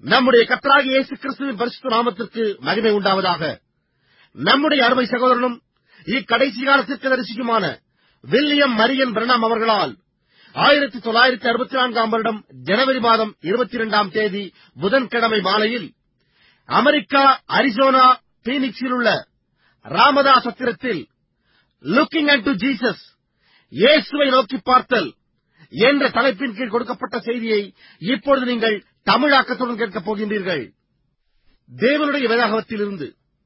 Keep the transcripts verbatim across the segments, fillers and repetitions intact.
நம்முடைய கர்த்தராகிய இயேசு கிறிஸ்துவின் பரிசுத்த நாமத்திற்கு மகிமை உண்டாவதாக. நம்முடைய அருமை சகோதரனும் இக்கடைசி கால தீர்க்கதரிசியுமான வில்லியம் மரியன் பிரணாம் அவர்களால் ஆயிரத்தி தொள்ளாயிரத்தி அறுபத்தி நான்காம் வருடம் ஜனவரி மாதம் இருபத்தி இரண்டாம் தேதி புதன்கிழமை மாலையில் அமெரிக்கா அரிசோனா பீனிக்ஸில் உள்ள ராமதா சத்திரத்தில் லுக்கிங் அன்டு ஜீசஸ், இயேசுவை நோக்கி பார்த்தல் என்ற தலைப்பின் கீழ் கொடுக்கப்பட்ட செய்தியை இப்பொழுது நீங்கள் தமிழாக்கத்துடன் கேட்கப் போகின்றீர்கள். தேவனுடைய வேதாகமத்திலிருந்து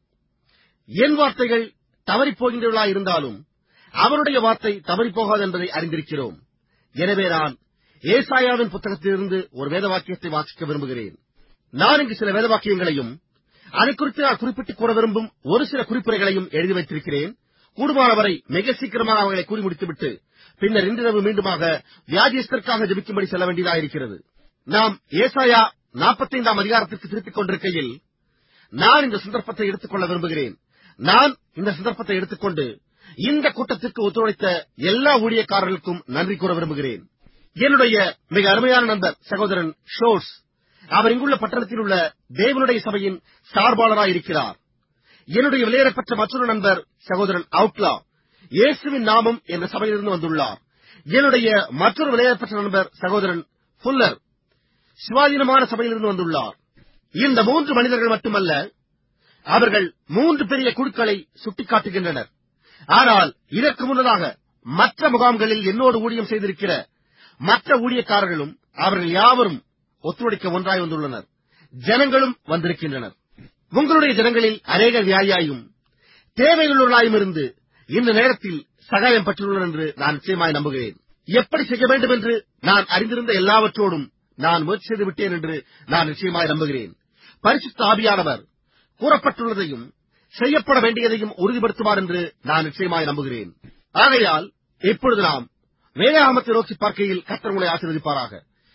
என் வார்த்தைகள் தவறிப் போகின்றவர்களாய் இருந்தாலும் அவருடைய வார்த்தை தவறிப் போகாது என்பதை அறிந்திருக்கிறோம். எனவே நான் ஏசாயாவின் புத்தகத்திலிருந்து ஒரு வேத வாக்கியத்தை வாசிக்க விரும்புகிறேன். நான் இங்கு சில வேத வாக்கியங்களையும் அதை குறித்து நான் குறிப்பிட்டுக் கூற விரும்பும் ஒரு சில குறிப்புரைகளையும் எழுதி வைத்திருக்கிறேன். கூடுமானவரை மிக சீக்கிரமாக அவர்களை கூறி முடித்துவிட்டு பின்னர் இன்றிரவு மீண்டுமாக வியாதியஸ்தற்காக ஜெபிக்கும்படி செல்ல வேண்டியதாயிருக்கிறது. நாம் ஏசாயா நாற்பத்தைந்தாம் அதிகாரத்திற்கு திருப்பிக் கொண்டிருக்கையில் நான் இந்த சந்தர்ப்பத்தை எடுத்துக் கொள்ள விரும்புகிறேன். நான் இந்த சந்தர்ப்பத்தை எடுத்துக்கொண்டு இந்த கூட்டத்திற்கு ஒத்துழைத்த எல்லா ஊழியக்காரர்களுக்கும் நன்றி கூற விரும்புகிறேன். என்னுடைய மிக அருமையான நண்பர் சகோதரன் ஷோர்ஸ், அவர் இங்குள்ள பட்டணத்தில் உள்ள தேவனுடைய சபையின் சார்பாளராய் இருக்கிறார். என்னுடைய விலையேறப்பட்ட மற்றொரு நண்பர் சகோதரன் அவுட்லா, இயேசுவின் நாமம் என்ற சபையிலிருந்து வந்துள்ளார். என்னுடைய மற்றொரு விலையேறப்பட்ட நண்பர் சகோதரன் புல்லர், சுவாதீனமான சபையிலிருந்து வந்துள்ளார். இந்த மூன்று மனிதர்கள் மட்டுமல்ல, அவர்கள் மூன்று பெரிய குழுக்களை சுட்டிக்காட்டுகின்றனர். ஆனால் இதற்கு முன்னதாக மற்ற முகாம்களில் என்னோடு ஊழியம் செய்திருக்கிற மற்ற ஊழியக்காரர்களும் அவர்கள் யாவரும் ஒத்துழைக்க ஒன்றாய் வந்துள்ளனர். ஜனங்களும் வந்திருக்கின்றனர். உங்களுடைய ஜனங்களில் அநேக வியாதியாயும் தேவையுள்ளவர்களாயும் இருந்து இந்த நேரத்தில் சகாயம் பெற்றுள்ளனர் என்று நான் நிச்சயமாய் நம்புகிறேன். எப்படி செய்ய வேண்டும் என்று நான் அறிந்திருந்த எல்லாவற்றோடும் நான் முயற்சி செய்து விட்டேன் என்று நான் நிச்சயமாய் நம்புகிறேன். பரிசுத்த ஆவியானவர் கூறப்பட்டுள்ளதையும் செய்யப்பட வேண்டியதையும் உறுதிப்படுத்துவார் என்று நான் நிச்சயமாய் நம்புகிறேன். ஆகையால் இப்பொழுது நாம் வேதாகமத்தை நோக்கி பார்க்கையில் கர்த்தர் உங்களை ஆசீர்வதிப்பாராக.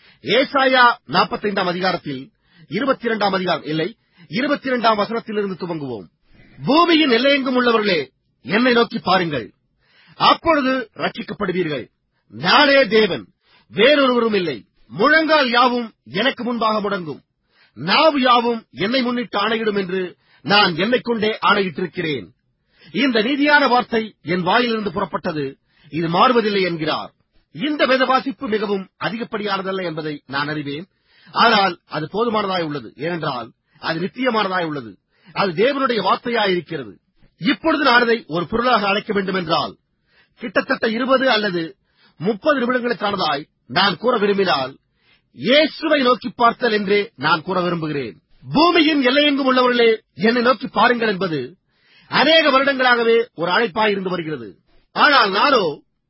ஏசாயா நாற்பத்தைந்தாம் அதிகாரத்தில் இருபத்தி இரண்டாம் அதிகாரம் இல்லை இருபத்தி இரண்டாம் வசனத்திலிருந்து துவங்குவோம். பூமியின் எல்லையெங்கும் உள்ளவர்களே, என்னை நோக்கி பாருங்கள், அப்பொழுது ரட்சிக்கப்படுவீர்கள். நானே தேவன், வேறொருவரும் இல்லை. முழங்கால் யாவும் எனக்கு முன்பாக முடங்கும், நாவு யாவும் என்னை முன்னிட்டு ஆணையிடும் என்று நான் என்னைக் கொண்டே ஆணையிட்டிருக்கிறேன். இந்த நீதியான வார்த்தை என் வாயிலிருந்து புறப்பட்டது, இது மாறுவதில்லை என்கிறார். இந்த வேத வாசிப்பு மிகவும் அதிகப்படியானதல்ல என்பதை நான் அறிவேன். ஆனால் அது போதுமானதாய் உள்ளது. ஏனென்றால் அது நித்தியமானதாய் உள்ளது. அது தேவனுடைய வார்த்தையாயிருக்கிறது. இப்பொழுது நான் அதை ஒரு பொருளாக அழைக்க வேண்டும் என்றால் கிட்டத்தட்ட இருபது அல்லது முப்பது நிமிடங்களுக்கானதாய் நான் கூற விரும்பினால் இயேசுவை நோக்கி பார்த்தல் என்றே நான் கூற விரும்புகிறேன். பூமியின் எல்லையெங்கும் உள்ளவர்களே, என்னை நோக்கி பாருங்கள் என்பது அநேக வருடங்களாகவே ஒரு அழைப்பாய் இருந்து வருகிறது. ஆனால் நானோ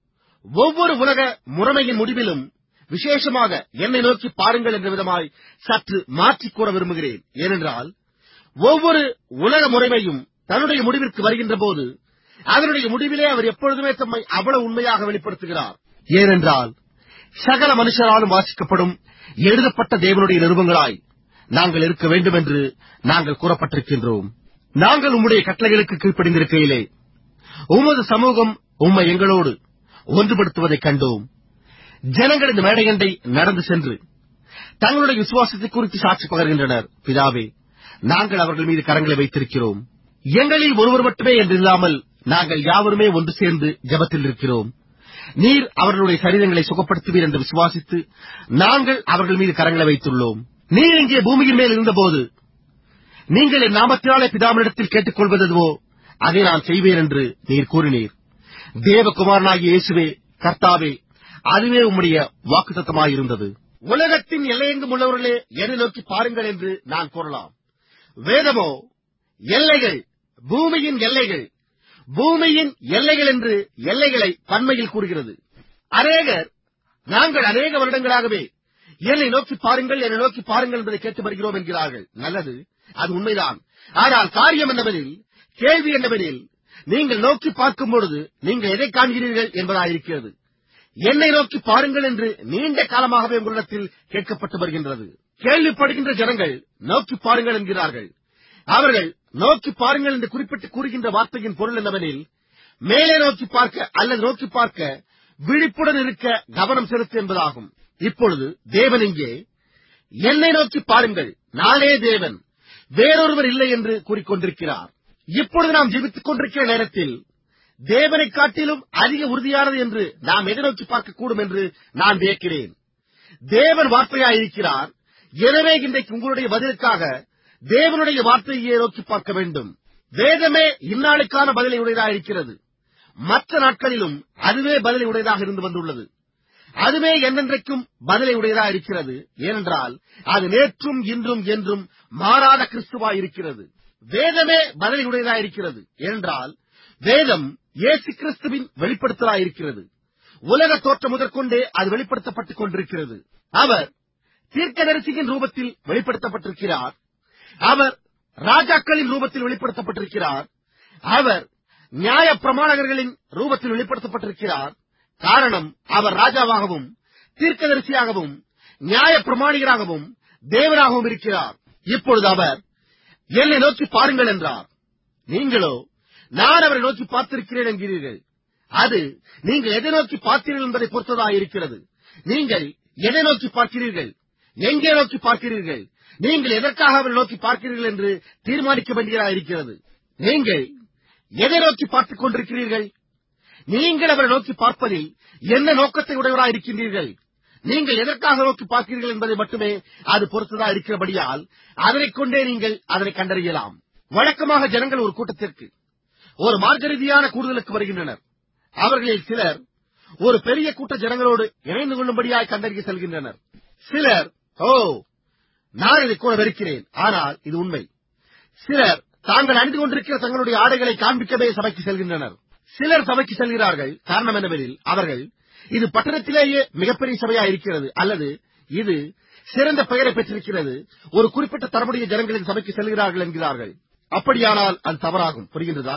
ஒவ்வொரு உலக முறைமையின் முடிவிலும் விசேஷமாக என்னை நோக்கி பாருங்கள் என்ற விதமாய் சற்று மாற்றிக் கூற விரும்புகிறேன். ஏனென்றால் ஒவ்வொரு உலக முறைமையும் தன்னுடைய முடிவிற்கு வருகின்ற போது அதனுடைய முடிவிலே அவர் எப்பொழுதுமே தம்மை அவ்வளவு உண்மையாக வெளிப்படுத்துகிறார். ஏனென்றால் சகல மனுஷராலும் வாசிக்கப்படும் எழுதப்பட்ட தேவனுடைய நிருபங்களாய் நாங்கள் இருக்க வேண்டும் என்று நாங்கள் கூறப்பட்டிருக்கின்றோம். நாங்கள் உம்முடைய கட்டளைகளுக்கு கீழ்ப்படிந்திருக்கையிலே உமது சமூகம் உம்மை எங்களோடு ஒன்றுபடுத்துவதைக் கண்டோம். ஜனங்கள் இந்த மேடையண்டை நடந்து சென்று தங்களுடைய விசுவாசத்தை குறித்து சாட்சி பகர்கின்றனர். பிதாவே, நாங்கள் அவர்கள் மீது கரங்களை வைத்திருக்கிறோம். எங்களில் ஒருவர் மட்டுமே என்றில்லாமல் நாங்கள் யாவருமே ஒன்று சேர்ந்து ஜெபத்தில் இருக்கிறோம். நீர் அவர்களுடைய சரீரங்களை சுகப்படுத்துவீர் என்று விசுவாசித்து நாங்கள் அவர்கள் மீது கரங்களை வைத்துள்ளோம். நீர் இங்கே பூமியின் மேல் இருந்தபோது நீங்கள் என் நாமத்தினாலே பிதாவினிடத்தில் கேட்டுக் கொள்வதுவோ அதை நான் செய்வேன் என்று நீர் கூறினீர். தேவகுமாரனாகிய இயேசுவே, கர்த்தாவே, அதுவே உம்முடைய வாக்குத்தத்தமாயிருந்தது. உலகத்தின் எல்லையெங்கும் உள்ளவர்களே, என்னை நோக்கி பாருங்கள் என்று நான் கூறலாம். வேதமோ எல்லைகள், பூமியின் எல்லைகள், பூமியின் எல்லைகள் என்று எல்லைகளை பன்மையில் கூறுகிறது. அநேகர் நாங்கள் அநேக வருடங்களாகவே என்னை நோக்கி பாருங்கள், என்னை நோக்கி பாருங்கள் என்பதை கேட்டு வருகிறோம் என்கிறார்கள். நல்லது, அது உண்மைதான். ஆனால் காரியம் என்னவெனில், கேள்வி என்னவெனில், நீங்கள் நோக்கி பார்க்கும் பொழுது நீங்கள் எதை காண்கிறீர்கள் என்பதாயிருக்கிறது. என்னை நோக்கி பாருங்கள் என்று நீண்ட காலமாகவே உங்களிடத்தில் கேட்கப்பட்டு வருகின்றது. கேள்விப்படுகின்ற ஜனங்கள் நோக்கி பாருங்கள் என்கிறார்கள். அவர்கள் நோக்கி பாருங்கள் என்று குறிப்பிட்டு கூறுகின்ற வார்த்தையின் பொருள் என்னவெனில், மேலே நோக்கி பார்க்க அல்லது நோக்கி பார்க்க விழிப்புடன் இருக்க கவனம் செலுத்து என்பதாகும். இப்பொழுது தேவன் இங்கே என்னை நோக்கி பாருங்கள், நானே தேவன், வேறொருவர் இல்லை என்று கூறிக்கொண்டிருக்கிறார். இப்பொழுது நாம் ஜீவித்துக் கொண்டிருக்கிற நேரத்தில் தேவனை காட்டிலும் அதிக உறுதியானது என்று நாம் எதை நோக்கி பார்க்கக்கூடும் என்று நான் வியக்கிறேன். தேவன் வார்த்தையாயிருக்கிறார். எனவே இன்றைக்கு உங்களுடைய பதிலுக்காக தேவனுடைய வார்த்தையை நோக்கி பார்க்க வேண்டும். வேதமே இந்நாளுக்கான பதிலை உடையதாயிருக்கிறது. மற்ற நாட்களிலும் அதுவே பதிலை உடையதாக இருந்து வந்துள்ளது. அதுவே என்னென்றைக்கும் பதிலை உடையதாக இருக்கிறது. ஏனென்றால் அது நேற்றும் இன்றும் என்றும் மாறாத கிறிஸ்துவாய் இருக்கிறது. வேதமே பதிலை உடையதாக இருக்கிறது. ஏனென்றால் வேதம் இயேசு கிறிஸ்துவின் வெளிப்படுத்தலாய் இருக்கிறது. உலக தோற்றம் முதற்கொண்டே அது வெளிப்படுத்தப்பட்டுக் கொண்டிருக்கிறது. அவர் தீர்க்கதரிசியின் ரூபத்தில் வெளிப்படுத்தப்பட்டிருக்கிறார். அவர் ராஜாக்களின் ரூபத்தில் வெளிப்படுத்தப்பட்டிருக்கிறார். அவர் நியாய பிரமாணகர்களின் ரூபத்தில் வெளிப்படுத்தப்பட்டிருக்கிறார். காரணம், அவர் ராஜாவாகவும் தீர்க்கதரிசியாகவும் நியாய பிரமாணிகராகவும் தேவனாகவும் இருக்கிறார். இப்பொழுது அவர் என்னை நோக்கி பாருங்கள் என்றார். நீங்களோ நான் அவரை நோக்கி பார்த்திருக்கிறேன் என்கிறீர்கள். அது நீங்கள் எதை நோக்கி பார்த்தீர்கள் என்பதை பொறுத்ததாக இருக்கிறது. நீங்கள் எதை நோக்கி பார்க்கிறீர்கள், எங்கே நோக்கி பார்க்கிறீர்கள், நீங்கள் எதற்காக அவரை நோக்கி பார்க்கிறீர்கள் என்று தீர்மானிக்க வேண்டியதாக இருக்கிறது. நீங்கள் எதை நோக்கி பார்த்துக் கொண்டிருக்கிறீர்கள்? நீங்கள் அவரை நோக்கி பார்ப்பதில் என்ன நோக்கத்தை உடையவராக இருக்கின்றீர்கள்? நீங்கள் எதற்காக நோக்கி பார்க்கிறீர்கள் என்பதை மட்டுமே அது பொறுத்ததாக இருக்கிறபடியால் அதனைக் கொண்டே நீங்கள் அதனை கண்டறியலாம். வழக்கமாக ஜனங்கள் ஒரு கூட்டத்திற்கு ஒரு மார்க்க ரீதியான கூடுதலுக்கு வருகின்றனர். அவர்களில் சிலர் ஒரு பெரிய கூட்ட ஜனங்களோடு இணைந்து கொள்ளும்படியாய் கண்டறிய செல்கின்றனர். சிலர், ஓ, நான் இதை கூட வெறுக்கிறேன், ஆனால் இது உண்மை. சிலர் தாங்கள் அணிந்து கொண்டிருக்கிற தங்களுடைய ஆடைகளை காண்பிக்கவே சபைக்கு செல்கின்றனர். சிலர் சபைக்கு செல்கிறார்கள். காரணம் என்னவெனில் அவர்கள் இது பட்டணத்திலேயே மிகப்பெரிய சபையா இருக்கிறது, அல்லது இது சிறந்த பெயரை பெற்றிருக்கிறது, ஒரு குறிப்பிட்ட தரமுடைய ஜனங்களின் சபைக்கு செல்கிறார்கள் என்கிறார்கள். அப்படியானால் அது தவறாகும். புரிகின்றதா?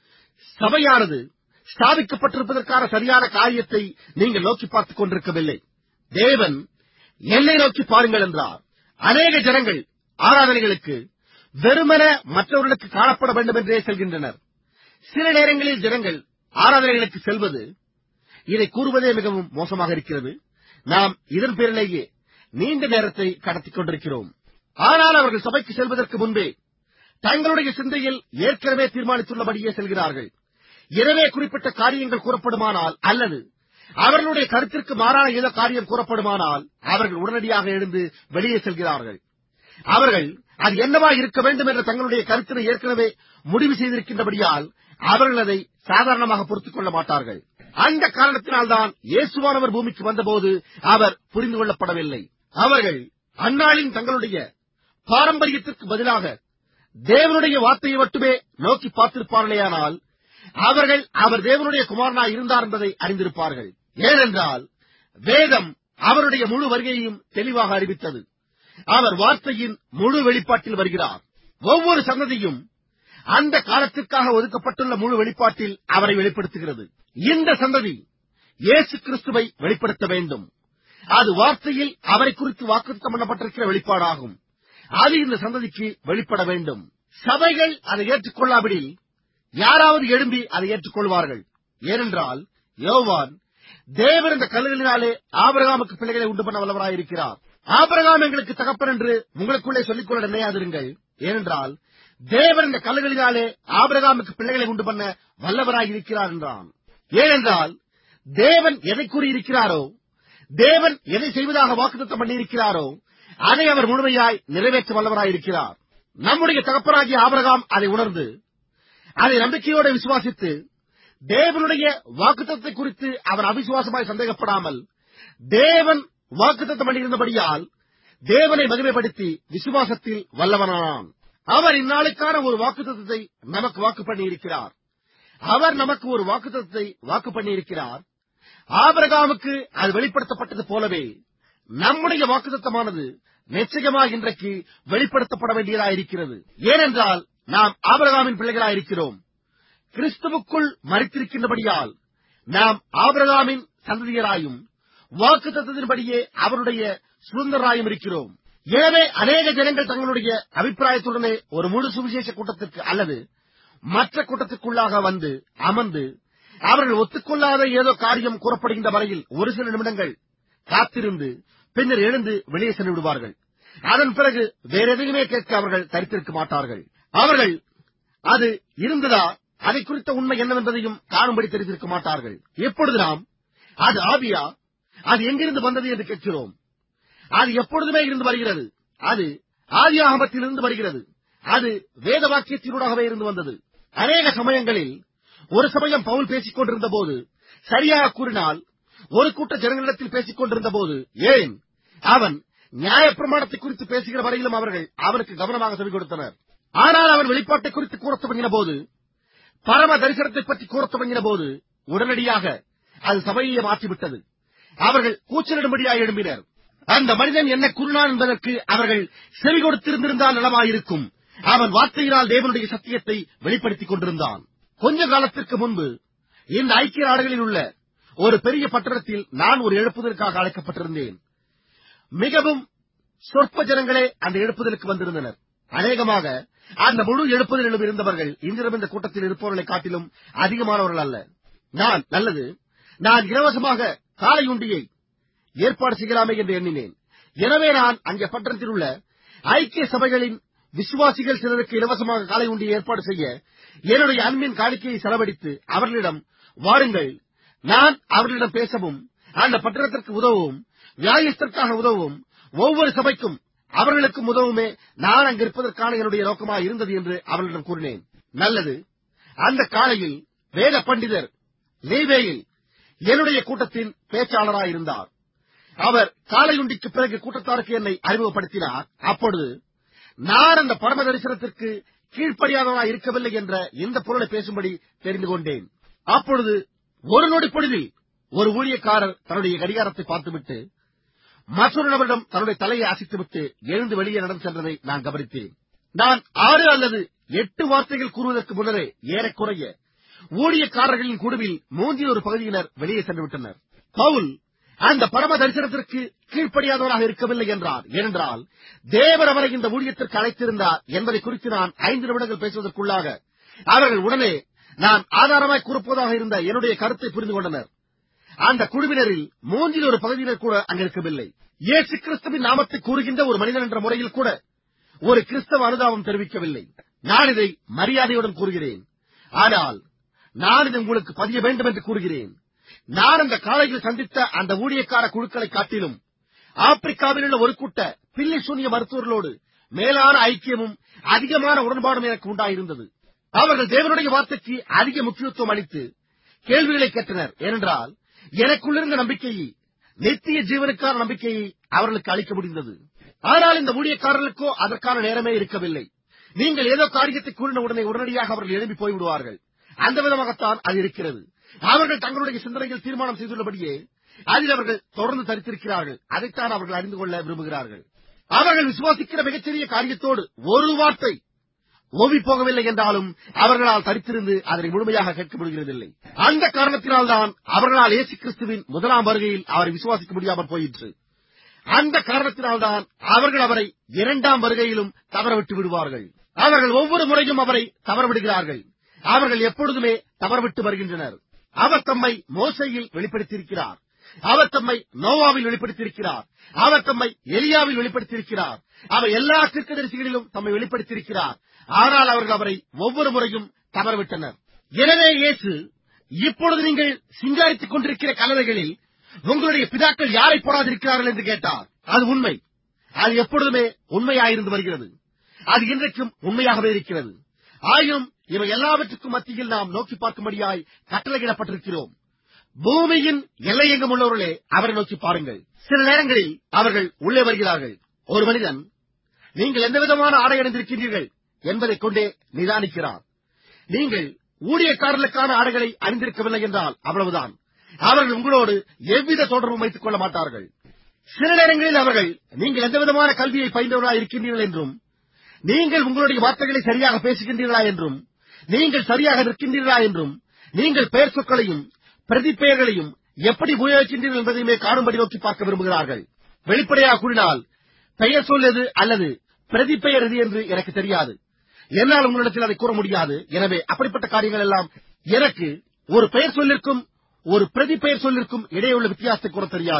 சபையானது ஸ்தாபிக்கப்பட்டிருப்பதற்கான சரியான காரியத்தை நீங்கள் நோக்கி பார்த்துக் கொண்டிருக்கவில்லை. தேவன் என்னை நோக்கி பாருங்கள் என்றார். அநேக ஜனங்கள் ஆராதனைகளுக்கு வெறுமன மற்றவர்களுக்கு காணப்பட வேண்டும் என்றே செல்கின்றனர். சில நேரங்களில் ஜனங்கள் ஆராதனைகளுக்கு செல்வது, இதை கூறுவதே மிகவும் மோசமாக இருக்கிறது. நாம் இதன் பேரிலேயே நீண்ட நேரத்தை கடத்திக் கொண்டிருக்கிறோம். ஆனால் அவர்கள் சபைக்கு செல்வதற்கு முன்பே தங்களுடைய சிந்தையில் ஏற்கனவே தீர்மானித்துள்ளபடியே செல்கிறார்கள். எனவே குறிப்பிட்ட காரியங்கள் கூறப்படுமானால் அல்லது அவர்களுடைய கருத்திற்கு மாறான ஏதோ காரியம் கூறப்படுமானால் அவர்கள் உடனடியாக எழுந்து வெளியே செல்கிறார்கள். அவர்கள் அது என்னவா இருக்க வேண்டும் என்ற தங்களுடைய கருத்தினை ஏற்கனவே முடிவு செய்திருக்கின்றபடியால் அவர்கள் அதை சாதாரணமாக பொறுத்துக் கொள்ள மாட்டார்கள். அந்த காரணத்தினால்தான் இயேசுவானவர் பூமிக்கு வந்தபோது அவர் புரிந்து கொள்ளப்படவில்லை. அவர்கள் அந்நாளின் தங்களுடைய பாரம்பரியத்திற்கு பதிலாக தேவனுடைய வார்த்தையை மட்டுமே நோக்கி பார்த்திருப்பார்களேயானால் அவர்கள் அவர் தேவனுடைய குமாரனாய் இருந்தார் என்பதை அறிந்திருப்பார்கள். ஏனென்றால் வேதம் அவருடைய முழு வருகையையும் தெளிவாக அறிவித்தது. அவர் வார்த்தையின் முழு வெளிப்பாட்டில் வருகிறார். ஒவ்வொரு சந்ததியும் அந்த காலத்திற்காக ஒதுக்கப்பட்டுள்ள முழு வெளிப்பாட்டில் அவரை வெளிப்படுத்துகிறது. இந்த சந்ததி இயேசு கிறிஸ்துவை வெளிப்படுத்த வேண்டும். அது வார்த்தையில் அவரை குறித்து வாக்குத்தத்தம் பண்ணப்பட்டிருக்கிற வெளிப்பாடாகும். அது இந்த சந்ததிக்கு வெளிப்பட வேண்டும். சபைகள் அதை ஏற்றுக்கொள்ளாவிடில் யாராவது எழும்பி அதை ஏற்றுக்கொள்வார்கள். ஏனென்றால் யோவான், தேவன் இந்த கல்லுகளினாலே ஆபிரகாமுக்கு பிள்ளைகளை உண்டு பண்ண வல்லவராயிருக்கிறார். ஆபிரகாம் எங்களுக்கு தகப்பன் என்று உங்களுக்குள்ளே சொல்லிக் கொள்ள நினையாதிருங்கள். ஏனென்றால் தேவன் இந்த கல்லுகளினாலே ஆபிரகாமுக்கு பிள்ளைகளை உண்டு பண்ண வல்லவராயிருக்கிறார் என்றான். ஏனென்றால் தேவன் எதை கூறியிருக்கிறாரோ, தேவன் எதை செய்வதாக வாக்குத்தத்தம் பண்ணியிருக்கிறாரோ அதை அவர் முழுமையாய் நிறைவேற்ற வல்லவராயிருக்கிறார். நம்முடைய தகப்பனாகிய ஆபிரகாம் அதை உணர்ந்து அதை நம்பிக்கையோடு விசுவாசித்து தேவனுடைய வாக்குத்தத்தை குறித்து அவர் அவிசுவாசமாய் சந்தேகப்படாமல் தேவன் வாக்குத்தத்தம் பண்ணியிருந்தபடியால் தேவனை மகிமைப்படுத்தி விசுவாசத்தில் வல்லவனானான். அவர் இந்நாளுக்கான ஒரு வாக்குத்தத்தை நமக்கு வாக்கு பண்ணியிருக்கிறார். அவர் நமக்கு ஒரு வாக்குத்தத்தை வாக்கு பண்ணியிருக்கிறார். ஆபிரகாமுக்கு அது வெளிப்படுத்தப்பட்டது போலவே நம்முடைய வாக்குத்தத்தமானது நிச்சயமாக இன்றைக்கு வெளிப்படுத்தப்பட வேண்டியதாயிருக்கிறது. ஏனென்றால் நாம் ஆபிரகாமின் பிள்ளைகளாயிருக்கிறோம். கிறிஸ்துவுக்குள் மரித்திருக்கின்றபடியால் நாம் ஆபிரகாமின் சந்ததியராயும் வாக்குத்தத்தத்தின்படியே அவருடைய சுதந்திரராயும் இருக்கிறோம். எனவே அநேக ஜனங்கள் தங்களுடைய அபிப்பிராயத்துடனே ஒரு முழு சுவிசேஷ கூட்டத்திற்கு அல்லது மற்ற கூட்டத்திற்குள்ளாக வந்து அமர்ந்து அவர்கள் ஒத்துக்கொள்ளாத ஏதோ காரியம் கூறப்படுகின்ற வரையில் ஒரு சில நிமிடங்கள் காத்திருந்து பின்னர் எழுந்து வெளியே சென்று விடுவார்கள். அதன் பிறகு வேற எதையுமே கேட்க அவர்கள் தரித்திருக்க மாட்டார்கள். அவர்கள் அது இருந்ததா, அதை குறித்த உண்மை என்னவென்பதையும் காணும்படி தெரிந்திருக்க மாட்டார்கள். எப்பொழுது நாம் அது ஆவியா, அது எங்கிருந்து வந்தது என்று கேட்கிறோம், அது எப்பொழுதுமே இருந்து வருகிறது. அது ஆதியாகமத்தில் இருந்து வருகிறது. அது வேத வாக்கியத்தினூடாகவே இருந்து வந்தது. அநேக சமயங்களில் ஒரு சமயம் பவுல் பேசிக் கொண்டிருந்த போது, சரியாக கூறினால் ஒரு கூட்ட ஜனங்களிடத்தில் பேசிக் கொண்டிருந்த போது, ஏன் அவன் நியாயப்பிரமாணத்தை குறித்து பேசுகிற வரையிலும் அவர்கள் அவனுக்கு கவனமாக செவி கொடுத்தனர். ஆனால் அவன் வெளிப்பாட்டை குறித்து கூறத் தொடங்கின போது, பரம தரிசனத்தை பற்றி கூறத் தொடங்கின போது, உடனடியாக அது சபையை மாற்றிவிட்டது. அவர்கள் கூச்சலிடும்படியாக எழும்பினர். அந்த மனிதன் என்ன கூறினான் என்பதற்கு அவர்கள் செவி கொடுத்திருந்திருந்தால் நலமாயிருக்கும். அவன் வார்த்தையினால் தேவனுடைய சத்தியத்தை வெளிப்படுத்திக் கொண்டிருந்தான். கொஞ்ச காலத்திற்கு முன்பு இந்த ஐக்கிய நாடுகளில் உள்ள ஒரு பெரிய பட்டணத்தில் நான் ஒரு எழுப்புதலுக்காக அழைக்கப்பட்டிருந்தேன். மிகவும் சொற்ப ஜனங்களே அந்த எழுப்புதலுக்கு வந்திருந்தனர். அநேகமாக அந்த முழு எழுப்புதலிலும் இருந்தவர்கள் இன்றிரவு இந்த கூட்டத்தில் இருப்பவர்களை காட்டிலும் அதிகமானவர்கள் அல்ல. நான் நல்லது, நான் இலவசமாக காலை உண்டியை ஏற்பாடு செய்யலாமே என்று எண்ணினேன். எனவே நான் அங்கே பட்டணத்தில் உள்ள ஐக்கிய சபைகளின் விசுவாசிகள் சிலருக்கு இலவசமாக காலை உண்டியை ஏற்பாடு செய்ய என்னுடைய அன்பின் காணிக்கையை செலவழித்து அவர்களிடம், வாருங்கள், நான் அவர்களிடம் பேசவும் அந்த பட்டணத்திற்கு உதவும், வியாயத்திற்காக உதவும், ஒவ்வொரு சபைக்கும் அவர்களுக்கும் உதவுமே நான் அங்கிருப்பதற்கான என்னுடைய நோக்கமாக இருந்தது என்று அவர்களிடம் கூறினேன். நல்லது, அந்த காலையில் வேத பண்டிதர் லேவேயில் என்னுடைய கூட்டத்தின் பேச்சாளராயிருந்தார். அவர் காலையுண்டிக்கு பிறகு கூட்டத்தாருக்கு என்னை அறிமுகப்படுத்தினார். அப்பொழுது நான் அந்த பரம தரிசனத்திற்கு கீழ்ப்படியாதவனாய் இருக்கவில்லை என்ற இந்த பொருளை பேசும்படி தெரிந்து கொண்டேன். அப்பொழுது ஒரு நொடி பொழுதில் ஒரு ஊழியக்காரர் தன்னுடைய கடிகாரத்தை பார்த்துவிட்டு மற்றொரு நபரிடம் தன்னுடைய தலையை அசைத்துவிட்டு எழுந்து வெளியே நடந்து சென்றதை நான் கவனித்தேன். நான் ஆறு அல்லது எட்டு வார்த்தைகள் கூறுவதற்கு முன்னரே ஏறக்குறைய ஊழியக்காரர்களின் குழுவில் மூன்றில் ஒரு பகுதியினர் வெளியே சென்று விட்டனர். பவுல் அந்த பரம தரிசனத்திற்கு கீழ்ப்படியாதவராக இருக்கவில்லை என்றார். ஏனென்றால் தேவர் அவரை இந்த ஊழியத்திற்கு அழைத்திருந்தார் என்பதை குறித்து நான் ஐந்து நிமிடங்கள் பேசுவதற்குள்ளாக அவர்கள் உடனே நான் ஆதாரமாய் கூறப்போவதாக இருந்த என்னுடைய கருத்தை புரிந்து கொண்டனர். அந்த குழுவினரில் மூன்றில் ஒரு பகுதியினர் கூட அங்கிருக்கவில்லை. இயேசு கிறிஸ்துவின் நாமத்தை கூறுகின்ற ஒரு மனிதன் என்ற முறையில் கூட ஒரு கிறிஸ்தவ அனுதாபம் தெரிவிக்கவில்லை. நான் இதை மரியாதையுடன் கூறுகிறேன். ஆனால் நான் இதை உங்களுக்கு பதிய வேண்டும் என்று கூறுகிறேன். நான் அந்த காலையில் சந்தித்த அந்த ஊழியக்கார குழுக்களை காட்டிலும் ஆப்பிரிக்காவில் உள்ள ஒரு கூட்ட பில்லி சூனிய மருத்துவர்களோடு மேலான ஐக்கியமும் அதிகமான உடன்பாடும் எனக்கு உண்டாயிருந்தது. அவர்கள் தேவனுடைய வார்த்தைக்கு அதிக முக்கியத்துவம் அளித்து கேள்விகளை கேட்டனர். ஏனென்றால் எனக்குள்ளிருந்த நம்பிக்கையை, நித்திய ஜீவனுக்கான நம்பிக்கையை அவர்களுக்கு அளிக்க முடிந்தது. ஆனால் இந்த ஊழியக்காரர்களுக்கோ அதற்கான நேரமே இருக்கவில்லை. நீங்கள் ஏதோ காரியத்தை கூறின உடனே உடனடியாக அவர்கள் எழும்பி போய்விடுவார்கள். அந்த விதமாகத்தான் அது இருக்கிறது. அவர்கள் தங்களுடைய சிந்தனையில் தீர்மானம் செய்துள்ளபடியே அதில் அவர்கள் தொடர்ந்து தரித்திருக்கிறார்கள். அதைத்தான் அவர்கள் அறிந்து கொள்ள விரும்புகிறார்கள். அவர்கள் விசுவாசிக்கிற மிகச்சிறிய காரியத்தோடு ஒரு வார்த்தை ஓவி போகவில்லை என்றாலும் அவர்களால் தரித்திருந்து அதனை முழுமையாக கேட்க முடிகிறதில்லை. அந்த காரணத்தினால்தான் அவர்களால் இயேசு கிறிஸ்துவின் முதலாம் வருகையில் அவரை விசுவாசிக்க முடியாமல் போயிற்று. அந்த காரணத்தினால்தான் அவர்கள் அவரை இரண்டாம் வருகையிலும் தவறவிட்டு விடுவார்கள். அவர்கள் ஒவ்வொரு முறையும் அவரை தவறவிடுகிறார்கள். அவர்கள் எப்பொழுதுமே தவறவிட்டு வருகின்றனர். அவர் தம்மை மோசேயில் வெளிப்படுத்தியிருக்கிறார். அவர் தம்மை நோவாவில் வெளிப்படுத்தியிருக்கிறார். அவர் தம்மை எலியாவில் வெளிப்படுத்தியிருக்கிறார். அவர் எல்லா தீர்க்கதரிசிகளிலும் தம்மை வெளிப்படுத்தியிருக்கிறார். ஆனால் அவர்கள் அவரை ஒவ்வொரு முறையும் தவறவிட்டனர். எனவே இயேசு, இப்பொழுது நீங்கள் சிங்காரித்துக் கொண்டிருக்கிற கல்லறைகளில் உங்களுடைய பிதாக்கள் யாரை போடாதிருக்கிறார்கள் என்று கேட்டார். அது உண்மை. அது எப்பொழுதுமே உண்மையாயிருந்து வருகிறது. அது இன்றைக்கும் உண்மையாகவே இருக்கிறது. ஆயினும் இவை எல்லாவற்றுக்கும் மத்தியில் நாம் நோக்கி பார்க்கும்படியாய் கட்டளையிடப்பட்டிருக்கிறோம். பூமியின் எல்லையெங்கும் உள்ளவர்களே அவரை நோக்கி பாருங்கள். சில நேரங்களில் அவர்கள் உள்ளே வருகிறார்கள். ஒரு மனிதன் நீங்கள் எந்த விதமான ஆடை அணிந்திருக்கிறீர்கள் என்பதைக் கொண்டே நிதானிக்கிறார். நீங்கள் ஊழியக்காரர்களுக்கான ஆடைகளை அணிந்திருக்கவில்லை என்றால் அவ்வளவுதான். அவர்கள் உங்களோடு எவ்வித தொடர்பும் வைத்துக் கொள்ள மாட்டார்கள். சில நேரங்களில் அவர்கள் நீங்கள் எந்த விதமான கல்வியை பயின்றவர்களாக இருக்கின்றீர்கள் என்றும், நீங்கள் உங்களுடைய வார்த்தைகளை சரியாக பேசுகின்றீர்களா என்றும், நீங்கள் சரியாக நிற்கின்றீர்களா என்றும், நீங்கள் பெயர் சொற்களையும் பிரதி பெயர்களையும் எப்படி உபயோகிக்கின்றீர்கள் என்பதையுமே காணும்படி நோக்கி பார்க்க விரும்புகிறார்கள். வெளிப்படையாக கூறினால் பெயர் சொல் எது அல்லது பிரதி பெயர் எது என்று எனக்கு தெரியாது. என்னால் உங்களிடத்தில் அதை கூற முடியாது. எனவே அப்படிப்பட்ட காரியங்கள் எல்லாம் எனக்கு ஒரு பெயர் சொல்லிற்கும் ஒரு பிரதி பெயர் சொல்லிற்கும் இடையே உள்ள வித்தியாசத்தை கூற தெரியாது.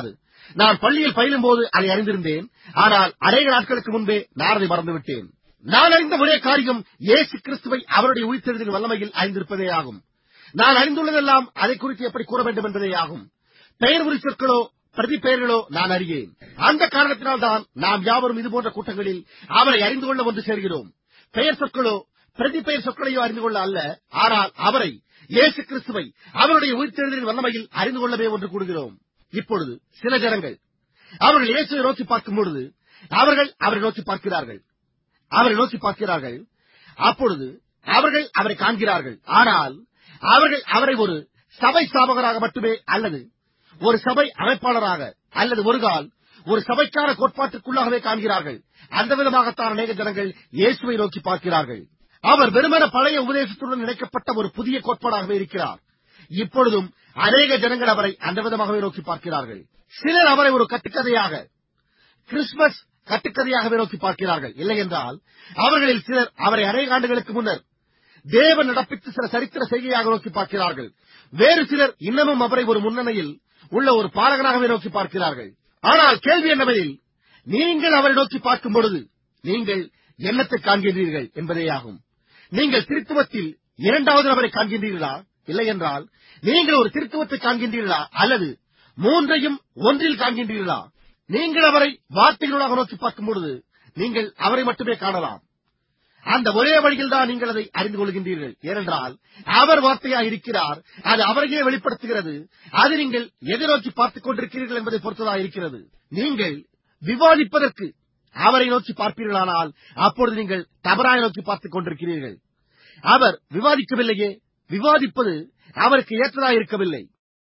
நான் பள்ளியில் பயிலும் போது அதை அறிந்திருந்தேன். ஆனால் அநேக நாட்களுக்கு முன்பே நான் அதை மறந்துவிட்டேன். நான் அறிந்த ஒரே காரியம் இயேசு கிறிஸ்துவை அவருடைய உயிர்த்தெழுதலின் வல்லமையில் அறிந்திருப்பதே ஆகும். நான் அறிந்துள்ளதெல்லாம் அதை குறித்து எப்படி கூற வேண்டும் என்பதே ஆகும். பெயர் உரி சொற்களோ பிரதி பெயர்களோ நான் அறியேன். அந்த காரணத்தினால் தான் நாம் யாவரும் இதுபோன்ற கூட்டங்களில் அவரை அறிந்து கொள்ள ஒன்று சேர்கிறோம். பெயர் சொற்களோ பிரதி பெயர் சொற்களையோ அறிந்து கொள்ள அல்ல, ஆனால் அவரை, இயேசு கிறிஸ்துவை அவருடைய உயிர்த்தெழுதலின் வல்லமையில் அறிந்து கொள்ளவே ஒன்று கூடுகிறோம். இப்பொழுது சில ஜனங்கள் அவர்கள் இயேசுவை நோக்கி பார்க்கும் பொழுது அவர்கள் அவரை நோக்கி பார்க்கிறார்கள் அவரை நோக்கி பார்க்கிறார்கள் அப்பொழுது அவர்கள் அவரை காண்கிறார்கள். ஆனால் அவர்கள் அவரை ஒரு சபை ஸ்தாபகராக மட்டுமே, அல்லது ஒரு சபை அமைப்பாளராக, அல்லது ஒரு கால் ஒரு சபைக்கான கோட்பாட்டுக்குள்ளாகவே காண்கிறார்கள். அந்த விதமாகத்தான் அநேக ஜனங்கள் இயேசுவை நோக்கி பார்க்கிறார்கள். அவர் வெறுமன பழைய உபதேசத்துடன் இணைக்கப்பட்ட ஒரு புதிய கோட்பாடாகவே இருக்கிறார். இப்பொழுதும் அநேக ஜனங்கள் அவரை அந்த விதமாகவே நோக்கி பார்க்கிறார்கள். சிலர் அவரை ஒரு கட்டுக்கதையாக, கிறிஸ்துமஸ் கட்டுக்கதையாகவே நோக்கி பார்க்கிறார்கள். இல்லை என்றால் அவர்களில் சிலர் அவரை அநேக ஆண்டுகளுக்கு முன்னர் தேவன் நடப்பித்து சில சரித்திர செய்கையாக நோக்கி பார்க்கிறார்கள். வேறு சிலர் இன்னமும் அவரை ஒரு முன்னணியில் உள்ள ஒரு பாலகனாகவே நோக்கி பார்க்கிறார்கள். ஆனால் கேள்வி என்னவெனில், நீங்கள் அவரை நோக்கி பார்க்கும் பொழுது நீங்கள் என்னத்தை காண்கின்றீர்கள் என்பதேயாகும். நீங்கள் திருத்துவத்தில் இரண்டாவது நபரை காண்கின்றீர்களா? இல்லை என்றால் நீங்கள் ஒரு திருத்துவத்தை காண்கின்றீர்களா, அல்லது மூன்றையும் ஒன்றில் காண்கின்றீர்களா? நீங்கள் அவரை வார்த்தைகளாக நோக்கி பார்க்கும் பொழுது நீங்கள் அவரை மட்டுமே காணலாம். அந்த ஒரே வழியில் தான் நீங்கள் அதை அறிந்து கொள்கின்றீர்கள். ஏனென்றால் அவர் வார்த்தையாக இருக்கிறார். அது அவரையே வெளிப்படுத்துகிறது. அது நீங்கள் எதை நோக்கி பார்த்துக் கொண்டிருக்கிறீர்கள் என்பதை பொறுத்ததாக இருக்கிறது. நீங்கள் விவாதிப்பதற்கு அவரை நோக்கி பார்ப்பீர்களானால் அப்பொழுது நீங்கள் தவறாக நோக்கி பார்த்துக் கொண்டிருக்கிறீர்கள். அவர் விவாதிக்கவில்லையே, விவாதிப்பது அவருக்கு ஏற்றதாக இருக்கவில்லை.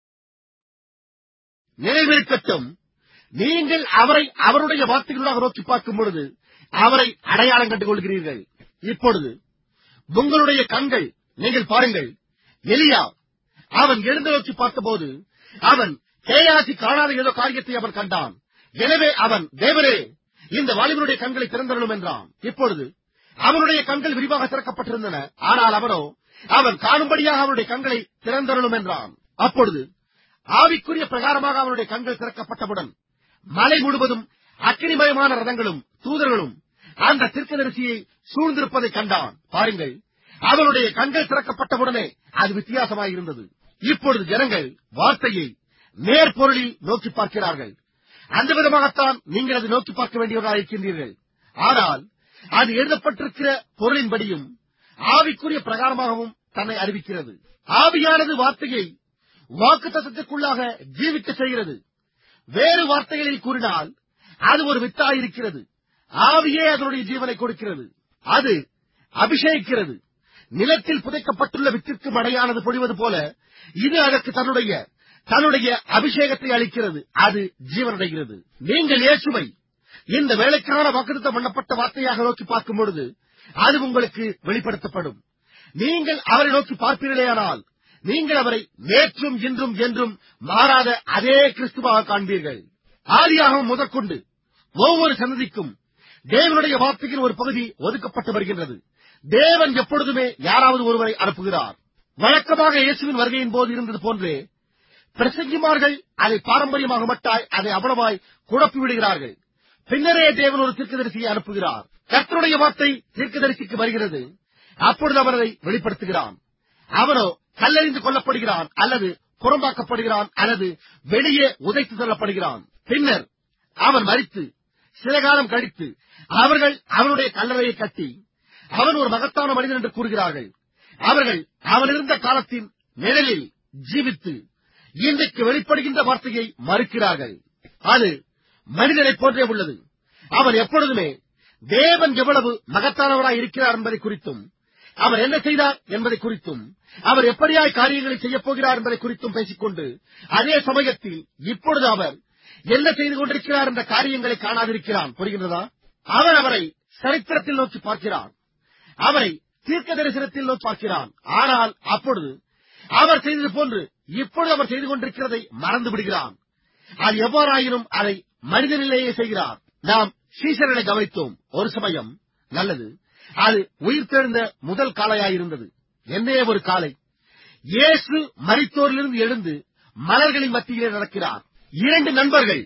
நினைவிருக்கட்டும், நீங்கள் அவரை அவருடைய வார்த்தைகளாக நோக்கி பார்க்கும் பொழுது அவரை அடையாளம் கண்டு கொள்கிறீர்கள். இப்பொழுது உங்களுடைய கண்கள், நீங்கள் பாருங்கள், எலியா அவன் எழுந்து நோக்கி பார்த்தபோது அவன் கேயாசி காணாத ஏதோ காரியத்தை அவன் கண்டான். எனவே அவன், தேவரே, இந்த வாலிபனுடைய கண்களை திறந்தருளும் என்றான். இப்பொழுது அவனுடைய கண்கள் விரிவாக திறக்கப்பட்டிருந்தன. ஆனால் அவனோ அவன் காணும்படியாக அவனுடைய கண்களை திறந்தருளும் என்றான். அப்பொழுது ஆவிக்குரிய பிரகாரமாக அவனுடைய கண்கள் திறக்கப்பட்டவுடன் மலை முழுவதும் அக்கினிமயமான ரதங்களும் தூதர்களும் அந்த தீர்க்கதரிசியை சூழ்ந்திருப்பதை கண்டான். பாருங்கள், அவனுடைய கண்கள் திறக்கப்பட்டவுடனே அது வித்தியாசமாக இருந்தது. இப்பொழுது ஜனங்கள் வார்த்தையை நேர்பொருளில் நோக்கி பார்க்கிறார்கள். அந்த விதமாகத்தான் நீங்கள் அதை நோக்கி பார்க்க வேண்டியவர்களாக இருக்கின்றீர்கள். ஆனால் அது எழுதப்பட்டிருக்கிற பொருளின்படியும் ஆவிக்குரிய பிரகாரமாகவும் தன்னை அறிவிக்கிறது. ஆவியானது வார்த்தையை வாக்கு தத்தத்திற்குள்ளாக ஜீவிக்க செய்கிறது. வேறு வார்த்தைகளில் கூறினால் அது ஒரு வித்தாயிருக்கிறது. ஆவியே அதனுடைய ஜீவனை கொடுக்கிறது. அது அபிஷேகிக்கிறது. நிலத்தில் புதைக்கப்பட்டுள்ள வித்திற்கு மழையானது பொழிவது போல இது அதற்கு தன்னுடைய தன்னுடைய அபிஷேகத்தை அளிக்கிறது. அது ஜீவனடைகிறது. நீங்கள் இயேசுவை இந்த வேலைக்கான வாக்குத்தத்தம் பண்ணப்பட்ட வார்த்தையாக நோக்கி பார்க்கும் பொழுது அது உங்களுக்கு வெளிப்படுத்தப்படும். நீங்கள் அவரை நோக்கி பார்ப்பீர்களேயானால் நீங்கள் அவரை நேற்றும் இன்றும் என்றும் மாறாத அதே கிறிஸ்துவாக காண்பீர்கள். ஆதியாகமம் முதற்கொண்டு ஒவ்வொரு சந்ததிக்கும் தேவனுடைய வார்த்தையின் ஒரு பகுதி ஒதுக்கப்பட்டு வருகின்றது. தேவன் எப்பொழுதுமே யாராவது ஒருவரை அனுப்புகிறார். வழக்கமாக இயேசுவின் வருகையின் போது இருந்தது போன்றே பிரசங்கிமார்கள் அதை பாரம்பரியமாக மட்டாய் அதை அவ்வளவாய் குழப்பி விடுகிறார்கள். பின்னரே தேவன் ஒரு தீர்க்கதரிசியை அனுப்புகிறார். கர்த்தருடைய வார்த்தை தீர்க்கதரிசிக்கு வருகிறது. அப்பொழுது அவர் அதை வெளிப்படுத்துகிறான். அவனோ கல்லெறிந்து கொல்லப்படுகிறான், அல்லது புறம்பாக்கப்படுகிறான், அல்லது வெளியே உதைத்து தள்ளப்படுகிறான். பின்னர் அவன் மரித்து சில காலம் கழித்து அவர்கள் அவனுடைய கல்லறையை கட்டி அவன் ஒரு மகத்தான மனிதன் என்று கூறுகிறார்கள். அவர்கள் அவன் இருந்த காலத்தின் நிழலில் ஜீவித்து இன்றைக்கு வெளிப்படுகின்ற வார்த்தையை மறுக்கிறார்கள். அது மனிதனைப் போன்றே உள்ளது. அவன் எப்பொழுதுமே தேவன் எவ்வளவு மகத்தானவராய் இருக்கிறார் என்பதை குறித்தும், அவர் என்ன செய்தார் என்பதை குறித்தும், அவர் எப்படியாய் காரியங்களை செய்யப் போகிறார் என்பதை குறித்தும் பேசிக்கொண்டு, அதே சமயத்தில் இப்பொழுது அவர் என்ன செய்து கொண்டிருக்கிறார் என்ற காரியங்களை காணாதிருக்கிறான். புரிகின்றதா? அவர் அவரை சரித்திரத்தில் நோக்கி பார்க்கிறான். அவரை தீர்க்க தரிசனத்தில் நோக்கி பார்க்கிறான். ஆனால் அப்பொழுது அவர் செய்தது போன்று இப்பொழுது அவர் செய்து கொண்டிருக்கிறதை மறந்து விடுகிறான். அது எவ்வாறாயினும் அதை மனிதனிலேயே செய்கிறார். நாம் சீசர்களை கவனித்தோம். ஒரு சமயம் நல்லது, அது உயிர்த்தெழுந்த முதல் காலையாயிருந்தது. என்னே ஒரு காலை. இயேசு மரித்தோரிலிருந்து எழுந்து மலர்களின் மத்தியிலே நடக்கிறார். இரண்டு நண்பர்கள்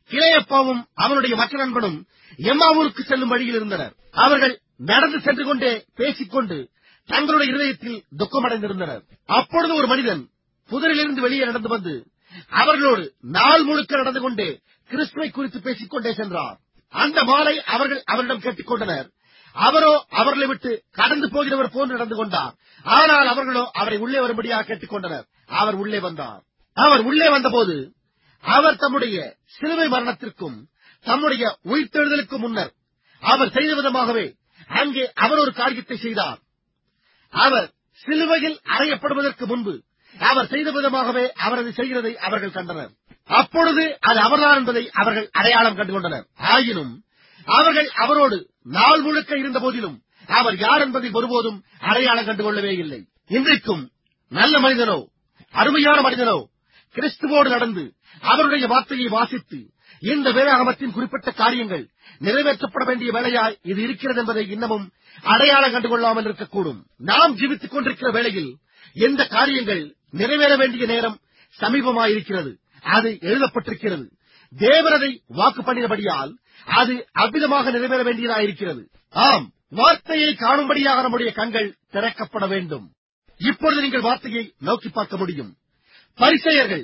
கிளையப்பாவும் அவனுடைய மற்ற நண்பனும் எம்மாவூருக்கு செல்லும் வழியில் இருந்தனர். அவர்கள் நடந்து சென்று கொண்டே பேசிக்கொண்டு தங்களுடைய இருதயத்தில் துக்கமடைந்திருந்தனர். அப்பொழுது ஒரு மனிதன் புதரிலிருந்து வெளியே நடந்து வந்து அவர்களோடு நாள் முழுக்க நடந்து கொண்டே கிறிஸ்துவை குறித்து பேசிக் கொண்டே சென்றார். அந்த மாலை அவர்கள் அவரிடம் கேட்டுக் கொண்டனர். அவரோ அவர்களை விட்டு கடந்து போகிறவர் போன்று நடந்து கொண்டார். ஆனால் அவர்களோ அவரை உள்ளே வரும்படியாக கேட்டுக் கொண்டனர். அவர் உள்ளே வந்தார். அவர் உள்ளே வந்தபோது அவர் தம்முடைய சிலுவை மரணத்திற்கும் தம்முடைய உயிர்த்தெழுதலுக்கு முன்னர் அவர் செய்த விதமாகவே அங்கே அவர் ஒரு காரியத்தை செய்தார். அவர் சிலுவையில் அறையப்படுவதற்கு முன்பு அவர் செய்த விதமாகவே அவர் அதை செய்கிறதை அவர்கள் கண்டனர். அப்பொழுது அது அவர்தான் என்பதை அவர்கள் அடையாளம் கண்டுகொண்டனர். ஆயினும் அவர்கள் அவரோடு நாள் முழுக்க இருந்த போதிலும் அவர் யார் என்பதை ஒருபோதும் அடையாளம் கண்டுகொள்ளவே இல்லை. இன்றைக்கும் நல்ல மனிதனோ அருமையான மனிதனோ கிறிஸ்துவோடு நடந்து அவருடைய வார்த்தையை வாசித்து இந்த வேதாகமத்தின் குறிப்பிட்ட காரியங்கள் நிறைவேற்றப்பட வேண்டிய வேளையாய் இது இருக்கிறது என்பதை இன்னமும் அடையாளம் கண்டுகொள்ளாமல் இருக்கக்கூடும். நாம் ஜீவித்துக் கொண்டிருக்கிற வேளையில் எந்த காரியங்கள் நிறைவேற வேண்டிய நேரம் சமீபமாயிருக்கிறது. அது எழுதப்பட்டிருக்கிறது. தேவன் அதை வாக்கு பண்ணினபடியால் அது அவ்விதமாக நிறைவேற வேண்டியதாயிருக்கிறது. ஆம், வார்த்தையை காணும்படியாக நம்முடைய கண்கள் திறக்கப்பட வேண்டும். இப்பொழுது நீங்கள் வார்த்தையை நோக்கி பார்க்க முடியும். பரிசேயர்கள்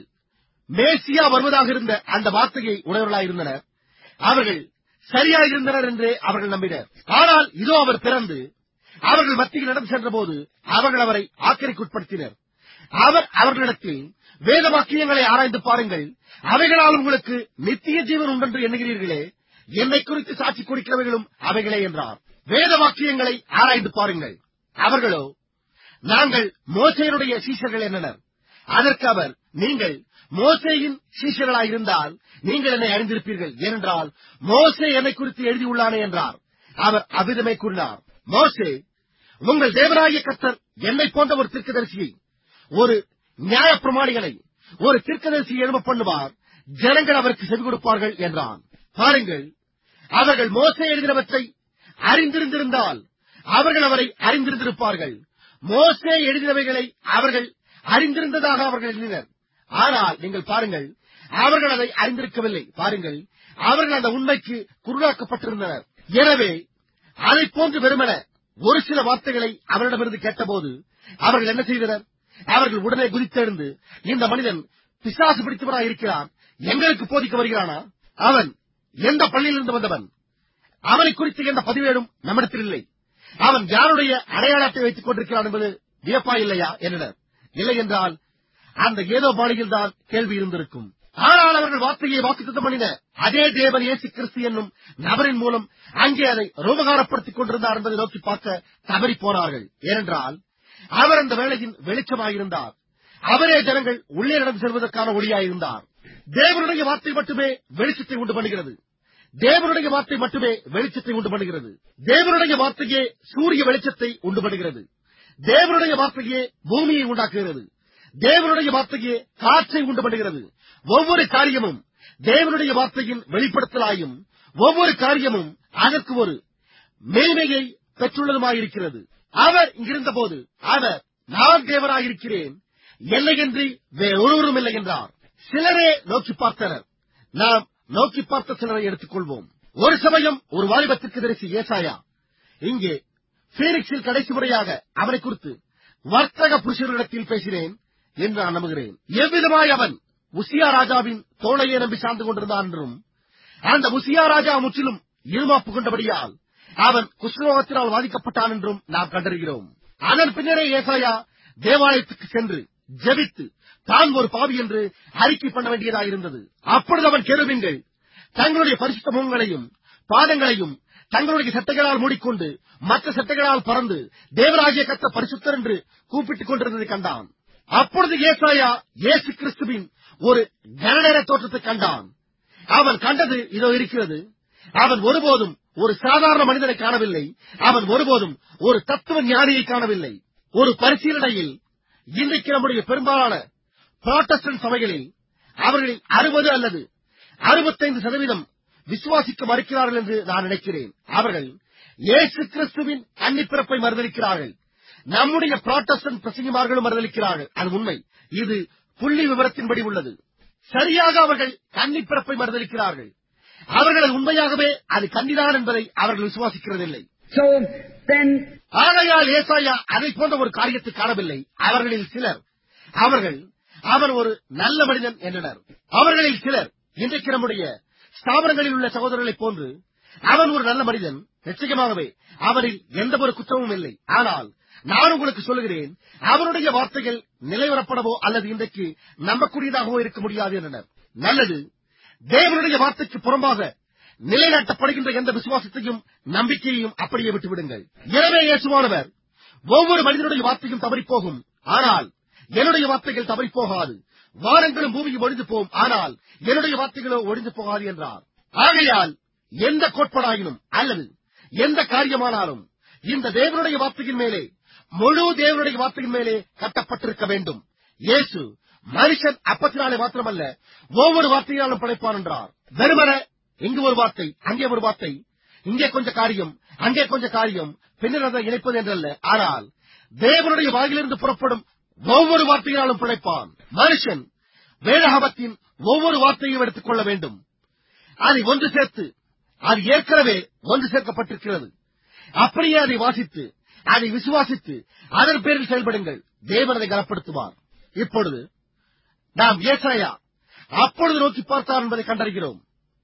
மேசியா வருவதாக இருந்த அந்த வார்த்தையை உடையவர்களாயிருந்தனர். அவர்கள் சரியாயிருந்தனர் என்றே அவர்கள் நம்பினர். ஆனால் இதோ அவர் பிறந்து அவர்கள் மத்தியில் நடந்து சென்ற போது அவர்கள் அவரை ஆக்கிரைக்குட்படுத்தினர். அவர் அவர்களிடத்தில் வேத வாக்கியங்களை ஆராய்ந்து பாருங்கள், அவைகளால் உங்களுக்கு நித்திய ஜீவன் உண்டென்று எண்ணுகிறீர்களே, என்னை குறித்து சாட்சி கொடுக்கிறவைகளும் அவைகளே என்றார். வேத வாக்கியங்களை ஆராய்ந்து பாருங்கள். அவர்களோ நாங்கள் மோசேயினுடைய சீஷர்கள் என்னனர். அதற்கு அவர், நீங்கள் மோசேயின் சீஷர்களாயிருந்தால் நீங்கள் என்னை அறிந்திருப்பீர்கள், ஏனென்றால் மோசே என்னை குறித்து எழுதியுள்ளானே என்றார். அவர் அவ்விதமே கூறினார். மோசே, உங்கள் தேவனாகிய கர்த்தர் என்னை போன்ற ஒரு தீர்க்கதரிசியை, ஒரு நியாயப்பிரமாணிகளை, ஒரு தீர்க்கதரிசியை எழும்ப பண்ணுவார், ஜனங்கள் அவருக்கு செவி கொடுப்பார்கள் என்றான். பாருங்கள், அவர்கள் மோசே எழுதினவற்றை அறிந்திருந்திருந்தால் அவர்கள் அவரை அறிந்திருந்திருப்பார்கள். மோசே எழுதினவைகளை அவர்கள் அறிந்திருந்ததாக அவர்கள் எண்ணினர். ஆனால் நீங்கள் பாருங்கள், அவர்கள் அதை அறிந்திருக்கவில்லை. பாருங்கள், அவர்கள் அந்த உண்மைக்கு குருடாக்கப்பட்டிருந்தனர். எனவே அதை போன்று வெறுமன ஒரு சில வார்த்தைகளை அவரிடமிருந்து கேட்டபோது அவர்கள் என்ன செய்தனர்? அவர்கள் உடனே குதித்தெழுந்து, இந்த மனிதன் பிசாசு பிடித்தவராக இருக்கிறான், எங்களுக்கு போதிக்க வருகிறானா? அவன் எந்த பள்ளியிலிருந்து வந்தவன்? அவனை குறித்து எந்த பதிவேடும் நம்மிடத்தில் இல்லை. அவன் யாருடைய அடையாளத்தை வைத்துக் கொண்டிருக்கிறான் என்பது வியப்பா இல்லையா என்றனர். இல்லை என்றால் அந்த ஏதோ பாணியில் தான் கேள்வி இருந்திருக்கும். ஆனால் அவர்கள் வார்த்தையை வாக்குத்தத்தம் பண்ணின அதே தேவன் இயேசு கிறிஸ்து என்னும் நபரின் மூலம் அங்கே அதை ரோமகாரப்படுத்திக் கொண்டிருந்தார் என்பதை நோக்கி பார்க்க தவறி போனார்கள். ஏனென்றால் அவர் அந்த வேளையின் வெளிச்சமாயிருந்தார். அவரே ஜனங்கள் உள்ளே நடந்து செல்வதற்கான ஒளியாயிருந்தார். தேவனுடைய வார்த்தை மட்டுமே வெளிச்சத்தை உண்டு பண்ணுகிறது. தேவனுடைய வார்த்தை மட்டுமே வெளிச்சத்தை உண்டு பண்ணுகிறது. தேவனுடைய வார்த்தையே சூரிய வெளிச்சத்தை உண்டு பண்ணுகிறது. தேவனுடைய வார்த்தையே பூமியை உண்டாக்குகிறது. தேவனுடைய வார்த்தையே காற்றை உண்டு பண்ணுகிறது. ஒவ்வொரு காரியமும் தேவனுடைய வார்த்தையின் வெளிப்படுத்தலாயும் ஒவ்வொரு காரியமும் அதற்கு ஒரு மேன்மையை பெற்றுள்ளதுமாயிருக்கிறது. அவர் இங்கிருந்த போது அவர், நான் தேவனாயிருக்கிறேன், என்னையன்றி வேறொருவரும் இல்லை என்றார். சிலரே நோக்கி பார்த்தனர். நாம் நோக்கி பார்த்த சிலரை எடுத்துக் கொள்வோம். ஒரு சமயம் ஒரு வாலிபத்திற்கு தரிசி ஏசாயா இங்கே பீனிக்ஸில் கடைசி முறையாக அவனை குறித்து வர்த்தக புருஷர்களிடத்தில் பேசினேன் என்று நான் நம்புகிறேன். எவ்விதமாய் அவன் உசியா ராஜாவின் தோளையே நம்பி சார்ந்து கொண்டிருந்தான் என்றும், அந்த உசியா ராஜா முற்றிலும் இருமாப்பு கொண்டபடியால் அவன் குஷ்டரோகத்தினால் பாதிக்கப்பட்டான் என்றும் நாம் கண்டறிகிறோம். அதன் பின்னரே ஏசாயா தேவாலயத்துக்கு சென்று ஜெபித்து தான் ஒரு பாவி என்று அறிக்கை பண்ண வேண்டியதாயிருந்தது. அப்பொழுது அவன் கேருபீன்கள் தங்களுடைய பரிசுத்த முகங்களையும் பாதங்களையும் தங்களுடைய சட்டைகளால் மூடிக்கொண்டு மற்ற சட்டைகளால் பறந்து தேவராஜ்ய கர்த்தர் பரிசுத்தர் என்று கூப்பிட்டுக் கொண்டிருந்ததை கண்டான். அப்பொழுது ஏசாயா இயேசு கிறிஸ்துவின் ஒரு கனநேர தோற்றத்தை கண்டான். அவன் கண்டது இதோ இருக்கிறது. அவன் ஒருபோதும் ஒரு சாதாரண மனிதனை காணவில்லை. அவன் ஒருபோதும் ஒரு தத்துவ ஞானியை காணவில்லை. ஒரு பரிசீலனையில் இன்றைக்கு நம்முடைய பெரும்பாலான புராட்டஸ்டன்ட் சபைகளில் அவர்களில் அறுபது அல்லது அறுபத்தைந்து சதவீதம் விசுவாசிக்க மறுக்கிறார்கள் என்று நான் நினைக்கிறேன். அவர்கள் இயேசு கிறிஸ்துவின் அன்னிப்பிறப்பை மறுதலிக்கிறார்கள். நம்முடைய புராட்டஸ்டன்ட் பிரசங்கிமார்களும் மறுதலிக்கிறார்கள். அது உண்மை. இது புள்ளி விவரத்தின்படி உள்ளது. சரியாக அவர்கள் கன்னிப் பிறப்பை மறுதலிக்கிறார்கள். அவர்களை உண்மையாகவே அது கன்னிதான் என்பதை அவர்கள் விசுவாசிக்கிறதில்லை. So then, ஆகையால் ஏசாயா அதை போன்ற ஒரு காரியத்தை காணவில்லை. அவர்களில் சிலர் அவர்கள் அவன் ஒரு நல்ல மனிதன் என்றனர். அவர்களில் சிலர் இன்றைக்கு நம்முடைய ஸ்தாபனங்களில் உள்ள சகோதரர்களைப் போன்று அவன் ஒரு நல்ல மனிதன், நிச்சயமாகவே அவனில் எந்த ஒரு குற்றமும் இல்லை. ஆனால் நான் உங்களுக்கு சொல்லுகிறேன், அவனுடைய வார்த்தைகள் நிலைவரப்படவோ அல்லது இன்றைக்கு நம்பக்கூடியதாகவோ இருக்க முடியாது என்றனர். நல்லது, தேவனுடைய வார்த்தைக்கு புறம்பாக நிலைநாட்டப்படுகின்ற எந்த விசுவாசத்தையும் நம்பிக்கையையும் அப்படியே விட்டுவிடுங்கள். எனவே இயேசுவானவர், ஒவ்வொரு மனிதனுடைய வார்த்தையும் தவறிப்போகும், ஆனால் என்னுடைய வார்த்தைகள் தவறிப்போகாது. வானங்களும் பூமியும் ஒழிந்து போகும், ஆனால் என்னுடைய வார்த்தைகளோ ஒழிந்து போகாது என்றார். ஆகையால் எந்த கோட்பாடாயினும் அல்லது எந்த காரியமானாலும் இந்த தேவனுடைய வார்த்தையின் மேலே, முழு தேவனுடைய வார்த்தையின் மேலே கட்டப்பட்டிருக்க வேண்டும். இயேசு மனுஷன் அப்பத்தினாலே மாத்திரமல்ல, ஒவ்வொரு வார்த்தையாலும் படைப்பான் என்றார். வெறுமன இங்கு ஒரு வார்த்தை, அங்கே ஒரு வார்த்தை, இங்கே கொஞ்ச காரியம், அங்கே கொஞ்ச காரியம், பின்னர் அதை இணைப்பது என்றல்ல. ஆனால் தேவனுடைய வாயிலிருந்து புறப்படும் ஒவ்வொரு வார்த்தையாலும் பிழைப்பான். மனுஷன் வேதாகமத்தின் ஒவ்வொரு வார்த்தையும் எடுத்துக் கொள்ள வேண்டும். அதை ஒன்று சேர்த்து, அது ஏற்கனவே ஒன்று சேர்க்கப்பட்டிருக்கிறது, அப்படியே அதை வாசித்து, அதை விசுவாசித்து, அதன் பேரில் செயல்படுங்கள். தேவன் அதை கனப்படுத்துவார். இப்பொழுது நாம் ஏசாயா அப்பொழுது நோக்கி பார்த்தார் என்பதை கண்டறிகிறோம்.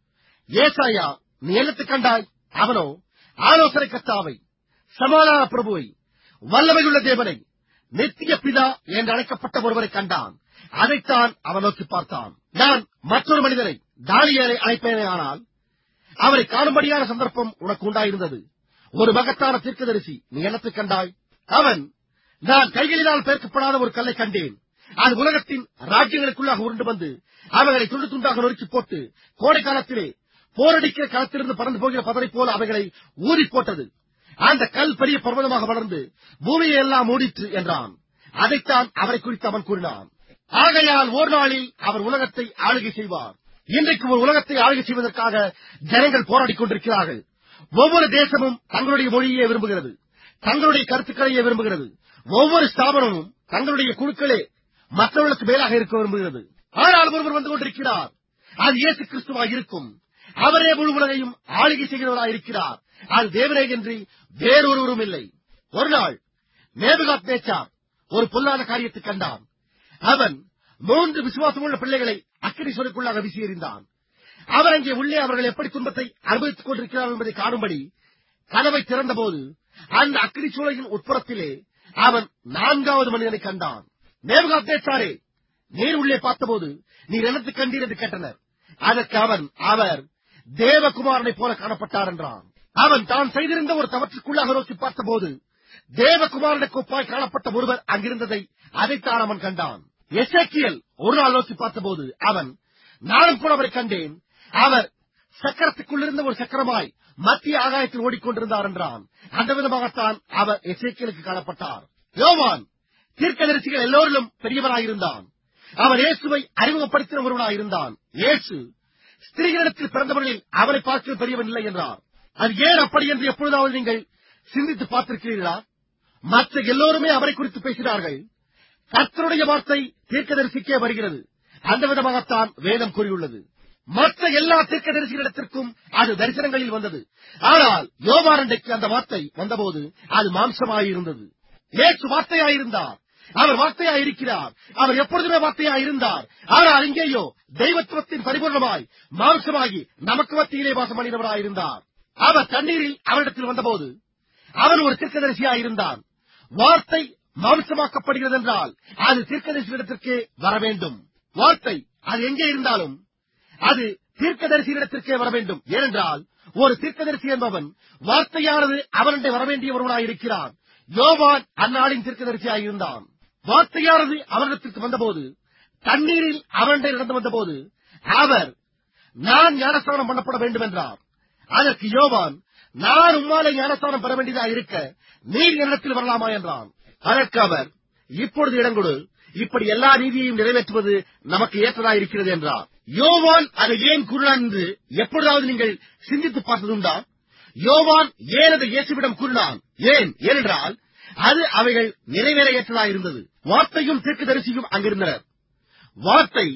ஏசாயா, நீ என்னத்தை கண்டாய்? அவனோ ஆலோசனை கர்த்தாவை, சமாதான பிரபுவை, வல்லமையுள்ள தேவனை, நித்திய பிதா என்று அழைக்கப்பட்ட ஒருவரை கண்டான். அதைத்தான் அவன் நோக்கி பார்த்தான். நான் மற்றொரு மனிதனை, தானியேலை அழைப்பேனே, ஆனால் அவரை காணும்படியான சந்தர்ப்பம் உனக்கு உண்டாயிருந்தது. ஒரு மகத்தான தீர்க்கதரிசி, நீ என்னத்தை கண்டாய்? அவன், நான் கைகளினால் பெயர்க்கப்படாத ஒரு கல்லை கண்டேன். அது உலகத்தின் ராஜ்யங்களுக்குள்ளாக உருண்டு வந்து அவைகளை துண்டு துண்டாக நொறுக்கி போட்டு, கோடை காலத்திலே போரடிக்கிற களத்திலிருந்து பறந்து போகிற பதரை போல அவைகளை ஊதி போட்டது. அந்த கல் பெரிய பர்வதமாக வளர்ந்து பூமியை எல்லாம் மூடிற்று என்றான். அதைத்தான் அவரை குறித்து அவன் கூறினான். ஆகையால் ஒரு நாளில் அவர் உலகத்தை ஆளுகை செய்வார். இன்றைக்கு ஒரு உலகத்தை ஆளுகை செய்வதற்காக ஜனங்கள் போராடிக் கொண்டிருக்கிறார்கள். ஒவ்வொரு தேசமும் தங்களுடைய மொழியே விரும்புகிறது, தங்களுடைய கருத்துக்களையே விரும்புகிறது. ஒவ்வொரு ஸ்தாபனமும் தங்களுடைய குழுக்களே மற்றவர்களுக்கு மேலாக இருக்க விரும்புகிறது. ஆனால் ஒருவர் வந்து கொண்டிருக்கிறார், அது இயேசு கிறிஸ்துவாக இருக்கும். அவரே முழு உலகையும் ஆளுகை செய்கிறவராக இருக்கிறார். அது தேவனே என்று வேறொருவரும் இல்லை. ஒரு நாள் நேபுகாத்நேச்சார் ஒரு பொல்லாத காரியத்தை கண்டான். அவன் மூன்று விசுவாசமுள்ள பிள்ளைகளை அக்கினி சூளைக்குள்ளாக வீசி எறிந்தான். அவன் அங்கே உள்ளே அவர்கள் எப்படி துன்பத்தை அனுபவித்துக் கொண்டிருக்கிறார்கள் என்பதை காணும்படி கதவை திறந்தபோது அந்த அக்கினி சூளையின் உட்புறத்திலே அவன் நான்காவது மனிதனை கண்டான். நேபுகாத்நேச்சாரே, நீர் உள்ளே பார்த்தபோது நீர் என்னத்தை கண்டீர் என்று கேட்டனர். அதற்கு அவன், அவர் தேவகுமாரனைப் போல காணப்பட்டார் என்றான். அவன் தான் செய்திருந்த ஒரு தவற்றுக்குள்ளாக நோக்கி பார்த்தபோது தேவகுமாரனுக்கு ஒப்பாய் காணப்பட்ட ஒருவர் அங்கிருந்ததை அதைத்தான் அவன் கண்டான். எசேக்கியேல் ஒரு நாள் நோக்கி பார்த்தபோது அவன், நானும் கூட அவரை கண்டேன். அவர் சக்கரத்துக்குள்ளிருந்த ஒரு சக்கரமாய் மத்திய ஆகாயத்தில் ஓடிக்கொண்டிருந்தார் என்றான். அந்த விதமாகத்தான் அவர் எசேக்கியேலுக்கு காணப்பட்டார். யோவான் தீர்க்கதரிசிகள் எல்லோரிலும் பெரியவனாயிருந்தான். அவன் இயேசுவை அறிமுகப்படுத்தின ஒருவனாயிருந்தான். இயேசு ஸ்திரீகளிடத்தில் பிறந்தவர்களில் அவரை பார்க்க பெரியவன் இல்லை என்றார். அது ஏன் அப்படி என்று எப்பொழுதாவது நீங்கள் சிந்தித்து பார்த்திருக்கிறீர்களா? மற்ற எல்லோருமே அவரை குறித்து பேசினார்கள். கர்த்தருடைய வார்த்தை தீர்க்கதரிசிக்கே வருகிறது. அந்த விதமாகத்தான் வேதம் கூறியுள்ளது. மற்ற எல்லா தீர்க்கதரிசிகளிடத்திற்கும் அது தரிசனங்களில் வந்தது. ஆனால் யோவானண்டைக்கு அந்த வார்த்தை வந்தபோது அது மாம்சமாயிருந்தது. இயேசு வார்த்தையாயிருந்தார். அவர் வார்த்தையாயிருக்கிறார். அவர் எப்பொழுதுமே வார்த்தையாயிருந்தார். ஆனால் இங்கேயோ தெய்வத்துவத்தின் பரிபூர்ணமாய் மாம்சமாகி நமக்கு மத்தியிலே வாசம் பண்ணினவராயிருந்தார். அவர் தண்ணீரில் அவரிடத்தில் வந்தபோது அவன் ஒரு தீர்க்கதரிசியாயிருந்தான். வார்த்தை மாம்சமாக்கப்படுகிறது என்றால் அது தீர்க்கதரிசியிடத்திற்கே வர வேண்டும். வார்த்தை அது எங்கே இருந்தாலும் அது தீர்க்கதரிசியிடத்திற்கே வர வேண்டும். ஏனென்றால் ஒரு தீர்க்கதரிசி என்பவன் வார்த்தையானது அவனுடைய வரவேண்டிய ஒருவனாயிருக்கிறான். யோவான் அந்நாளின் தீர்க்கதரிசியாயிருந்தான். வார்த்தையானது அவனிடத்திற்கு வந்தபோது, தண்ணீரில் அவனுடைய நடந்து வந்தபோது அவர், நான் ஞானஸ்தானம் பண்ணப்பட வேண்டும் என்றார். அதற்கு யோவான், நான் உம்மாலே ஞானஸ்தானம் பெற வேண்டியதாக இருக்க நீர் என்னிடத்தில் வரலாமா என்றான். அதற்கு அவர், இப்பொழுது இடங்கொடு, இப்படி எல்லா நீதியையும் நிறைவேற்றுவது நமக்கு ஏற்றதாயிருக்கிறது என்றார். யோவான் அதை ஏன் கூறினான் என்று எப்பொழுதாவது நீங்கள் சிந்தித்து பார்த்ததுண்டா? யோவான் ஏன் அதை இயேசுவிடம் கூறினான்? ஏன்? ஏனென்றால் அது அவைகள் நிறைவேற ஏற்றதாயிருந்தது. வார்த்தையும் தீர்க்கதரிசியும் அங்கிருந்தனர். வார்த்தை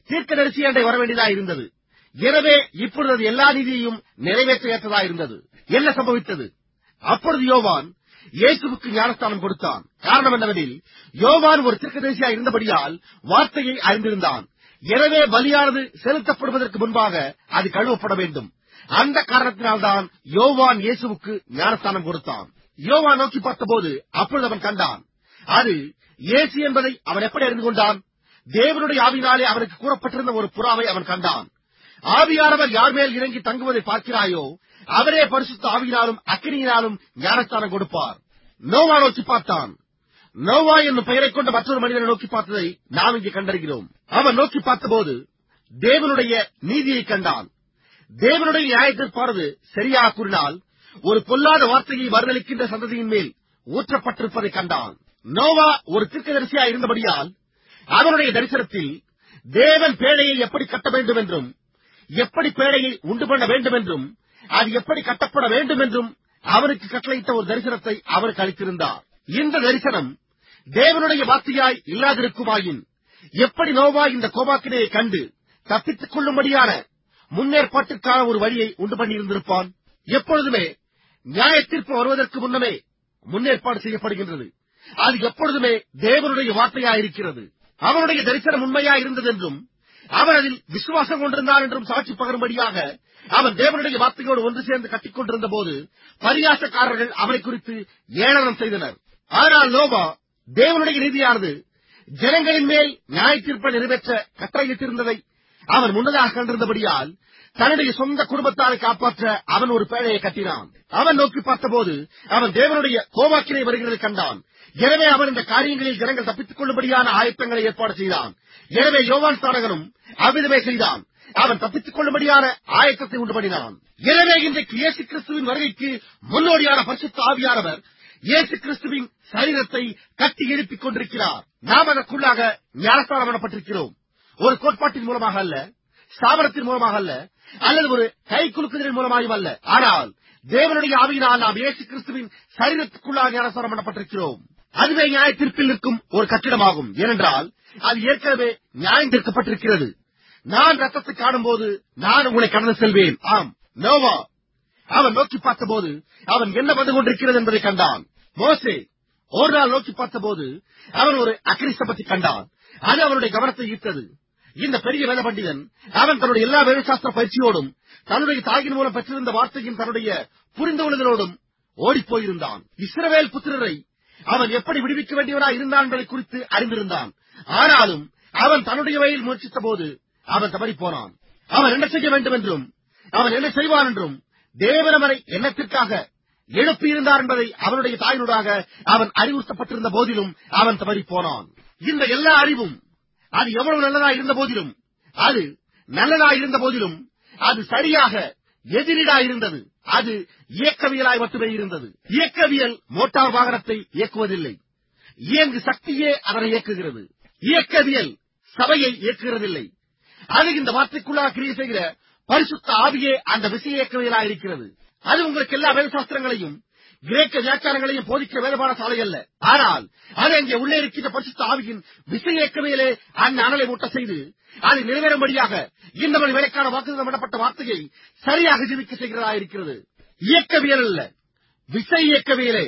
தீர்க்கதரிசி அண்டை வர வேண்டியதாக இருந்தது. எனவே இப்பொழுது அது எல்லா நீதியையும் நிறைவேற்ற ஏற்றதாக இருந்தது. என்ன சம்பவித்தது? அப்பொழுது யோவான் இயேசுவுக்கு ஞானஸ்தானம் கொடுத்தான். காரணம் என்னவெனில், யோவான் ஒரு தீர்க்கதரிசியாக இருந்தபடியால் வார்த்தையை அறிந்திருந்தான். எனவே பலியானது செலுத்தப்படுவதற்கு முன்பாக அது கழுவப்பட வேண்டும். அந்த காரணத்தினால்தான் யோவான் இயேசுவுக்கு ஞானஸ்தானம் கொடுத்தான். யோவான் நோக்கி பார்த்தபோது அப்பொழுது அவன் கண்டான். அது இயேசு என்பதை அவன் எப்படி அறிந்து கொண்டான்? தேவனுடைய ஆவியினாலே அவனுக்கு கூறப்பட்டிருந்த ஒரு புறாவை அவன் கண்டான். ஆவியானவர் யார் மேல் இறங்கி தங்குவதை பார்க்கிறாயோ அவரே பரிசுத்த ஆவியினாலும் அக்கினியினாலும் ஞானஸ்தானம் கொடுப்பார். நோவா நோக்கி பார்த்தான். நோவா என்னும் பெயரை கொண்ட மற்றொரு மனிதனை நோக்கி பார்த்ததை நாம் இங்கே கண்டறிகிறோம். அவன் நோக்கி பார்த்தபோது தேவனுடைய நீதியை கண்டான். தேவனுடைய நியாயத்திற்பானது சரியாக கூறினால் ஒரு பொல்லாத வார்த்தையை மறுதளிக்கின்ற சந்ததியின் மேல் ஊற்றப்பட்டிருப்பதை கண்டான். நோவா ஒரு தீர்க்கதரிசியாக இருந்தபடியால் அவனுடைய தரிசனத்தில் தேவன் பேழையை எப்படி கட்ட வேண்டும் என்றும், எப்படி பேழையை உண்டு பண்ண வேண்டும் என்றும், அது எப்படி கட்டப்பட வேண்டும் என்றும் அவனுக்கு கட்டளையிட்ட ஒரு தரிசனத்தை அவருக்கு அளித்திருந்தார். இந்த தரிசனம் தேவனுடைய வார்த்தையாய் இல்லாதிருக்குமாயின் எப்படி நோவா இந்த கோபாக்கினையை கண்டு தப்பித்துக் கொள்ளும்படியான முன்னேற்பாட்டிற்கான ஒரு வழியை உண்டு பண்ணியிருந்திருப்பான்? எப்பொழுதுமே நியாயத்தீர்ப்பு வருவதற்கு முன்னமே முன்னேற்பாடு செய்யப்படுகின்றது. அது எப்பொழுதுமே தேவனுடைய வார்த்தையாயிருக்கிறது. அவனுடைய தரிசனம் உண்மையாய் இருந்தது என்றும் அவன் அதில் விசுவாசம் கொண்டிருந்தான் என்றும் சாட்சி பகரும்படியாக அவன் தேவனுடைய வார்த்தையோடு ஒன்று சேர்ந்து கட்டிக் கொண்டிருந்த போது பரியாசக்காரர்கள் அவனை குறித்து ஏளனம் செய்தனர். ஆனால் நோவா தேவனுடைய நீதியானது ஜனங்களின் மேல் நியாயத்தீர்ப்பை நிறைவேற்ற கட்டளையிட்டிருந்ததை அவன் முன்னதாக கண்டிருந்தபடியால் தன்னுடைய சொந்த குடும்பத்தாரை காப்பாற்ற அவன் ஒரு பேழையை கட்டினான். அவன் நோக்கி பார்த்தபோது அவன் தேவனுடைய கோபாக்கினை வருகிறதை கண்டான். எனவே அவன் இந்த காரியங்களில் ஜனங்கள் தப்பித்துக் கொள்ளும்படியான ஆயத்தங்களை ஏற்பாடு செய்தான். எனவே யோவான் ஸ்நானகனும் அவ்விதமே செய்தான். அவன் தப்பித்துக் கொள்ளும்படியான ஆயத்தத்தை உண்டு பண்ணினான். எனவே இன்றைக்கு இயேசு கிறிஸ்துவின் வருகைக்கு முன்னோடியான பரிசுத்த ஆவியானவர் இயேசு கிறிஸ்துவின் சரீரத்தை கட்டி எழுப்பிக் கொண்டிருக்கிறார். நாம் அதற்குள்ளாக ஞானஸ்தானம் பண்ணப்பட்டிருக்கிறோம். ஒரு கோட்பாட்டின் மூலமாக அல்ல, ஸ்தாபனத்தின் மூலமாக அல்ல, அல்லது ஒரு கை குலுக்குதலின் மூலமாயும் அல்ல. ஆனால் தேவனுடைய ஆவியினால் நாம் இயேசு கிறிஸ்துவின் சரீரத்துக்குள்ளாக ஞானஸ்தானம் பண்ணப்பட்டிருக்கிறோம். அதுவே நியாயத்தீர்ப்பில் இருக்கும் ஒரு கட்டிடமாகும். ஏனென்றால் அது ஏற்கனவே நியாயம் தீர்க்கப்பட்டிருக்கிறது. நான் ரத்தத்தை காணும் போது நான் உங்களை கடந்து செல்வேன். ஆம், நோவா அவன் நோக்கி பார்த்தபோது அவன் என்ன வந்து கொண்டிருக்கிறது என்பதை கண்டான். மோசே ஒரு நாள் நோக்கி பார்த்தபோது அவன் ஒரு அக்கினி ஸ்தம்பத்தை கண்டான். அது அவனுடைய கவனத்தை ஈர்த்தது. இந்த பெரிய வேத பண்டிதன் அவன் தன்னுடைய எல்லா வேதசாஸ்திர பயிற்சியோடும் தன்னுடைய தாயின் மூலம் பெற்றிருந்த வார்த்தையின் தன்னுடைய புரிந்து கொள்ளுதலோடும் ஓடிப்போயிருந்தான். இஸ்ரவேல் புத்திரரை அவன் எப்படி விடுவிக்க வேண்டியவனாய் இருந்தான் என்பதை குறித்து அறிந்திருந்தான். ஆனாலும் அவன் தன்னுடைய வழியில் முயற்சித்த போது அவன் தவறி போனான். அவன் என்ன செய்ய வேண்டும் என்றும் அவன் என்ன செய்வான் என்றும் தேவன் அவனை எண்ணத்திற்காக எழுப்பியிருந்தார் என்பதை அவனுடைய தாயினூடாக அவன் அறிவுறுத்தப்பட்டிருந்த போதிலும் அவன் தவறி போனான். இந்த எல்லா அறிவும் அது எவ்வளவு நல்லதா இருந்த போதிலும் அது நல்லதா இருந்த போதிலும் அது சரியாக எதிரிடாய் இருந்தது. அது இயக்கவியலாய் மட்டுமே இருந்தது. இயக்கவியல் மோட்டார் வாகனத்தை இயக்குவதில்லை. இயங்கு சக்தியே அதனை இயக்குகிறது. இயக்கவியல் சபையை இயக்குகிறதில்லை. அது இந்த வார்த்தைக்குள்ளாக கிரியை செய்கிற பரிசுத்த ஆவியே அந்த விசை இயக்கவியலாய் இருக்கிறது. அது உங்களுக்கு எல்லா வேதசாஸ்திரங்களையும் கிரேக்க வியாக்கியானங்களையும் போதிக்கிற வேதபாட சாலை அல்ல. ஆனால் அது அங்கே உள்ளே இருக்கின்ற பரிசுத்த ஆவியின் விசை இயக்கவியலே அந்த அனலை மூட்ட செய்து அதை நிறைவேறும்படியாக இந்த மணி வேலைக்கான வாக்குறுதம் விடப்பட்ட வார்த்தையை சரியாக ஜீவிக்க செய்கிறதா இருக்கிறது. இயக்கவியல் அல்ல, விசை இயக்கவியலே.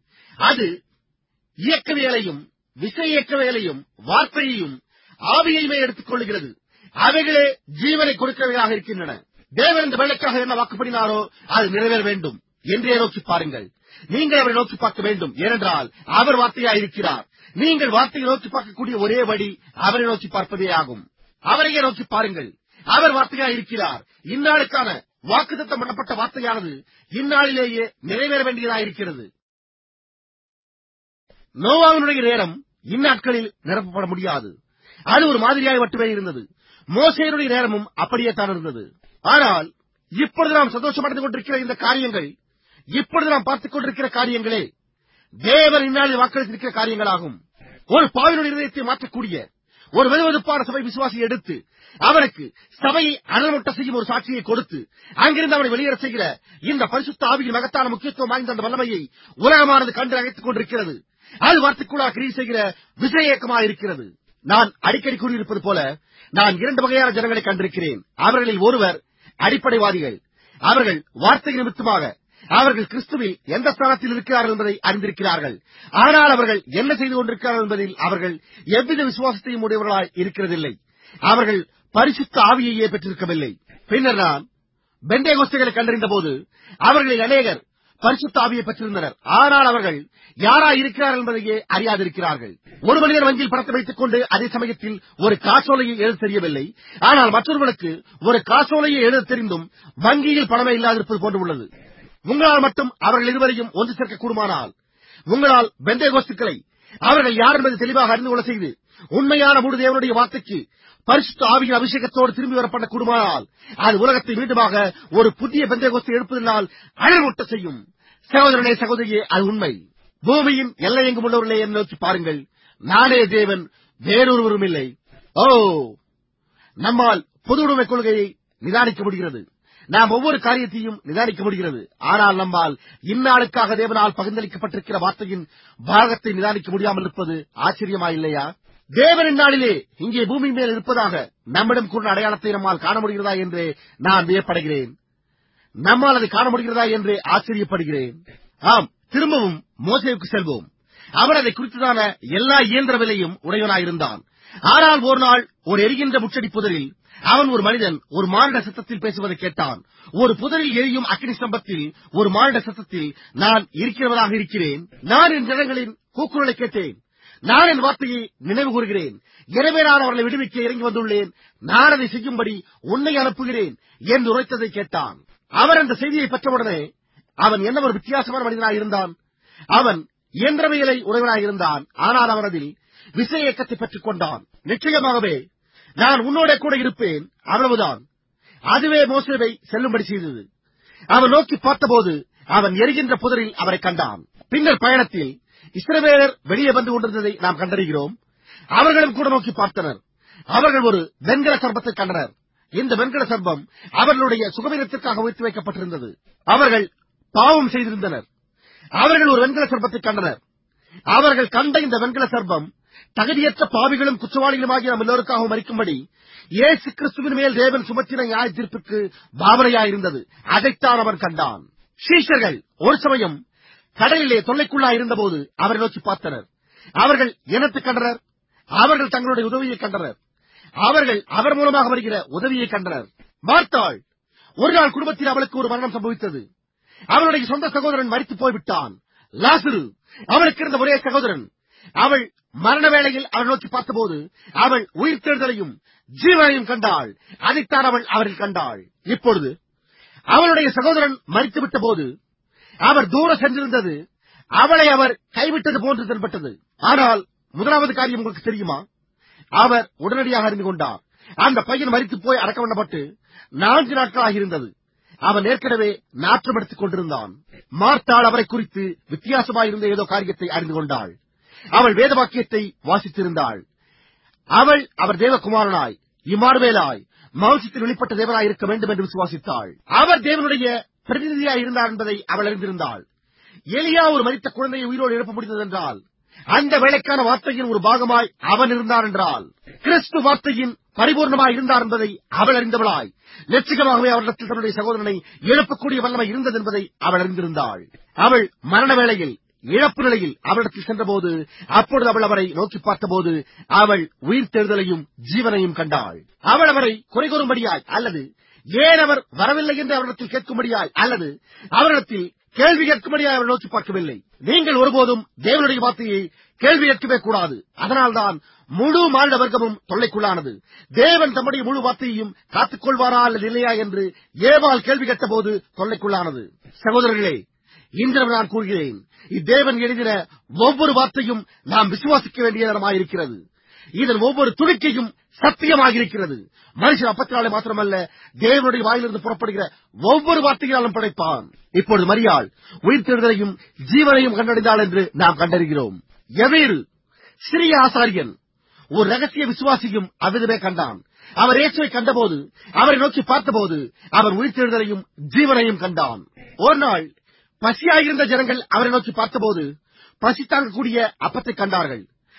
அது இயக்கவியலையும் விசை இயக்கவியலையும் வார்த்தையையும் ஆவியையுமே எடுத்துக் கொள்ளுகிறது. அவைகளே ஜீவனை கொடுக்கிறவையாக இருக்கின்றன. தேவன் இந்த வேலைக்காக என்ன வாக்குப்படினாரோ அது நிறைவேற வேண்டும் என்றே நோக்கி பாருங்கள். நீங்கள் அவரை நோக்கி பார்க்க வேண்டும். ஏனென்றால் அவர் வார்த்தையாக இருக்கிறார். நீங்கள் வார்த்தையை நோக்கி பார்க்கக்கூடிய ஒரே வழி அவரை நோக்கி பார்ப்பதே ஆகும். அவரையே நோக்கி பாருங்கள். அவர் வார்த்தையாக இருக்கிறார். இந்நாளுக்கான வாக்குத்தத்தம் பண்ணப்பட்ட வார்த்தையானது இந்நாளிலேயே நிறைவேற வேண்டியதாக இருக்கிறது. நோவாவினுடைய நேரம் இந்நாட்களில் நிரப்பப்பட முடியாது. அது ஒரு மாதிரியாய் மட்டுமே இருந்தது. மோசேயுடைய நேரமும் அப்படியே தான் இருந்தது. ஆனால் இப்பொழுது நாம் சந்தோஷமடைந்து கொண்டிருக்கிற இந்த காரியங்கள், இப்பொழுது நாம் பார்த்துக் கொண்டிருக்கிற காரியங்களே தேவன் இந்நாளில் வாக்களித்திருக்கிற காரியங்களாகும். ஒரு பாவினுடைய இதயத்தை மாற்றக்கூடிய ஒரு வெதுவெதுப்பான சபை விசுவாசியை எடுத்து அவனுக்கு சபையை அனல்முட்ட செய்யும் ஒரு சாட்சியை கொடுத்து அங்கிருந்து அவனை வெளியேற செய்கிற இந்த பரிசுத்த ஆவியின் மகத்தான முக்கியத்துவம் வாய்ந்த அந்த வல்லமையை உலகமானது கண்டு அழைத்துக் கொண்டிருக்கிறது. அது வார்த்தைக்குள்ளாக கிரியை செய்கிற விசை இயக்கமாக இருக்கிறது. நான் அடிக்கடி கூறியிருப்பது போல நான் இரண்டு வகையான ஜனங்களை கண்டிருக்கிறேன். அவர்களில் ஒருவர் அடிப்படைவாதிகள். அவர்கள் வார்த்தை நிமித்தமாக அவர்கள் கிறிஸ்துவில் எந்த ஸ்தானத்தில் இருக்கிறார்கள் என்பதை அறிந்திருக்கிறார்கள். ஆனால் அவர்கள் என்ன செய்து கொண்டிருக்கிறார்கள் என்பதில் அவர்கள் எவ்வித விசுவாசத்தையும் உடையவர்களாய் இருக்கிறதில்லை. அவர்கள் பரிசுத்த ஆவியையே பெற்றிருக்கவில்லை. பின்னர் நான் பெந்தேகோஸ்தேகளை கண்டறிந்த போது அவர்களில் அநேகர் பரிசுத்த ஆவியை பெற்றிருந்தனர். ஆனால் அவர்கள் யாராய் இருக்கிறார்கள் என்பதையே அறியாதிருக்கிறார்கள். ஒரு மனிதன் வங்கியில் பணத்தை வைத்துக் கொண்டு அதே சமயத்தில் ஒரு காசோலையை எழுத தெரியவில்லை. ஆனால் மற்றொருவனுக்கு ஒரு காசோலையை எழுத தெரிந்தும் வங்கியில் பணமே இல்லாதிருப்பது போன்று உள்ளது. உங்களால் மட்டும் அவர்கள் இருவரையும் ஒன்று சேர்க்க கூடுமானால், உங்களால் பெந்தேகோஸ்துக்களை அவர்கள் யார் என்பதை தெளிவாக அறிந்து கொள்ள செய்து உண்மையான முழு தேவனுடைய வார்த்தைக்கு பரிசுத்த ஆவியின் அபிஷேகத்தோடு திரும்பி வரப்பட கூடுமானால், அது உலகத்தை மீண்டுமாக ஒரு புதிய பெந்தேகோஸ்தை எழுப்புவதனால் அழகூட்ட செய்யும். சகோதரனே, சகோதரியே, அது உண்மை. பூமியின் எல்லை எங்கும் உள்ளவர்களே, என்னை நோக்கி பாருங்கள். நானே தேவன், வேறொருவரும் இல்லை. ஓ, நம்மால் பொது உடைமை கொள்கையை நிதானிக்க முடிகிறது. நாம் ஒவ்வொரு காரியத்தையும் நிதானிக்க முடிகிறது. ஆனால் நம்மால் இந்நாளுக்காக தேவனால் பகிர்ந்தளிக்கப்பட்டிருக்கிற வார்த்தையின் பாகத்தை நிதானிக்க முடியாமல் இருப்பது ஆச்சரியமாயில்லையா? தேவன் இந்நாளிலே இங்கே பூமி மேல் இருப்பதாக நம்மிடம் கூறின அடையாளத்தை நம்மால் காண முடிகிறதா என்றே நான் வியப்படுகிறேன். நம்மால் அதை காண முடிகிறதா என்றே ஆச்சரியப்படுகிறேன். ஆம், திரும்பவும் மோசேவுக்கு செல்வோம். அவர் அதை குறித்ததான எல்லா இயந்திர விலையும் உடையவனாயிருந்தான். ஆனால் ஒரு நாள் ஒரு எரிகின்ற முச்சடி புதரில் அவன் ஒரு மனிதன் ஒரு மானிட சத்தத்தில் பேசுவதை கேட்டான். ஒரு புதரில் எரியும் அக்னி ஸ்தம்பத்தில் ஒரு மானிட சத்தத்தில், நான் இருக்கிறவனாக இருக்கிறேன். நான் என் ஜனங்களின் கூக்குரலை கேட்டேன். நான் என் வார்த்தையை நினைவு கூறுகிறேன். எனவே நான் அவர்களை விடுவிக்க இறங்கி வந்துள்ளேன். நான் அதை செய்யும்படி உன்னை அனுப்புகிறேன் என்று உரைத்ததை கேட்டான். அவர் அந்த செய்தியை பெற்றவுடனே அவன் என்ன ஒரு வித்தியாசமான மனிதனாக இருந்தான். அவன் இயந்திரவியலை உடையவனாக இருந்தான். ஆனால் அவன் அதில் விசை இயக்கத்தை பெற்றுக் கொண்டான். நிச்சயமாகவே நான் உன்னோட கூட இருப்பேன், அவ்வளவுதான். அதுவே மோசேவை செல்லும்படி செய்தது. அவன் நோக்கி பார்த்தபோது அவன் எரிகின்ற புதரில் அவரை கண்டான். பின்னர் பயணத்தில் இஸ்ரவேலர் வெளியே வந்து கொண்டிருந்ததை நாம் கண்டறிகிறோம். அவர்களும் கூட நோக்கி பார்த்தனர். அவர்கள் ஒரு வெண்கல சர்ப்பத்தை கண்டனர். இந்த வெண்கல சர்ப்பம் அவர்களுடைய சுகவீனத்திற்காக உயர்த்தி வைக்கப்பட்டிருந்தது. அவர்கள் பாவம் செய்திருந்தனர். அவர்கள் ஒரு வெண்கல சர்ப்பத்தை கண்டனர். அவர்கள் கண்ட இந்த வெண்கல சர்ப்பம் தகுதியற்ற பாவிகளும் குற்றவாளிகளுமாகிய நம் எல்லோருக்காகவும் மரிக்கும்படி இயேசு கிறிஸ்துவின் மேல் தேவன் சுமத்தின நியாய தீர்ப்புக்கு பாவனையாயிருந்தது. அதைத்தான் அவன் கண்டான். சீஷர்கள் ஒரு சமயம் கடலிலே தொல்லைக்குள்ளாய் இருந்தபோது அவரை நோக்கி பார்த்தனர். அவர்கள் என்னத்தை கண்டனர்? அவர்கள் தங்களுடைய உதவியை கண்டனர். அவர்கள் அவர் மூலமாக வருகிற உதவியை கண்டனர். மார்த்தாள், ஒரு நாள் குடும்பத்தில் அவளுக்கு ஒரு மரணம் சம்பவித்தது. அவளுடைய சொந்த சகோதரன் மரித்து போய்விட்டான். லாசரு அவளுக்கு இருந்த ஒரே சகோதரன். அவள் மரண வேளையில் அவள் நோக்கி பார்த்தபோது அவள் உயிர் தேர்தலையும் ஜீவனையும் கண்டாள். அதைத்தான் அவள் அவரில் கண்டாள். இப்பொழுது அவளுடைய சகோதரன் மரித்துவிட்ட போது அவர் தூர சென்றிருந்தது அவளை அவர் கைவிட்டது போன்று தென்பட்டது. ஆனால் முதலாவது காரியம் உங்களுக்கு தெரியுமா? அவர் உடனடியாக அறிந்து கொண்டார். அந்த பையன் மரித்து போய் அடக்கம் பண்ணப்பட்டு நான்கு நாட்களாக இருந்தது. அவன் ஏற்கனவே நாற்றம் எடுத்துக் கொண்டிருந்தான். மார்த்தாள் அவரை குறித்து வித்தியாசமாயிருந்த ஏதோ காரியத்தை அறிந்து கொண்டாள். அவள் வேத வாக்கியத்தை வாசித்திருந்தாள். அவள் அவர் தேவகுமாரனாய் இம்மானுவேலாய் மாம்சத்தில் வெளிப்பட்ட தேவனாய் இருக்க வேண்டும் என்று விசுவாசித்தாள். அவர் தேவனுடைய பிரதிநிதியாய் இருந்தார் என்பதை அவள் அறிந்திருந்தாள். எலியா ஒரு மரித்த குழந்தையை உயிரோடு எழுப்ப முடிந்தது என்றால் அந்த வேலைக்கான வார்த்தையின் ஒரு பாகமாய் அவன் இருந்தார் என்றால் கிறிஸ்து வார்த்தையின் பரிபூர்ணமாய் இருந்தார் என்பதை அவள் அறிந்தவளாய் நிச்சயமாகவே அவரிடத்தில் தன்னுடைய சகோதரனை எழுப்பக்கூடிய வல்லமை இருந்தது என்பதை அவள் அறிந்திருந்தாள். அவள் மரண வேளையில் இழப்பு நிலையில் அவரிடத்தில் சென்றபோது அப்பொழுது அவள் அவரை நோக்கி பார்த்தபோது அவள் உயிர் தேர்தலையும் ஜீவனையும் கண்டாள். அவள் அவரை குறை கூறும்படியாய் அல்லது ஏன் அவர் வரவில்லை என்று அவரிடத்தில் கேட்கும்படியாய் அல்லது அவரிடத்தில் கேள்வி கேட்கும்படியாய் அவர் நோக்கி பார்க்கவில்லை. நீங்கள் ஒருபோதும் தேவனுடைய வார்த்தையை கேள்வி கேட்கவே கூடாது. அதனால்தான் முழு மாநில வர்க்கமும் தொல்லைக்குள்ளானது. தேவன் தம்முடைய முழு வார்த்தையையும் காத்துக் கொள்வாரா அல்லது இல்லையா என்று ஏவாள் கேள்வி கேட்ட போது தொல்லைக்குள்ளானது. சகோதரர்களே, இன்று நான் கூறுகிறேன், இத்தேவன் எழுதின ஒவ்வொரு வார்த்தையும் நாம் விசுவாசிக்க வேண்டிய நேரமாயிருக்கிறது. இதன் ஒவ்வொரு துணிக்கையும் சத்தியமாகிருக்கிறது. மனுஷன் அப்பத்தினாலே மாத்திரமல்ல, தேவனுடைய வாயிலிருந்து புறப்படுகிற ஒவ்வொரு வார்த்தையினாலும் படைப்பான். இப்பொழுது மரியாள் உயிர் தேர்தலையும் ஜீவனையும் கண்டடைந்தாள் என்று நாம் கண்டறிகிறோம். எவேறு சிறிய ஆசாரியன் ஒரு ரகசிய விசுவாசியும் அவ்விதமே கண்டான். அவர் இயேசுவை கண்டபோது அவரை நோக்கி பார்த்தபோது அவர் உயிர் தேர்தலையும் ஜீவனையும் கண்டான். ஒரு நாள் பசியாயிருந்த ஜனங்கள் அவரை நோக்கி பார்த்தபோது பசி தாங்கக்கூடிய அப்பத்தை கண்டார்கள்.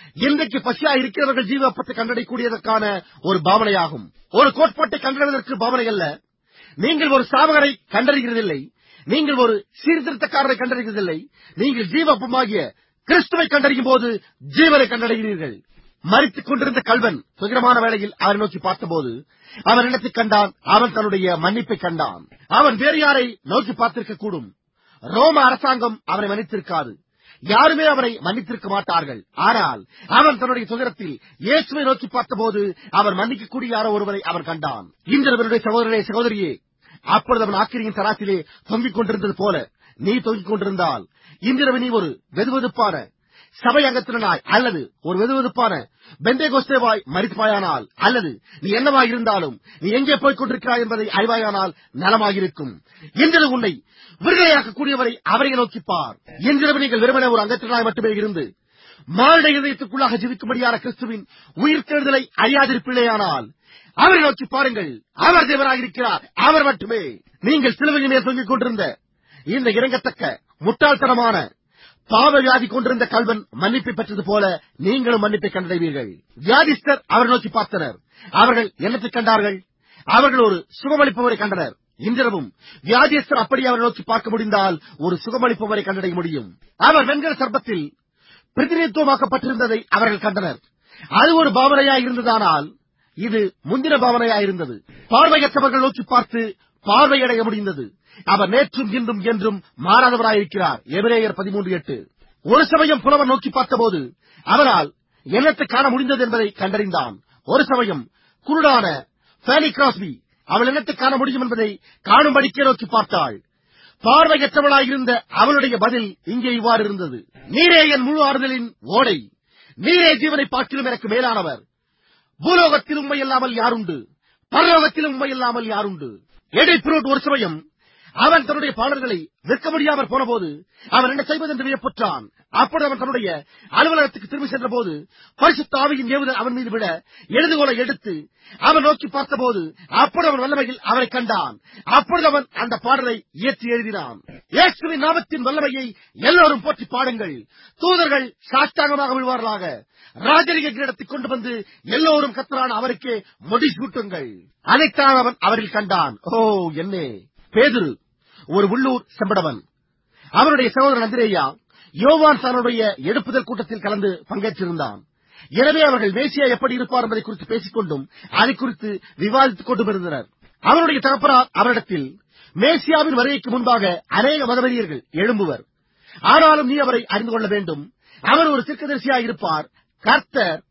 இன்றைக்கு பசியா இருக்கிறவர்கள் ஜீவ அப்பத்தை கண்டடையக்கூடியதற்கான ஒரு பாவனையாகும். ஒரு கோட்பாட்டை கண்டறிவதற்கு பாவனை அல்ல. நீங்கள் ஒரு சாவகரை கண்டறிகிறதில்லை, நீங்கள் ஒரு சீர்திருத்தக்காரரை கண்டறிகிறதில்லை. நீங்கள் ஜீவ அப்பமாகிய கிறிஸ்துவை கண்டறியும் போது ஜீவனை கண்டடைகிறீர்கள். மரித்துக் கொண்டிருந்த கல்வன் துயரமான வேளையில் அவரை நோக்கி பார்த்தபோது அவன் இடத்தை கண்டான். அவன் தன்னுடைய மன்னிப்பை கண்டான். அவன் வேறு யாரை நோக்கி பார்த்திருக்க கூடும். ரோம அரசாங்கம் அவனை மன்னித்திருக்காது. யாருமே அவனை மன்னித்திருக்க மாட்டார்கள். ஆனால் அவன் தன்னுடைய துயரத்தில் இயேசுவை நோக்கி பார்த்தபோது அவர் மன்னிக்கக்கூடிய யாரோ ஒருவரை அவன் கண்டான். இன்றைய சகோதரனே, சகோதரியே, அப்பொழுது அவன் ஆக்கிரியின் தராசிலே தொங்கிக் கொண்டிருந்தது போல நீ தொங்கிக் கொண்டிருந்தால், இன்றிரவு நீ ஒரு வெதுவெதுப்பான சபை அங்கத்தினாய் அல்லது ஒரு வெதுவெதுப்பான பெந்தேகோஸ்தேவாய் மரிப்பாயானால், அல்லது நீ என்னவாய் இருந்தாலும் நீ எங்கே போய்க் கொண்டிருக்கிறாய் என்பதை அறிவாயானால் நலமாயிருக்கும். இன்று உன்னை விடுதலையாக்கக்கூடியவரை அவரை நோக்கிப்பார். இன்றிரவு நீங்கள் வெறுமனே ஒரு அங்கத்தினாய் மட்டுமே இருந்து மானிட இதயத்துக்குள்ளாக ஜீவிக்கும்படியான கிறிஸ்துவின் உயிர்த்தெழுதலை அறியாதிருப்பில்லையானால் அவரை நோக்கி பாருங்கள். அவர் தேவராக இருக்கிறார், அவர் மட்டுமே. நீங்கள் சிலுவையின் மேல் தொங்கிக் கொண்டிருந்த இந்த இறங்கத்தக்க முட்டாள்தனமான பாவ வியாதி கொண்டிருந்த கல்வன் மன்னிப்பை பெற்றது போல நீங்களும் மன்னிப்பை கண்டடைவீர்கள். வியாதிஸ்தர் அவர் நோக்கி பார்த்தனர். அவர்கள் என்னத்தை கண்டார்கள்? அவர்கள் ஒரு சுகமளிப்பவரை கண்டனர். இன்றிரவும் வியாதிஸ்தர் அப்படி அவரை நோக்கி பார்க்க முடிந்தால் ஒரு சுகமளிப்பவரை கண்டடைய முடியும். அவர் வெண்கல சர்ப்பத்தில் பிரதிநிதித்துவமாக்கப்பட்டிருந்ததை அவர்கள் கண்டனர். அது ஒரு பாவனையாய் இருந்ததானால் இது முந்தின பாவனையாயிருந்தது. பார்வையற்றவர்கள் நோக்கி பார்த்து பார்வையடைய முடிந்தது. அவர் நேற்றும் இன்றும் என்றும் மாறாதவராயிருக்கிறார். எபிரேயர் பதிமூன்று எட்டு. ஒரு சமயம் புலவர் நோக்கி பார்த்தபோது அவரால் என்னத்தை காண முடிந்தது என்பதை கண்டறிந்தான். ஒரு சமயம் குருடான ஃபேனி கிராஸ்பி அவள் என்னத்தை காண முடியும் என்பதை காணும்படிக்கே நோக்கி பார்த்தாள். பார்வையற்றவளாயிருந்த அவளுடைய பதில் இங்கே இவ்வாறு இருந்தது: நீரே என் முழு ஆறுதலின் ஓடை, நீரே ஜீவனை பார்க்கிலும் எனக்கு மேலானவர். பூலோகத்தில் உண்மை இல்லாமல் யாருண்டு? பரலோகத்தில் உண்மை இல்லாமல் யாருண்டு? எடித் ப்ரூட் ஒரு சமயம் அவன் தன்னுடைய பாடல்களை விற்க முடியாமல் போனபோது அவன் என்ன செய்வது என்று வியப்புற்றான். அப்பொழுது அவன் தன்னுடைய அலுவலகத்துக்கு திரும்பி சென்ற போது பரிசுத்த ஆவியின் ஏவுதல் அவன் மீது விட எழுதுகோலை எடுத்து அவன் நோக்கி பார்த்தபோது அப்பொழுது அவன் வல்லமையில் அவரை கண்டான். அப்பொழுது அவன் அந்த பாடலை இயற்றி எழுதினான். இயேசுவின் நாமத்தின் வல்லமையை எல்லோரும் போற்றி பாடுங்கள், தூதர்கள் சாஷ்டாங்கமாக விழுவார்களாக, ராஜரிக கிரீடத்தை கொண்டு வந்து எல்லோரும் கர்த்தரான அவருக்கே முடிசூட்டுங்கள். அதைத்தான் அவன் அவரில் கண்டான். ஓ என்னே! பேதுரு ஒரு உள்ளூர் செம்படவன். அவனுடைய சகோதரன் அந்திரேயா யோவான் சானுடைய எடுப்புதல் கூட்டத்தில் கலந்து பங்கேற்றிருந்தான். எனவே அவர்கள் மேசியா எப்படி இருப்பார் என்பதை குறித்து பேசிக் கொண்டும் அதை குறித்து விவாதித்துக் கொண்டும் இருந்தனர். அவனுடைய தகப்பனார் அவரிடத்தில், மேசியாவின் வருகைக்கு முன்பாக அநேக மதவெறியர்கள் எழும்புவர், ஆனாலும் நீ அவரை அறிந்து கொள்ள வேண்டும். அவர் ஒரு தீர்க்கதரிசியாய் இருப்பார். கர்த்தர்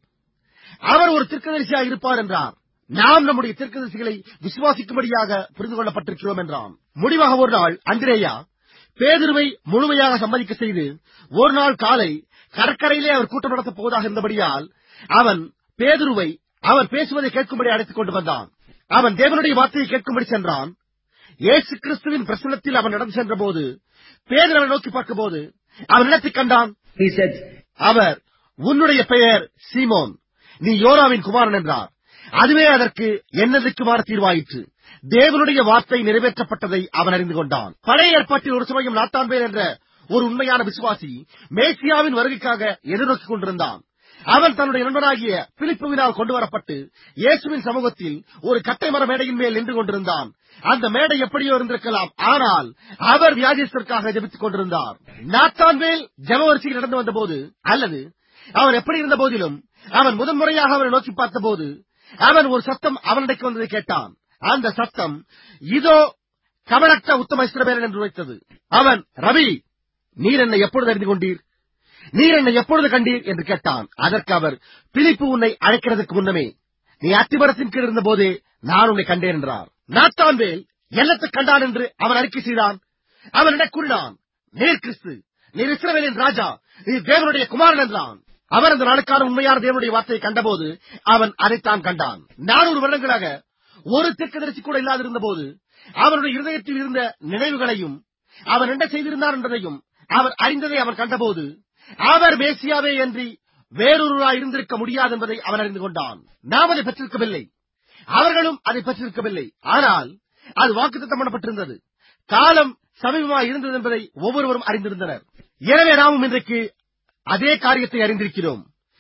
அவர் ஒரு தீர்க்கதரிசியாய் இருப்பார் என்றார். நாம் நம்முடைய தீர்க்கதரிசிகளை விசுவாசிக்கும்படியாக புரிந்து கொள்ளப்பட்டிருக்கிறோம் என்றான். முடிவாக ஒரு நாள் அந்திரேயா பேதுருவை முழுமையாக சம்மதிக்க செய்து ஒரு நாள் காலை கடற்கரையிலே அவர் கூட்டம் நடத்தப் போவதாக இருந்தபடியால் அவன் பேதுருவை அவர் பேசுவதை கேட்கும்படி அழைத்துக் கொண்டு வந்தான். அவன் தேவனுடைய வார்த்தையை கேட்கும்படி சென்றான். இயேசு கிறிஸ்துவின் பிரசன்னத்தில் அவன் நடந்து சென்ற போது பேதுரு அவனை நோக்கி பார்க்கும் போது அவன் இடத்தை கண்டான். அவர், உன்னுடைய பெயர் சீமோன், நீ யோனாவின் குமாரன் என்றார். அதுவே அதற்கு என்னதுக்குமாறு தீர்வாயிற்று. தேவனுடைய வார்த்தை நிறைவேற்றப்பட்டதை அவன் அறிந்து கொண்டான். பழைய ஏற்பாட்டில் ஒரு சமயம் நாத்தான்பேல் என்ற ஒரு உண்மையான விசுவாசி மேசியாவின் வருகைக்காக எதிர்நோக்கிக் கொண்டிருந்தான். அவன் தன்னுடைய நண்பனாகிய பிலிப்புவினால் கொண்டு வரப்பட்டு இயேசுவின் சமூகத்தில் ஒரு கட்டை மர மேடையின் மேல் நின்று கொண்டிருந்தான். அந்த மேடை எப்படியோ இருந்திருக்கலாம், ஆனால் அவர் வியாதிஸ்தருக்காக ஜெபித்துக் கொண்டிருந்தார். நாத்தான்பேல் ஜெபவரிசையில் நடந்து வந்த போது, அல்லது அவன் எப்படி இருந்த போதிலும், அவன் முதன்முறையாக அவரை நோக்கி பார்த்த போது அவன் ஒரு சத்தம் அவனிடைக்கு வந்ததை கேட்டான். அந்த சத்தம் இதோ கவனற்ற உத்தம இஸ்ரவேலன் என்று வைத்தது. அவன், ரவி, நீர் என்னை எப்பொழுது அறிந்து கொண்டீர்? நீர் என்னை எப்பொழுது கண்டீர் என்று கேட்டான். அதற்கு அவர், பிலிப்பு உன்னை அழைக்கிறதுக்கு முன்னமே நீ அத்திமரத்தின் கீழ் இருந்த போதே நான் உன்னை கண்டேன் என்றார். நாத்தான்பேல் என்னத்தை கண்டான் என்று அவன் அறிக்கை செய்தான். அவன் என்ன கூறினான்? நீர் கிறிஸ்து, நீர் இஸ்ரவேலின் ராஜா, நீர் தேவனுடைய குமாரன் என்றான். அவர் அந்த நாளுக்கான உண்மையான தேவனுடைய வார்த்தையை கண்டபோது அவன் அதைத்தான் கண்டான். நானூறு வருடங்களாக ஒரு தீர்க்கதரிசி கூட இல்லாதிருந்த போது அவனுடைய இருதயத்தில் இருந்த நினைவுகளையும் அவன் என்ன செய்திருந்தார் என்பதையும் அவர் அறிந்ததை அவன் கண்டபோது அவர் மேசியாவே அன்றி வேறொருவராய் இருந்திருக்க முடியாது என்பதை அவன் அறிந்து கொண்டான். நாம் அதை பெற்றிருக்கவில்லை, அவர்களும் அதை பெற்றிருக்கவில்லை. ஆனால் அது வாக்குத்தத்தம் பண்ணப்பட்டிருந்தது. காலம் சமீபமாய் இருந்தது என்பதை ஒவ்வொருவரும் அறிந்திருந்தனர். எனவே நாமும் இன்றைக்கு அதே காரியத்தை அறிந்திருக்கிறோம்.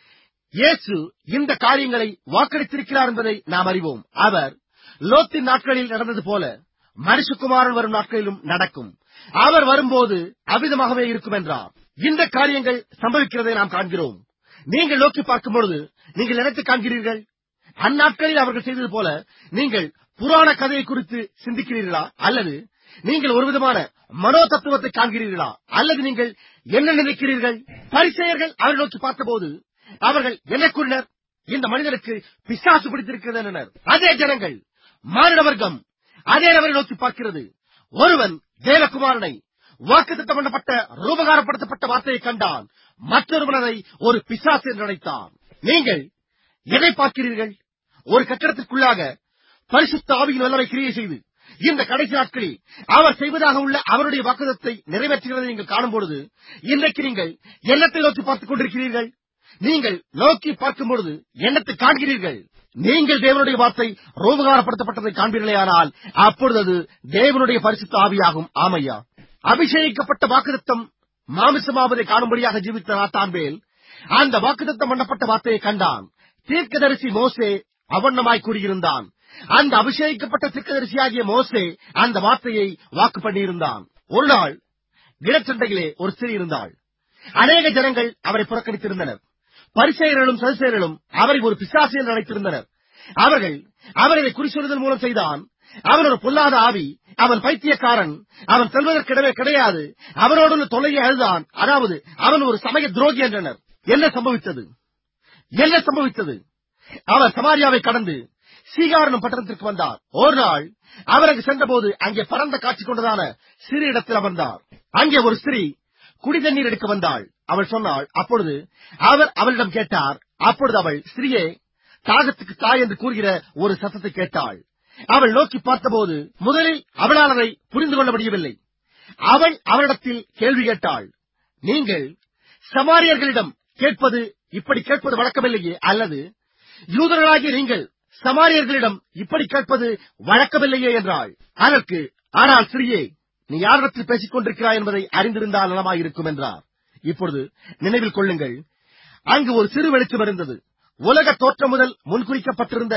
இயேசு இந்த காரியங்களை வாக்களித்திருக்கிறார் என்பதை நாம் அறிவோம். அவர் லோத்தின் நாட்களில் நடந்தது போல மனுஷகுமாரன் வரும் நாட்களிலும் நடக்கும். அவர் வரும்போது அவ்விதமாகவே இருக்கும் என்றார். இந்த காரியங்கள் சம்பவிக்கிறதை நாம் காண்கிறோம். நீங்கள் நோக்கி பார்க்கும் பொழுது நீங்கள் நினைத்து காண்கிறீர்கள், அந்நாட்களில் அவர்கள் செய்தது போல நீங்கள் புராண கதையை குறித்து சிந்திக்கிறீர்களா? அல்லது நீங்கள் ஒரு விதமான மனோ தத்துவத்தை காண்கிறீர்களா? அல்லது நீங்கள் என்ன நினைக்கிறீர்கள்? பரிசேயர்கள் அவர்கள் நோக்கி பார்த்தபோது அவர்கள் என்ன கூறினர்? இந்த மனிதனுக்கு பிசாசு பிடித்திருக்கிறது என்றனர். அதே ஜனங்கள், மானிட வர்க்கம் அதே நபரை நோக்கி பார்க்கிறது. ஒருவன் தேவகுமாரனை வாக்குத்தத்தம் பண்ணப்பட்ட ரூபகாரப்படுத்தப்பட்ட வார்த்தையை கண்டான், மற்றொருவன் அதை ஒரு பிசாசு என்று நினைத்தான். நீங்கள் எதை பார்க்கிறீர்கள்? ஒரு கட்டடத்திற்குள்ளாக பரிசுத்த ஆவியின் வல்லமை கிரியை செய்து இந்த கடைசி நாட்களில் அவர் செய்வதாக உள்ள அவருடைய வாக்குத்தத்தை நிறைவேற்றுகிறதை நீங்கள் காணும் பொழுது இன்றைக்கு நீங்கள் எண்ணத்தை நோக்கி பார்த்துக் கொண்டிருக்கிறீர்கள். நீங்கள் நோக்கி பார்க்கும் பொழுது எண்ணத்தை காண்கிறீர்கள். நீங்கள் தேவனுடைய வார்த்தை ரூபகாரப்படுத்தப்பட்டதை காண்பீர்களே, ஆனால் அப்பொழுது அது தேவனுடைய பரிசுத்த ஆவியாகும். ஆமையா, அபிஷேகிக்கப்பட்ட வாக்குத்தத்தம் மாமிசமாவதை காணும்படியாக ஜீவித்த நாத்தான்பேல் அந்த வாக்குத்தத்தம் பண்ணப்பட்ட வார்த்தையை கண்டான். தீர்க்கதரிசி மோசே அவண்ணமாய் கூறியிருந்தான். அந்த அபிஷேகிக்கப்பட்ட தீர்க்கதரிசியாகிய மோசே அந்த வார்த்தையை வாக்கு பண்ணியிருந்தான். ஒரு நாள் நிலச்சண்டையிலே ஒரு ஸ்திரீ இருந்தாள். அநேக ஜனங்கள் அவரை புறக்கணித்திருந்தனர். பரிசேயர்களும் சதுசேயர்களும் அவரை ஒரு பிசாசு என்று நினைத்திருந்தனர். அவர்கள் அவரை குறி சொல்லுதல் மூலம் செய்தான். அவன் ஒரு பொல்லாத ஆவி, அவன் பைத்தியக்காரன், அவன் செல்வதற்கிடவே கிடையாது, அவனோடு தொலையை அழுதான், அதாவது அவன் ஒரு சமய துரோகி என்றனர். என்ன சம்பவித்தது? என்ன சம்பவித்தது? அவர் சமாரியாவை கடந்து சீகாரனும் பட்டணத்திற்கு வந்தார். ஒரு நாள் அவருக்கு சென்றபோது அங்கே பரந்த காட்சி கொண்டதான சிறு இடத்தில் அமர்ந்தார். அங்கே ஒரு ஸ்திரீ குடி தண்ணீர் எடுக்க வந்தாள். அவள் சொன்னாள். அப்பொழுது அவர் அவளிடம் கேட்டார். அப்பொழுது அவள், ஸ்திரீயே, தாகத்துக்கு தாய் என்று கூறுகிற ஒரு சத்தத்தை கேட்டாள். அவள் நோக்கி பார்த்தபோது முதலில் அவளால் அதை புரிந்து கொள்ள முடியவில்லை. அவள் அவரிடத்தில் கேள்வி கேட்டாள். நீங்கள் சமாரியர்களிடம் கேட்பது இப்படி கேட்பது வழக்கமில்லையே, அல்லது யூதர்களாகிய நீங்கள் சமாரியர்களிடம் இப்படி கேட்பது வழக்கமில்லையே என்றாள். அதற்கு, ஆனால் ஸ்திரீயே, நீ யாரிடத்தில் பேசிக் கொண்டிருக்கிறாய் என்பதை அறிந்திருந்தால் நலமாயிருக்கும் என்றார். இப்பொழுது நினைவில் கொள்ளுங்கள், அங்கு ஒரு சிறு வெளிச்சம் இருந்தது. உலக தோற்றம் முதல் முன்குறிக்கப்பட்டிருந்த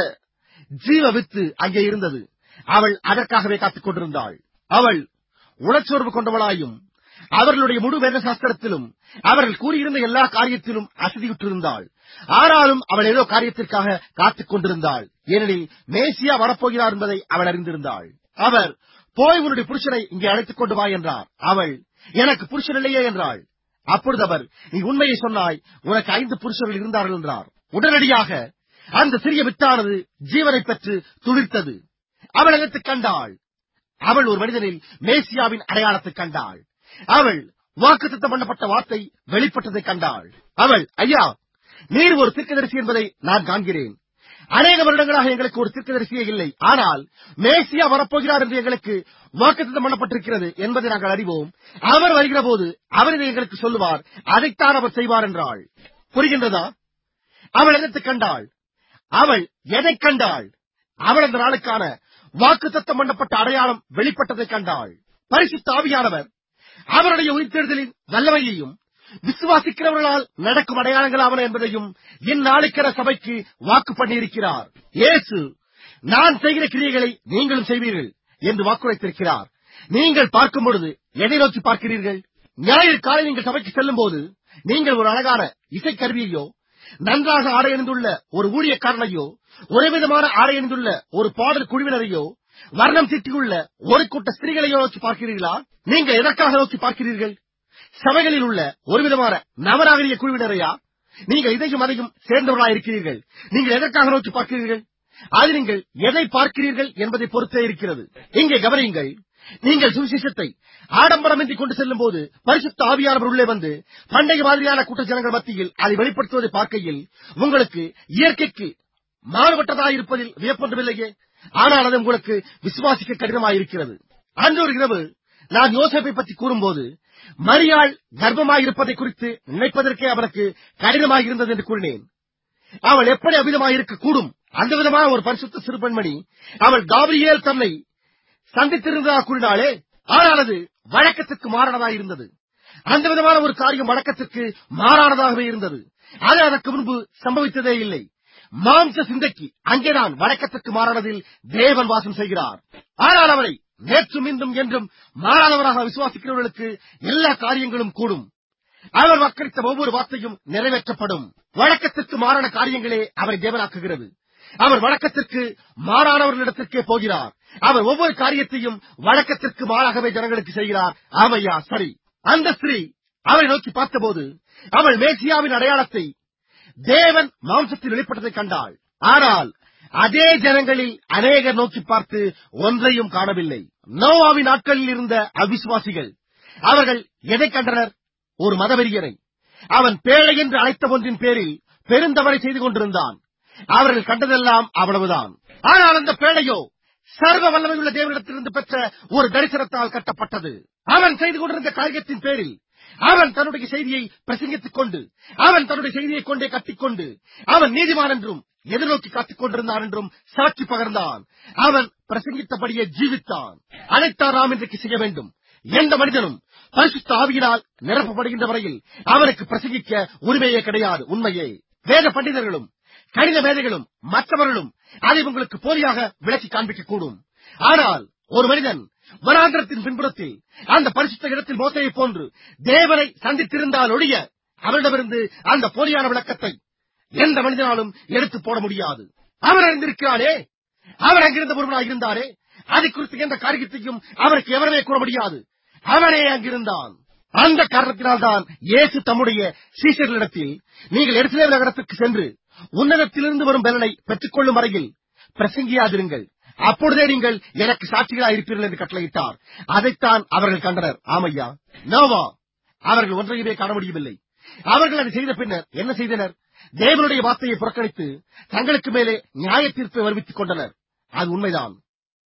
ஜீவ வித்து அங்கே இருந்தது. அவள் அதற்காகவே காத்துக் கொண்டிருந்தாள். அவள் உணர்ச்சோர்வு கொண்டவளாயும் அவர்களுடைய முழு வேத சாஸ்திரத்திலும் அவர்கள் கூறியிருந்த எல்லா காரியத்திலும் அசதியுற்றிருந்தாள். ஆனாலும் அவள் ஏதோ காரியத்திற்காக காத்துக் கொண்டிருந்தாள். ஏனெனில் மேசியா வரப்போகிறார் என்பதை அவள் அறிந்திருந்தாள். அவர், போய் உன்னுடைய புருஷனை இங்கே அழைத்துக் கொண்டு வா என்றார். அவள், எனக்கு புருஷன் இல்லையே என்றாள். அப்பொழுது அவர், நீ உண்மையை சொன்னாய், உனக்கு ஐந்து புருஷர்கள் இருந்தார்கள் என்றார். உடனடியாக அந்த சிறிய வித்தானது ஜீவனை பெற்று துளிர்த்தது. அவள் அழைத்து கண்டாள். அவள் ஒரு மனிதனில் மேசியாவின் அடையாளத்தை கண்டாள். அவள் வாக்குத்தத்தம் பண்ணப்பட்ட வார்த்தை வெளிப்பட்டதை கண்டாள். அவள், ஐயா, நீர் ஒரு தீர்க்கதரிசி என்பதை நான் காண்கிறேன். அநேக வருடங்களாக எங்களுக்கு ஒரு தீர்க்கதரிசியே இல்லை. ஆனால் மேசியா வரப்போகிறார் என்று எங்களுக்கு வாக்குத்தத்தம் பண்ணப்பட்டிருக்கிறது என்பதை நாங்கள் அறிவோம். அவர் வருகிற போது அவர் இதை எங்களுக்கு சொல்லுவார், அதைத்தான் அவர் செய்வார் என்றாள். புரிகின்றதா? அவள் எதை கண்டாள்? அவள் எதை கண்டாள்? அவள் அந்த நாளுக்கான வாக்குத்தத்தம் பண்ணப்பட்ட அடையாளம் வெளிப்பட்டதை கண்டாள். பரிசுத்த ஆவியானவர் அவருடைய உயிர்த்தெழுதலின் வல்லமையையும் விசுவாசிக்கிறவர்களால் நடக்கும் அடையாளங்களாவன என்பதையும் இந்நாளுக்கிற சபைக்கு வாக்கு பண்ணியிருக்கிறார். இயேசு, நான் செய்கிற கிரியைகளை நீங்களும் செய்வீர்கள் என்று வாக்குரைத்திருக்கிறார். நீங்கள் பார்க்கும் பொழுது எதை நோக்கி பார்க்கிறீர்கள்? ஞாயிறு காலை நீங்கள் சபைக்கு செல்லும் போது நீங்கள் ஒரு அழகான இசைக்கருவியையோ, நன்றாக ஆடையணிந்துள்ள ஒரு ஊழியக்காரனையோ, ஒரே விதமான ஆடையணிந்துள்ள ஒரு பாடல் குழுவினரையோ, வர்ணம் தீட்டியுள்ள ஒரு கூட்ட ஸ்திரீகளையோ நோக்கி பார்க்கிறீர்களா? நீங்கள் எதற்காக நோக்கி பார்க்கிறீர்கள்? சபைகளில் உள்ள ஒரு விதமான நவநாகரிக குழுவினரையா? நீங்கள் இதையும் அதையும் சேர்ந்தவர்களாக இருக்கிறீர்கள். நீங்கள் எதற்காக நோக்கி பார்க்கிறீர்கள்? அது நீங்கள் எதை பார்க்கிறீர்கள் என்பதை பொறுத்தே இருக்கிறது. இங்கே கவனியுங்கள். நீங்கள் சுவிசேஷத்தை ஆடம்பரமின்றி கொண்டு செல்லும் போது பரிசுத்த ஆவியானவர் உள்ளே வந்து பண்டைய மாதிரியான கூட்ட ஜனங்கள் மத்தியில் அதை வெளிப்படுத்துவதை பார்க்கையில் உங்களுக்கு இயற்கைக்கு மாறுபட்டதாயிருப்பதில் வியப்பொன்றுமில்லையே. ஆனால் அது உங்களுக்கு விசுவாசிக்க கடினமாயிருக்கிறது. அன்று ஒரு இரவு நான் யோசேப்பை பற்றி கூறும்போது மரியாள் கர்ப்பமாயிருப்பதை குறித்து நினைப்பதற்கே அவனுக்கு கடினமாயிருந்தது என்று கூறினேன். அவள் எப்படி அவ்விதமாயிருக்க கூடும்? அந்த விதமான ஒரு பரிசுத்த சிறு பெண்மணி அவள் காபிரியேல் தன்னை சந்தித்திருந்ததாக கூறினாளே. ஆனால் அது வழக்கத்திற்கு மாறானதாயிருந்தது. அந்த விதமான ஒரு காரியம் வழக்கத்திற்கு மாறானதாகவே இருந்தது. அது அதற்கு முன்பு சம்பவித்ததே இல்லை. மாம்ச சிந்தைக்கு அங்கேதான் வழக்கத்திற்கு மாறானதில் தேவன் வாசம் செய்கிறார். ஆனால் அவரை நேற்றும் இன்றும் என்றும் மாறாதவராக விசுவாசிக்கிறவர்களுக்கு எல்லா காரியங்களும் கூடும். அவர் வாக்களித்த ஒவ்வொரு வார்த்தையும் நிறைவேற்றப்படும். வழக்கத்திற்கு மாறான காரியங்களே அவரை தேவனாக்குகிறது. அவர் வழக்கத்திற்கு மாறானவர்களிடத்திற்கே போகிறார். அவர் ஒவ்வொரு காரியத்தையும் வழக்கத்திற்கு மாறாகவே ஜனங்களுக்கு செய்கிறார். ஆமையா, சரி. அந்த ஸ்திரீ அவரை நோக்கி பார்த்தபோது அவள் மேசியாவின் அடையாளத்தை தேவன் மாம்சத்தில் வெளிப்பட்டதை கண்டாள். ஆனால் அதே ஜனங்களில் அநேகர் நோக்கி பார்த்து ஒன்றையும் காணவில்லை. நோவாவின் நாட்களில் இருந்த அவிசுவாசிகள் அவர்கள் எதை கண்டனர்? ஒரு மதவெறியனை. அவன் பேழை என்று அழைத்த ஒன்றின் பேரில் பெருந்தவரை செய்து கொண்டிருந்தான். அவர்கள் கண்டதெல்லாம் அவ்வளவுதான். ஆனால் அந்த பேழையோ சர்வ வல்லமையுள்ள தேவனிடத்திலிருந்து பெற்ற ஒரு தரிசனத்தால் கட்டப்பட்டது. அவன் செய்து கொண்டிருந்த காரியத்தின் பேரில் அவன் தன்னுடைய செய்தியை பிரசங்கித்துக் கொண்டு அவன் தன்னுடைய செய்தியை கொண்டே கட்டிக்கொண்டு அவன் நீதிமான் என்றும் எதிர்நோக்கி காத்துக் கொண்டிருந்தான் என்றும் சாட்சி பகர்ந்தான். அவன் பிரசங்கித்தபடியே ஜீவித்தான். அனைத்தார் நாம் இன்றைக்கு செய்ய வேண்டும். எந்த மனிதனும் பரிசுத்த ஆவியினால் நிரப்பப்படுகின்ற வரையில் அவனுக்கு பிரசங்கிக்க உரிமையே கிடையாது. உண்மையே வேத பண்டிதர்களும் கணித மேதைகளும் மற்றவர்களும் அதை உங்களுக்கு போலியாக விளக்கி காண்பிக்க கூடும். ஆனால் ஒரு மனிதன் வனாந்திரத்தின் பின்புறத்தில் அந்த பரிசுத்த இடத்தில் மோசையை போன்று தேவனை சந்தித்திருந்தால் ஒழிய அவரிடமிருந்து அந்த போலியான விளக்கத்தை எந்த மனிதனாலும் எடுத்து போட முடியாது. அவர் அறிந்திருக்கிறாரே, அவர் அங்கிருந்த ஒருவனாக இருந்தாரே, அதை குறித்து எந்த காரியத்தையும் அவருக்கு எவருமே கூற முடியாது. அவனே அங்கிருந்தான். அந்த காரணத்தினால்தான் இயேசு தம்முடைய சீஷர்களிடத்தில் நீங்கள் எருசலேம் நகரத்திற்கு சென்று உன்னதத்திலிருந்து வரும் பலனை பெற்றுக் கொள்ளும் வரையில் பிரசங்கியாதிருங்கள், அப்பொழுதே நீங்கள் எனக்கு சாட்சிகளாக இருப்பீர்கள் என்று கட்டளையிட்டார். அதைத்தான் அவர்கள் கண்டனர். ஆமையா, நோவா அவர்கள் ஒன்றையுமே காண முடியவில்லை. அவர்கள் அதை செய்த பின்னர் என்ன செய்தனர்? தேவனுடைய வார்த்தையை புறக்கணித்து தங்களுக்கு மேலே நியாய தீர்ப்பை வருவித்துக் கொண்டனர். அது உண்மைதான்.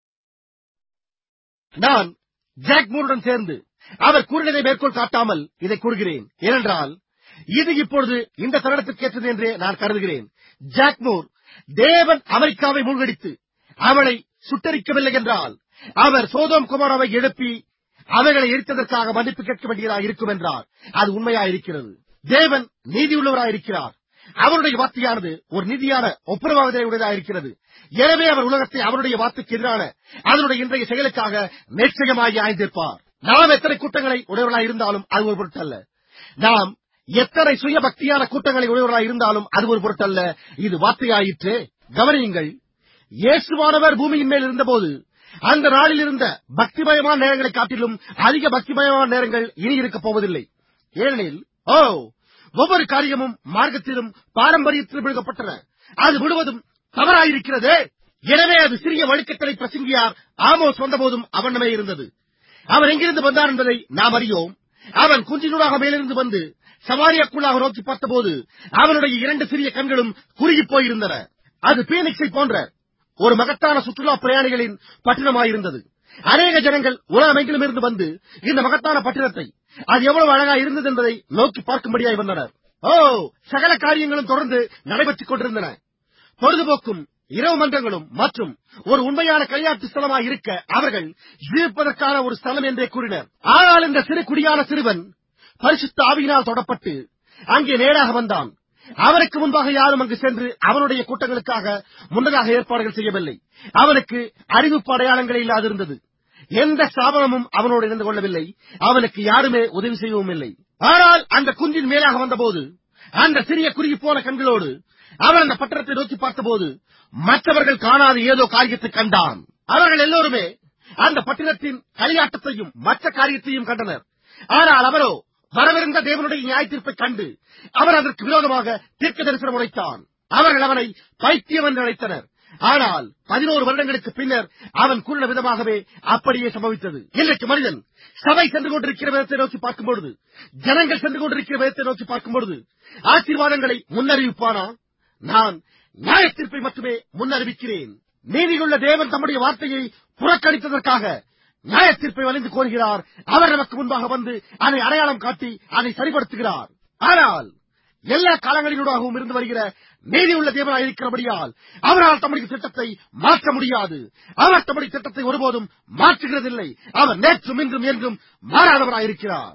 நான் ஜாக் மூருடன் சேர்ந்து அவர் கூறினதை மேற்கோள் காட்டாமல் இதை கூறுகிறேன். ஏனென்றால் இது இப்பொழுது இந்த தருணத்திற்கு ஏற்றது என்றே நான் கருதுகிறேன். ஜாக் மூர் தேவன் அமெரிக்காவை மூழ்கடித்து அவளை சுட்டரிக்கவில்லை என்றால் அவர் சோதோம் குமாராவை எழுப்பி அவைகளை எரித்ததற்காக மன்னிப்பு கேட்க வேண்டியதாக இருக்கும் என்றார். அது உண்மையாயிருக்கிறது. தேவன் நீதியுள்ளவராயிருக்கிறார். அவருடைய வார்த்தையானது ஒரு நீதியான ஒப்புரவாவதையுடையதாயிருக்கிறது. எனவே அவர் உலகத்தை அவருடைய வார்த்தைக்கு எதிரான அதனுடைய இன்றைய செயலுக்காக நிச்சயமாகி ஆய்ந்திருப்பார். நாம் எத்தனை கூட்டங்களை உடையவர்களாக இருந்தாலும் அது ஒரு பொருட்டல்ல. நாம் எத்தனை சுய பக்தியான கூட்டங்களை உடையவர்களாக இருந்தாலும் அது ஒரு பொருட்டல்ல. இது வார்த்தையாயிற்று. கவனியுங்கள், இயேசுவானவர் பூமியின் மேல் இருந்தபோது அந்த நாளில் இருந்த பக்திமயமான நேரங்களை காட்டிலும் அதிக பக்திமயமான நேரங்கள் இனி இருக்கப் போவதில்லை. ஏனெனில் ஓ ஒவ்வொரு காரியமும் மார்க்கத்திலும் பாரம்பரியத்தில் விழுகப்பட்டன. அது முழுவதும் தவறாயிருக்கிறது. எனவே அது சிறிய வழுக்கத்தலை பிரசங்கியார் ஆமோஸ் வந்தபோதும் அவனமே இருந்தது. அவன் எங்கிருந்து வந்தான் என்பதை நாம் அறியோம். அவன் குஞ்சினூடாக மேலிருந்து வந்து சமாரியாக்குள்ளாக நோக்கி பார்த்தபோது அவனுடைய இரண்டு சிறிய கண்களும் குறுகிப் போயிருந்தன. அது பீனிக்ஸை போன்ற ஒரு மகத்தான சுற்றுலா பிரயாணிகளின் பட்டணமாயிருந்தது. அநேக ஜனங்கள் உலகமெங்கிலும் இருந்து வந்து இந்த மகத்தான பட்டணத்தை அது எவ்வளவு அழகா இருந்தது என்பதை நோக்கி பார்க்கும்படியாய் வந்தனர். ஓ, சகல காரியங்களும் தொடர்ந்து நடைபெற்றுக் கொண்டிருந்தன. பொழுதுபோக்கும் இரவு மன்றங்களும் மற்றும் ஒரு உண்மையான கையாட்டு ஸ்தலமாய் இருக்க அவர்கள் ஜீவிப்பதற்கான ஒரு ஸ்தலம் என்றே கூறினர். ஆனால் இந்த சிறு குடியான சிறுவன் பரிசுத்த ஆவியினால் தொடப்பட்டு அங்கே நேராக வந்தான். அவனுக்கு முன்பாக யாரும் அங்கு சென்று அவனுடைய கூட்டங்களுக்காக முன்னதாக ஏற்பாடுகள் செய்யவில்லை. அவனுக்கு அறிவிப்பு அடையாளங்களே இல்லாதிருந்தது. எந்த ஸ்தாபனமும் அவனோடு இணைந்து கொள்ளவில்லை. அவனுக்கு யாருமே உதவி செய்யவும் இல்லை. ஆனால் அந்த குன்றின் மேலாக வந்தபோது அந்த சிறிய குறுகி போன கண்களோடு அவன் அந்த பட்டணத்தை நோக்கி பார்த்தபோது மற்றவர்கள் காணாத ஏதோ காரியத்தை கண்டான். அவர்கள் எல்லோருமே அந்த பட்டணத்தின் களியாட்டத்தையும் மற்ற காரியத்தையும் கண்டனர். ஆனால் அவரோ வரவிருந்த தேவனுடைய நியாய தீர்ப்பை கண்டு அவர் அதற்கு விரோதமாக தீர்க்க தரிசனம் உரைத்தான். அவர்கள் அவனை பைத்தியம் என்று அழைத்தனர். ஆனால் பதினோரு வருடங்களுக்கு பின்னர் அவன் கூறின விதமாகவே அப்படியே சம்பவித்தது. இன்றைக்கு மனிதன் சபை சென்று கொண்டிருக்கிற விதத்தை நோக்கி பார்க்கும் பொழுது, ஜனங்கள் சென்று கொண்டிருக்கிற விதத்தை நோக்கி பார்க்கும் பொழுது ஆசீர்வாதங்களை முன்னறிவிப்பானா? நான் நியாய தீர்ப்பை மட்டுமே முன்னறிவிக்கிறேன். நீதியுள்ள தேவன் தம்முடைய வார்த்தையை புறக்கணித்ததற்காக நியாய தீர்ப்பை வலிந்து கோருகிறார். அவர் நமக்கு முன்பாக வந்து அதை அடையாளம் காட்டி அதை சரிபடுத்துகிறார். ஆனால் எல்லா காலங்களினூடாகவும் இருந்து வருகிற நீதியுள்ள தேவனாய் இருக்கிறபடியால் அவரால் தம்முடைய திட்டத்தை மாற்ற முடியாது. அவர் தம்முடைய திட்டத்தை ஒருபோதும் மாற்றுகிறதில்லை. அவர் நேற்றும் இன்றும் என்றும் மாறாதவராயிருக்கிறார்.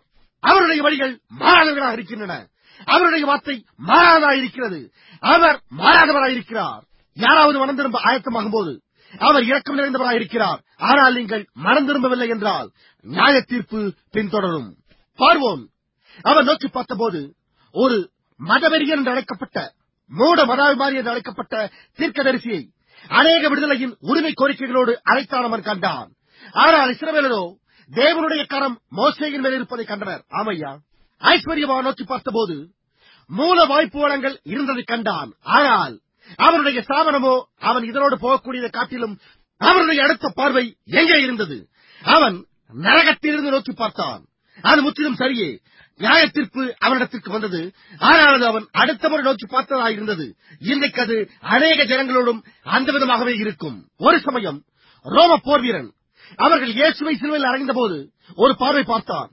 அவருடைய வழிகள் மாறாதவர்களாக இருக்கின்றன. அவருடைய வார்த்தை மாறாததாக இருக்கிறது. அவர் மாறாதவராக இருக்கிறார். யாராவது மனம் திரும்ப ஆயத்தமாகும் போது அவர் இரக்கம் நிறைந்தவராக இருக்கிறார். ஆனால் நீங்கள் மனம் திரும்பவில்லை என்றால் நியாய தீர்ப்பு பின்தொடரும். பார்வோன் அவர் நோக்கி பார்த்தபோது ஒரு மதவெறியன் என்று அழைக்கப்பட்ட மூட மதாபிமானி என்று அழைக்கப்பட்ட தீர்க்கதரிசியை அநேக விடுதலையின் உரிமை கோரிக்கைகளோடு அழைத்தான் அவன் கண்டான். ஆனால் இஸ்ரவேலரோ தேவனுடைய கரம் மோசேயின் மேல் இருப்பதை கண்டனர். ஆமையா, ஐஸ்வர்யமாக நோக்கி பார்த்தபோது மூல வாய்ப்பு வளங்கள் இருந்ததை கண்டான். ஆனால் அவனுடைய சாபனமோ அவன் இதனோடு போகக்கூடியதை காட்டிலும் அவனுடைய அடுத்த பார்வை எங்கே இருந்தது? அவன் நரகத்திலிருந்து நோக்கி பார்த்தான். அது முற்றிலும் சரியே. நியாய தீர்ப்பு அவனிடத்திற்கு வந்தது. ஆனால் அது அவன் அடுத்த முறை நோக்கி பார்த்ததாக இருந்தது. இன்றைக்கு அது அநேக ஜனங்களோடும் அந்த விதமாகவே இருக்கும். ஒரு சமயம் ரோம போர் வீரன் அவர்கள் இயேசுவை சிலுவையில் அறைந்த போது ஒரு பார்வை பார்த்தான்.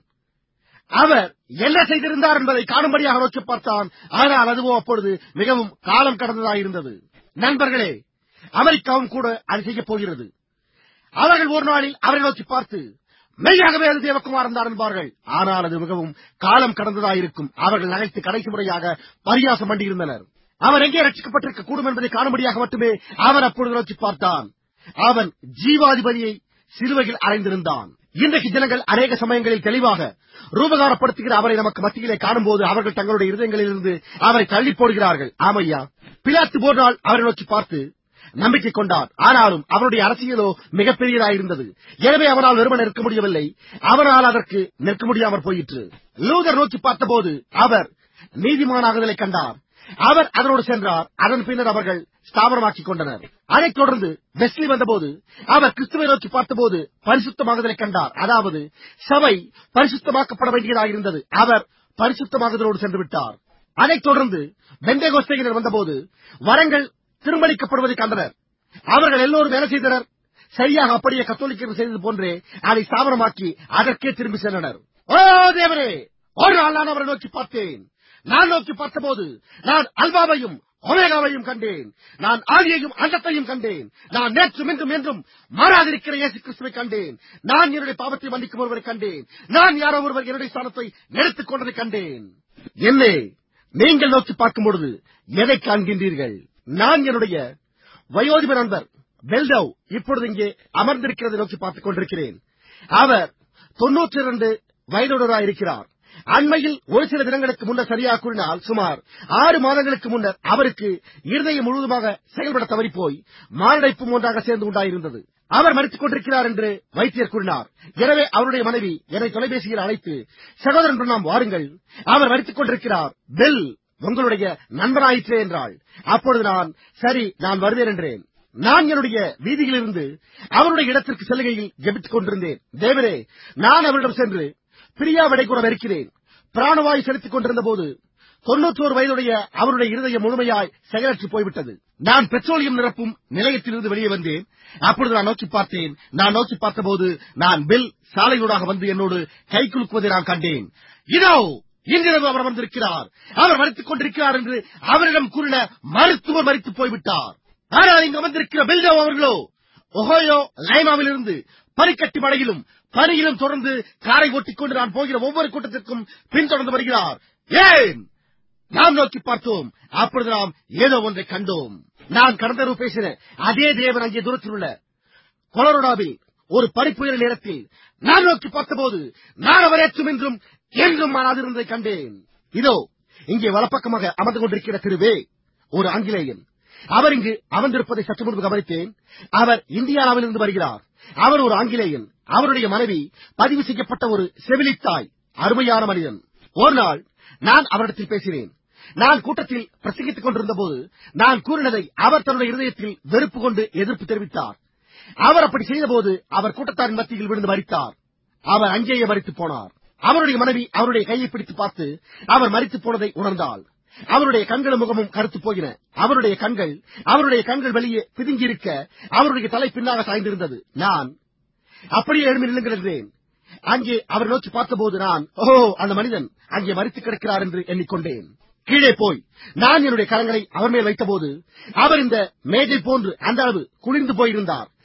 அவர் என்ன செய்திருந்தார் என்பதை காணும்படியாக நோக்கி பார்த்தான். ஆனால் அதுவோ அப்பொழுது மிகவும் காலம் கடந்ததாக இருந்தது. நண்பர்களே, அமெரிக்காவும் கூட அது செய்யப் போகிறது. அவர்கள் ஒரு நாளில் அவரை நோக்கி பார்த்து மெய்யாகவே அது தேவகுமாரன் தான் என்பார்கள். ஆனால் அது மிகவும் காலம் கடந்ததாயிருக்கும். அவர்கள் நகைத்து கடைசி முறையாக பரியாசம் பண்ணியிருந்தனர். அவர் எங்கே ரட்சிக்கப்பட்டிருக்க கூடும் என்பதை காணும்படியாக மட்டுமே அவர் அப்பொழுது நோக்கி பார்த்தான். அவன் ஜீவாதிபதியை சிலுவையில் அறைந்திருந்தான். இன்றைக்கு ஜனங்கள் அநேக சமயங்களில் தெளிவாக ரூபகாரப்படுத்துகிற அவரை நமக்கு மத்தியிலே காணும்போது அவர்கள் தங்களுடைய இருதயங்களிலிருந்து அவரை தள்ளி போடுகிறார்கள். ஆமையா, பிலாத்து போர் நாள் அவரை நோக்கி பார்த்து நம்பிக்கை கொண்டார். ஆனாலும் அவருடைய அரசியலோ மிகப்பெரியதாயிருந்தது. எனவே அவனால் வெறுமன நிற்க முடியவில்லை. அவனால் அதற்கு நிற்க முடியாமற் போயிற்று. லூதர் நோக்கி பார்த்தபோது அவர் நீதிமானாகுதலை கண்டார். அவர் அதனோடு சென்றார். அதன் பின்னர் அவர்கள் ஸ்தாபனமாக்கிக் கொண்டனர். அதைத் தொடர்ந்து வெஸ்லி வந்தபோது அவர் கிறிஸ்துவை நோக்கி பார்த்தபோது பரிசுத்தமாகுதலை கண்டார். அதாவது சபை பரிசுத்தமாக்கப்பட வேண்டியதாக இருந்தது. அவர் பரிசுத்தமாகுதலோடு சென்று விட்டார். அதைத் தொடர்ந்து பெந்தேகோஸ்தேயினர் வந்தபோது வரங்கள் திருமணிக்கப்படுவதை கண்டனர். அவர்கள் எல்லோரும் வேலை செய்தனர். சரியாக அப்படியே கத்தோலிக்கர்கள் செய்தது போன்றே அதை ஸ்தாபனமாக்கி அதற்கே திரும்பி சென்றனர். ஓ தேவரே, ஒரு நாள் நான் அவரை நோக்கி பார்த்தேன். நான் நோக்கி பார்த்தபோது நான் அல்பாவையும் ஒமேகாவையும் கண்டேன். நான் ஆதியையும் அண்டத்தையும் கண்டேன். நான் நேற்றும் இன்றும் என்றும் மாறாதிருக்கிற இயேசு கிறிஸ்துவை கண்டேன். நான் என்னுடைய பாவத்தை மன்னிக்கும் ஒருவரை கண்டேன். நான் யாரோ ஒருவர் என்னுடைய ஸ்தானத்தை எடுத்துக் கொண்டதை கண்டேன். என்னே, நீங்கள் நோக்கி பார்க்கும் பொழுது எதை காண்கின்றீர்கள்? நான் என்னுடைய வயோதிப நண்பர் பெல்டவ் இப்பொழுது இங்கே அமர்ந்திருக்கிறதை நோக்கி பார்த்துக் கொண்டிருக்கிறேன். அவர் தொன்னூற்றி இரண்டு வயதுடையவராயிருக்கிறார். அண்மையில் ஒரு சில தினங்களுக்கு முன்னர் சரியாக கூறினால் சுமார் ஆறு மாதங்களுக்கு முன்னர் அவருக்கு இருதயம் முழுவதுமாக செயல்பட தவறி போய் மாரடைப்பும் ஒன்றாக சேர்ந்து உண்டாயிருந்தது. அவர் மரித்துக் கொண்டிருக்கிறார் என்று வைத்தியர் கூறினார். எனவே அவருடைய மனைவி என்னை தொலைபேசியில் அழைத்து, சகோதரன் பிரணாம் வாருங்கள், அவர் மரித்துக் கொண்டிருக்கிறார், பெல் உங்களுடைய நண்பராயிற்றே என்றாள். அப்பொழுது நான் சரி, நான் வருவேன் என்றேன். நான் என்னுடைய வீதியிலிருந்து அவருடைய இடத்திற்கு செல்லுகையில் ஜெபித்துக் கொண்டிருந்தேன். தேவரே, நான் அவரிடம் சென்று பிரியா விடை கூட இருக்கிறேன். பிராணவாயு செலுத்திக் கொண்டிருந்த போது தொன்னூற்றோரு வயதுடைய அவருடைய இருதயம் முழுமையாய் செயலற்று போய்விட்டது. நான் பெட்ரோலியம் நிரப்பும் நிலையத்திலிருந்து வெளியே வந்தேன். அப்பொழுது நான் நோக்கி பார்த்தேன். நான் நோக்கி பார்த்தபோது நான் பில் சாலையூடாக வந்து என்னோடு கை குலுக்குவதை நான் கண்டேன். இதோ இன்றிரவு அவர் வந்திருக்கிறார், அவர் மரித்துக் கொண்டிருக்கிறார் என்று அவரிடம் கூறின மருத்துவர் மரித்து போய்விட்டார். ஆனால் இங்கு வந்திருக்கிற பில்டோ அவர்களோ ஒஹோயோ லைமாவில் இருந்து பனிக்கட்டி மழையிலும் பனியிலும் தொடர்ந்து காரை ஓட்டிக் கொண்டு நான் போகிற ஒவ்வொரு கூட்டத்திற்கும் பின்தொடர்ந்து வருகிறார். ஏன்? நாம் நோக்கி பார்த்தோம். அப்பொழுது நாம் ஏதோ ஒன்றை கண்டோம். நான் கடந்த பேசின அதே தேவன் அங்கே தூரத்தில் உள்ள கொலரோடாவில் ஒரு பனிப்புயர நேரத்தில் நான் நோக்கி பார்த்தபோது நான் அவரேற்றும் என்றும் என்றும் மாறாதிருந்ததை கண்டேன். இதோ இங்கே வலப்பக்கமாக அமர்ந்து கொண்டிருக்கிற திருவே ஒரு ஆங்கிலேயன். அவர் இங்கு அமர்ந்திருப்பதை சற்று முன்பு கவனித்தேன். அவர் இந்தியாவிலிருந்து வருகிறார். அவர் ஒரு ஆங்கிலேயன். அவருடைய மனைவி பதிவு செய்யப்பட்ட ஒரு செவிலித்தாய். அருமையான மனிதன். ஒரு நாள் நான் அவரிடத்தில் பேசினேன். நான் கூட்டத்தில் பிரசங்கித்துக் கொண்டிருந்த போது நான் கூறினதை அவர் தன்னுடைய இருதயத்தில் வெறுப்பு கொண்டு எதிர்ப்பு தெரிவித்தார். அவர் அப்படி செய்தபோது அவர் கூட்டத்தாரின் மத்தியில் விழுந்து மரித்தார். அவர் அங்கேயே மரித்து போனார். அவருடைய மனைவி அவருடைய கையை பிடித்து பார்த்து அவர் மரித்து போனதை உணர்ந்தாள். அவருடைய கண்களும் முகமும் கருத்து போயின. அவருடைய கண்கள் அவருடைய கண்கள் வெளியே பிதுங்கியிருக்க அவருடைய தலை பின்னாக சாய்ந்திருந்தது. நான் அப்படியே எழுமி நில்லுங்கள் என்றேன். அங்கே அவர் நோக்கி பார்த்தபோது நான் ஓ அந்த மனிதன் அங்கே மரித்து கிடக்கிறார் என்று எண்ணிக்கொண்டேன். கீழே போய் நான் என்னுடைய கரங்களை அவர் மேல் வைத்தபோது அவர் இந்த மேஜை போன்று அந்த அளவு குளிர்ந்து போயிருந்தார்.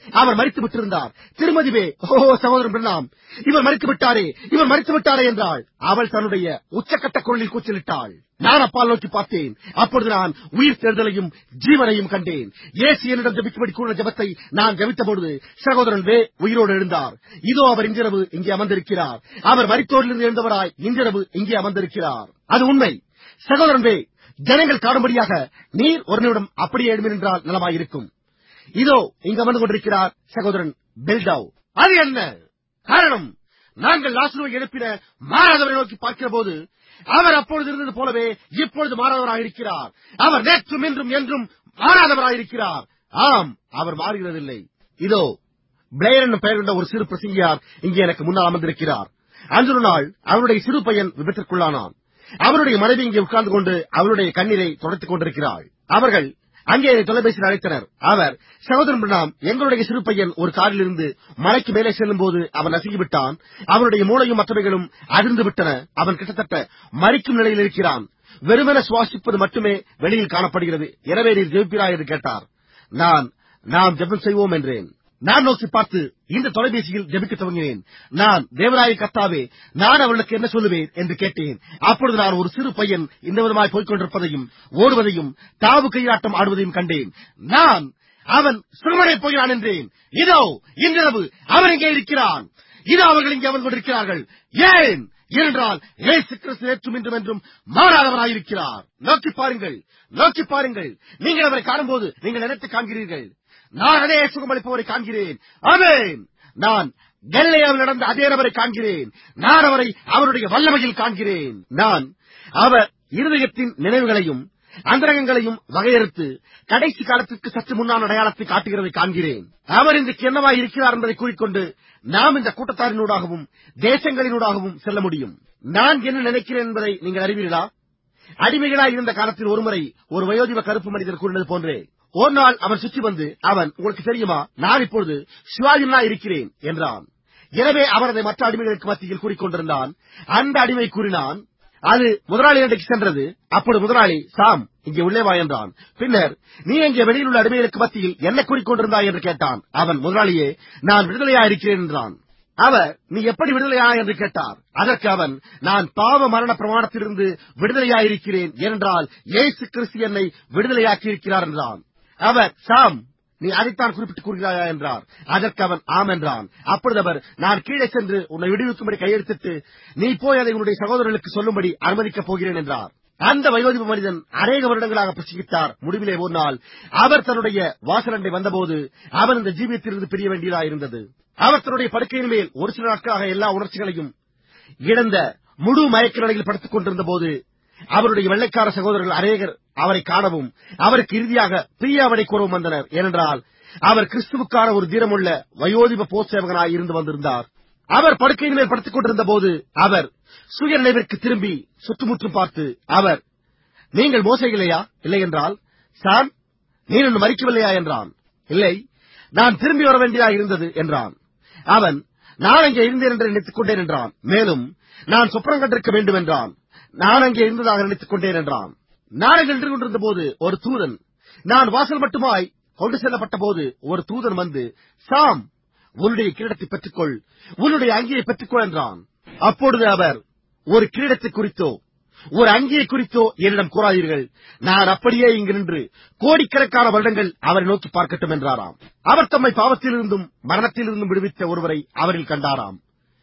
அவர் மரித்து விட்டிருந்தார். திருமதிவே, ஓ சகோதரன் பிரணாம், இவர் மரித்து விட்டாரே, இவர் மரித்து விட்டாரே என்றாள். அவள் தன்னுடைய உச்சக்கட்ட குரலில் கூச்சலிட்டாள். நான் அப்பால் நோக்கி பார்த்தேன். அப்பொழுது நான் உயிர் தேர்தலையும் ஜீவனையும் கண்டேன். இயேசு என்னிடம் ஜெபிக்கும்படி கூறின ஜெபத்தை நான் ஜெபித்தபொழுது சகோதரன் வே உயிரோடு எழுந்தார். இதோ அவர் இன்றிரவு இங்கே அமர்ந்திருக்கிறார். அவர் மரித்தோரிலிருந்து எழுந்தவராய் இன்றிரவு இங்கே அமர்ந்திருக்கிறார். அது உண்மை. சகோதரன் வே, ஜனங்கள் காணும்படியாக நீர் ஒரு நிமிடம் அப்படியே எழுமி நின்றால் நலமாயிருக்கும். இதோ இங்கு அமர்ந்து கொண்டிருக்கிறார் சகோதரன் பெல்டாவ். அது என்ன காரணம்? நாங்கள் லாசருவை எழுப்பின மாறாதவரை நோக்கி பார்க்கிற போது அவர் அப்பொழுது இருந்தது போலவே இப்பொழுது மாறாதவராயிருக்கிறார். அவர் நேற்றும் இன்றும் என்றும் மாறாதவராயிருக்கிறார். ஆம், அவர் மாறுகிறதில்லை. இதோ பிளேயர் என்னும் பெயர் கொண்ட ஒரு சிறு பிரசங்கியார் இங்கே எனக்கு முன்னால் அமர்ந்திருக்கிறார். அன்று நாள் அவருடைய சிறு பையன் விபத்திற்குள்ளானான். அவருடைய மனைவி இங்கே உட்கார்ந்து கொண்டு அவருடைய கண்ணீரை தொடர்த்துக் கொண்டிருக்கிறாள். அவர்கள் அங்கே தொலைபேசியில் அழைத்தனர். அவர், சகோதரன் பிரணாம், எங்களுடைய சிறு பையன் ஒரு காரில் இருந்து மலைக்கு மேலே செல்லும் போது அவன் நசுங்கிவிட்டான். அவனுடைய மூளையும் மற்றவைகளும் அதிர்ந்து விட்டன. அவன் கிட்டத்தட்ட மரிக்கும் நிலையில் இருக்கிறான். வெறுமென சுவாசிப்பது மட்டுமே வெளியில் காணப்படுகிறது. எனவே நீர் ஜெபிப்பீரா என்று கேட்டார். நான் நாம் ஜெபம் செய்வோம் என்றேன். நான் நோக்கி பார்த்து இந்த தொலைபேசியில் ஜெபிக்க துவங்கினேன். நான், தேவராய கர்த்தாவே, நான் அவர்களுக்கு என்ன சொல்லுவேன் என்று கேட்டேன். அப்பொழுது நான் ஒரு சிறு பையன் இந்த விதமாய் போய்க் கொண்டிருப்பதையும் ஓடுவதையும் தாவு கையாட்டம் ஆடுவதையும் கண்டேன். நான், அவன் சிறுமனை போகிறான் என்றேன். இதோ இன்றிரவு அவன் இங்கே இருக்கிறான். இதோ அவர்கள் இங்கே அமர்ந்து கொண்டிருக்கிறார்கள். ஏன் ஏனென்றால் இயேசு கிறிஸ்து நேற்றும் இன்றும் என்றும் மாறாதவராயிருக்கிறார். நோக்கி பாருங்கள், நோக்கி பாருங்கள். நீங்கள் அவரை காணும்போது நீங்கள் நினைத்து காண்கிறீர்கள். நான் அதே சுகமளிப்பவரை காண்கிறேன். ஆமென். நான் கலிலேயாவில் நடந்த அதே நபரை காண்கிறேன். நான் அவரை அவருடைய வல்லமையில் காண்கிறேன். நான் அவர் இருதயத்தின் நினைவுகளையும் அந்தரங்கங்களையும் வகையறுத்து கடைசி காலத்திற்கு சற்று முன்னான அடையாளத்தை காட்டுகிறதை காண்கிறேன். அவர் இன்றைக்கு என்னவாய் இருக்கிறார் என்பதை கூறிக்கொண்டு நாம் இந்த கூட்டத்தாரினூடாகவும் தேசங்களினூடாகவும் செல்ல முடியும். நான் என்ன நினைக்கிறேன் என்பதை நீங்கள் அறிவீர்களா? அடிமைகளாய் இருந்த காலத்தில் ஒருமுறை ஒரு வயோதிப கருப்பு மனிதர் கூறினது போன்றே ஒரு நாள் அவன் சுற்றி வந்து, அவன், உங்களுக்கு தெரியுமா, நான் இப்பொழுது சுவாதினா இருக்கிறேன் என்றான். எனவே அவர் அதை மற்ற அடிமைகளுக்கு மத்தியில் கூறிக்கொண்டிருந்தான். அந்த அடிமை கூறினான், அது முதலாளி அன்றைக்கு சென்றது. அப்பொழுது முதலாளி, சாம், இங்கே உள்ளே வா என்றான். பின்னர், நீ இங்கே வெளியில் உள்ள அடிமைகளுக்கு மத்தியில் என்ன கூறிக்கொண்டிருந்தாய் என்று கேட்டான். அவன், முதலாளியே, நான் விடுதலையா இருக்கிறேன் என்றான். அவர், நீ எப்படி விடுதலையா என்று கேட்டார். அதற்கு அவன், நான் பாவ மரண பிரமாணத்திலிருந்து விடுதலையாயிருக்கிறேன், ஏனென்றால் இயேசு கிறிஸ்து என்னை விடுதலையாக்கி இருக்கிறார் என்றான். அவர், சாம், நீ அதைத்தான் குறிப்பிட்டுக் கூறுகிறாயா என்றார். அதற்கு அவன் ஆம் என்றான். அப்பொழுது அவர், நான் கீழே சென்று உன்னை விடுவிக்கும்படி கையெழுத்திட்டு நீ போய் அதை உன்னுடைய சகோதரர்களுக்கு சொல்லும்படி அனுமதிக்கப் போகிறேன் என்றார். அந்த வயோதிப மனிதன் அநேக வருடங்களாக பிரசங்கித்தார். முடிவிலே ஒரு நாள் அவர் தன்னுடைய வாசலண்டை வந்தபோது அவன் இந்த ஜீவியத்திலிருந்து பிரிய வேண்டியதாயிருந்தது. அவர் தன்னுடைய படுக்கையின் மேல் ஒரு சில நாட்களாக எல்லா உணர்ச்சிகளையும் இழந்த முழு மயக்க நிலையில் படுத்துக் கொண்டிருந்த போது அவருடைய வெள்ளைக்கார சகோதரர்கள் அநேகர் அவரை காணவும் அவருக்கு இறுதியாக பிரியாவடை கூறவும் வந்தனர். ஏனென்றால் அவர் கிறிஸ்துவுக்கான ஒரு தீரமுள்ள வயோதிப போசேவகனாய் இருந்து வந்திருந்தார். அவர் படுக்கையின் மேல் படுத்துக் கொண்டிருந்த போது அவர் சுய நினைவிற்கு திரும்பி சுற்றுமுற்றும் பார்த்து, அவர், நீங்கள் மோசையில்லையா? இல்லை என்றால், சாம், நீ இன்னும் மரிக்கவில்லையா என்றான். இல்லை, நான் திரும்பி வர வேண்டியதா இருந்தது என்றான். அவன், நான் அங்கே இருந்தேன் என்று நினைத்துக் கொண்டேன் என்றான். மேலும் நான் சொப்பனம் கண்டிருக்க வேண்டும் என்றான். நான் அங்கே இருந்ததாக நினைத்துக் கொண்டேன் என்றான். நான் அங்கே நின்று கொண்டிருந்த போது ஒரு தூதன், நான் வாசல் மட்டுமாய் கொண்டு செல்லப்பட்ட போது ஒரு தூதன் வந்து, சாம், உன்னுடைய கிரீடத்தை பெற்றுக்கொள், உன்னுடைய அங்கியை பெற்றுக்கொள் என்றான். அப்பொழுது அவர், ஒரு கிரீடத்தை குறித்தோ ஒரு அங்கியை குறித்தோ என்னிடம் கூறாதீர்கள். நான் அப்படியே இங்கு நின்று கோடிக்கணக்கான வருடங்கள் அவரை நோக்கி பார்க்கட்டும் என்றாராம். அவர் தம்மை பாவத்திலிருந்தும் மரணத்திலிருந்தும் விடுவித்த ஒருவரை அவரில் கண்டாராம்.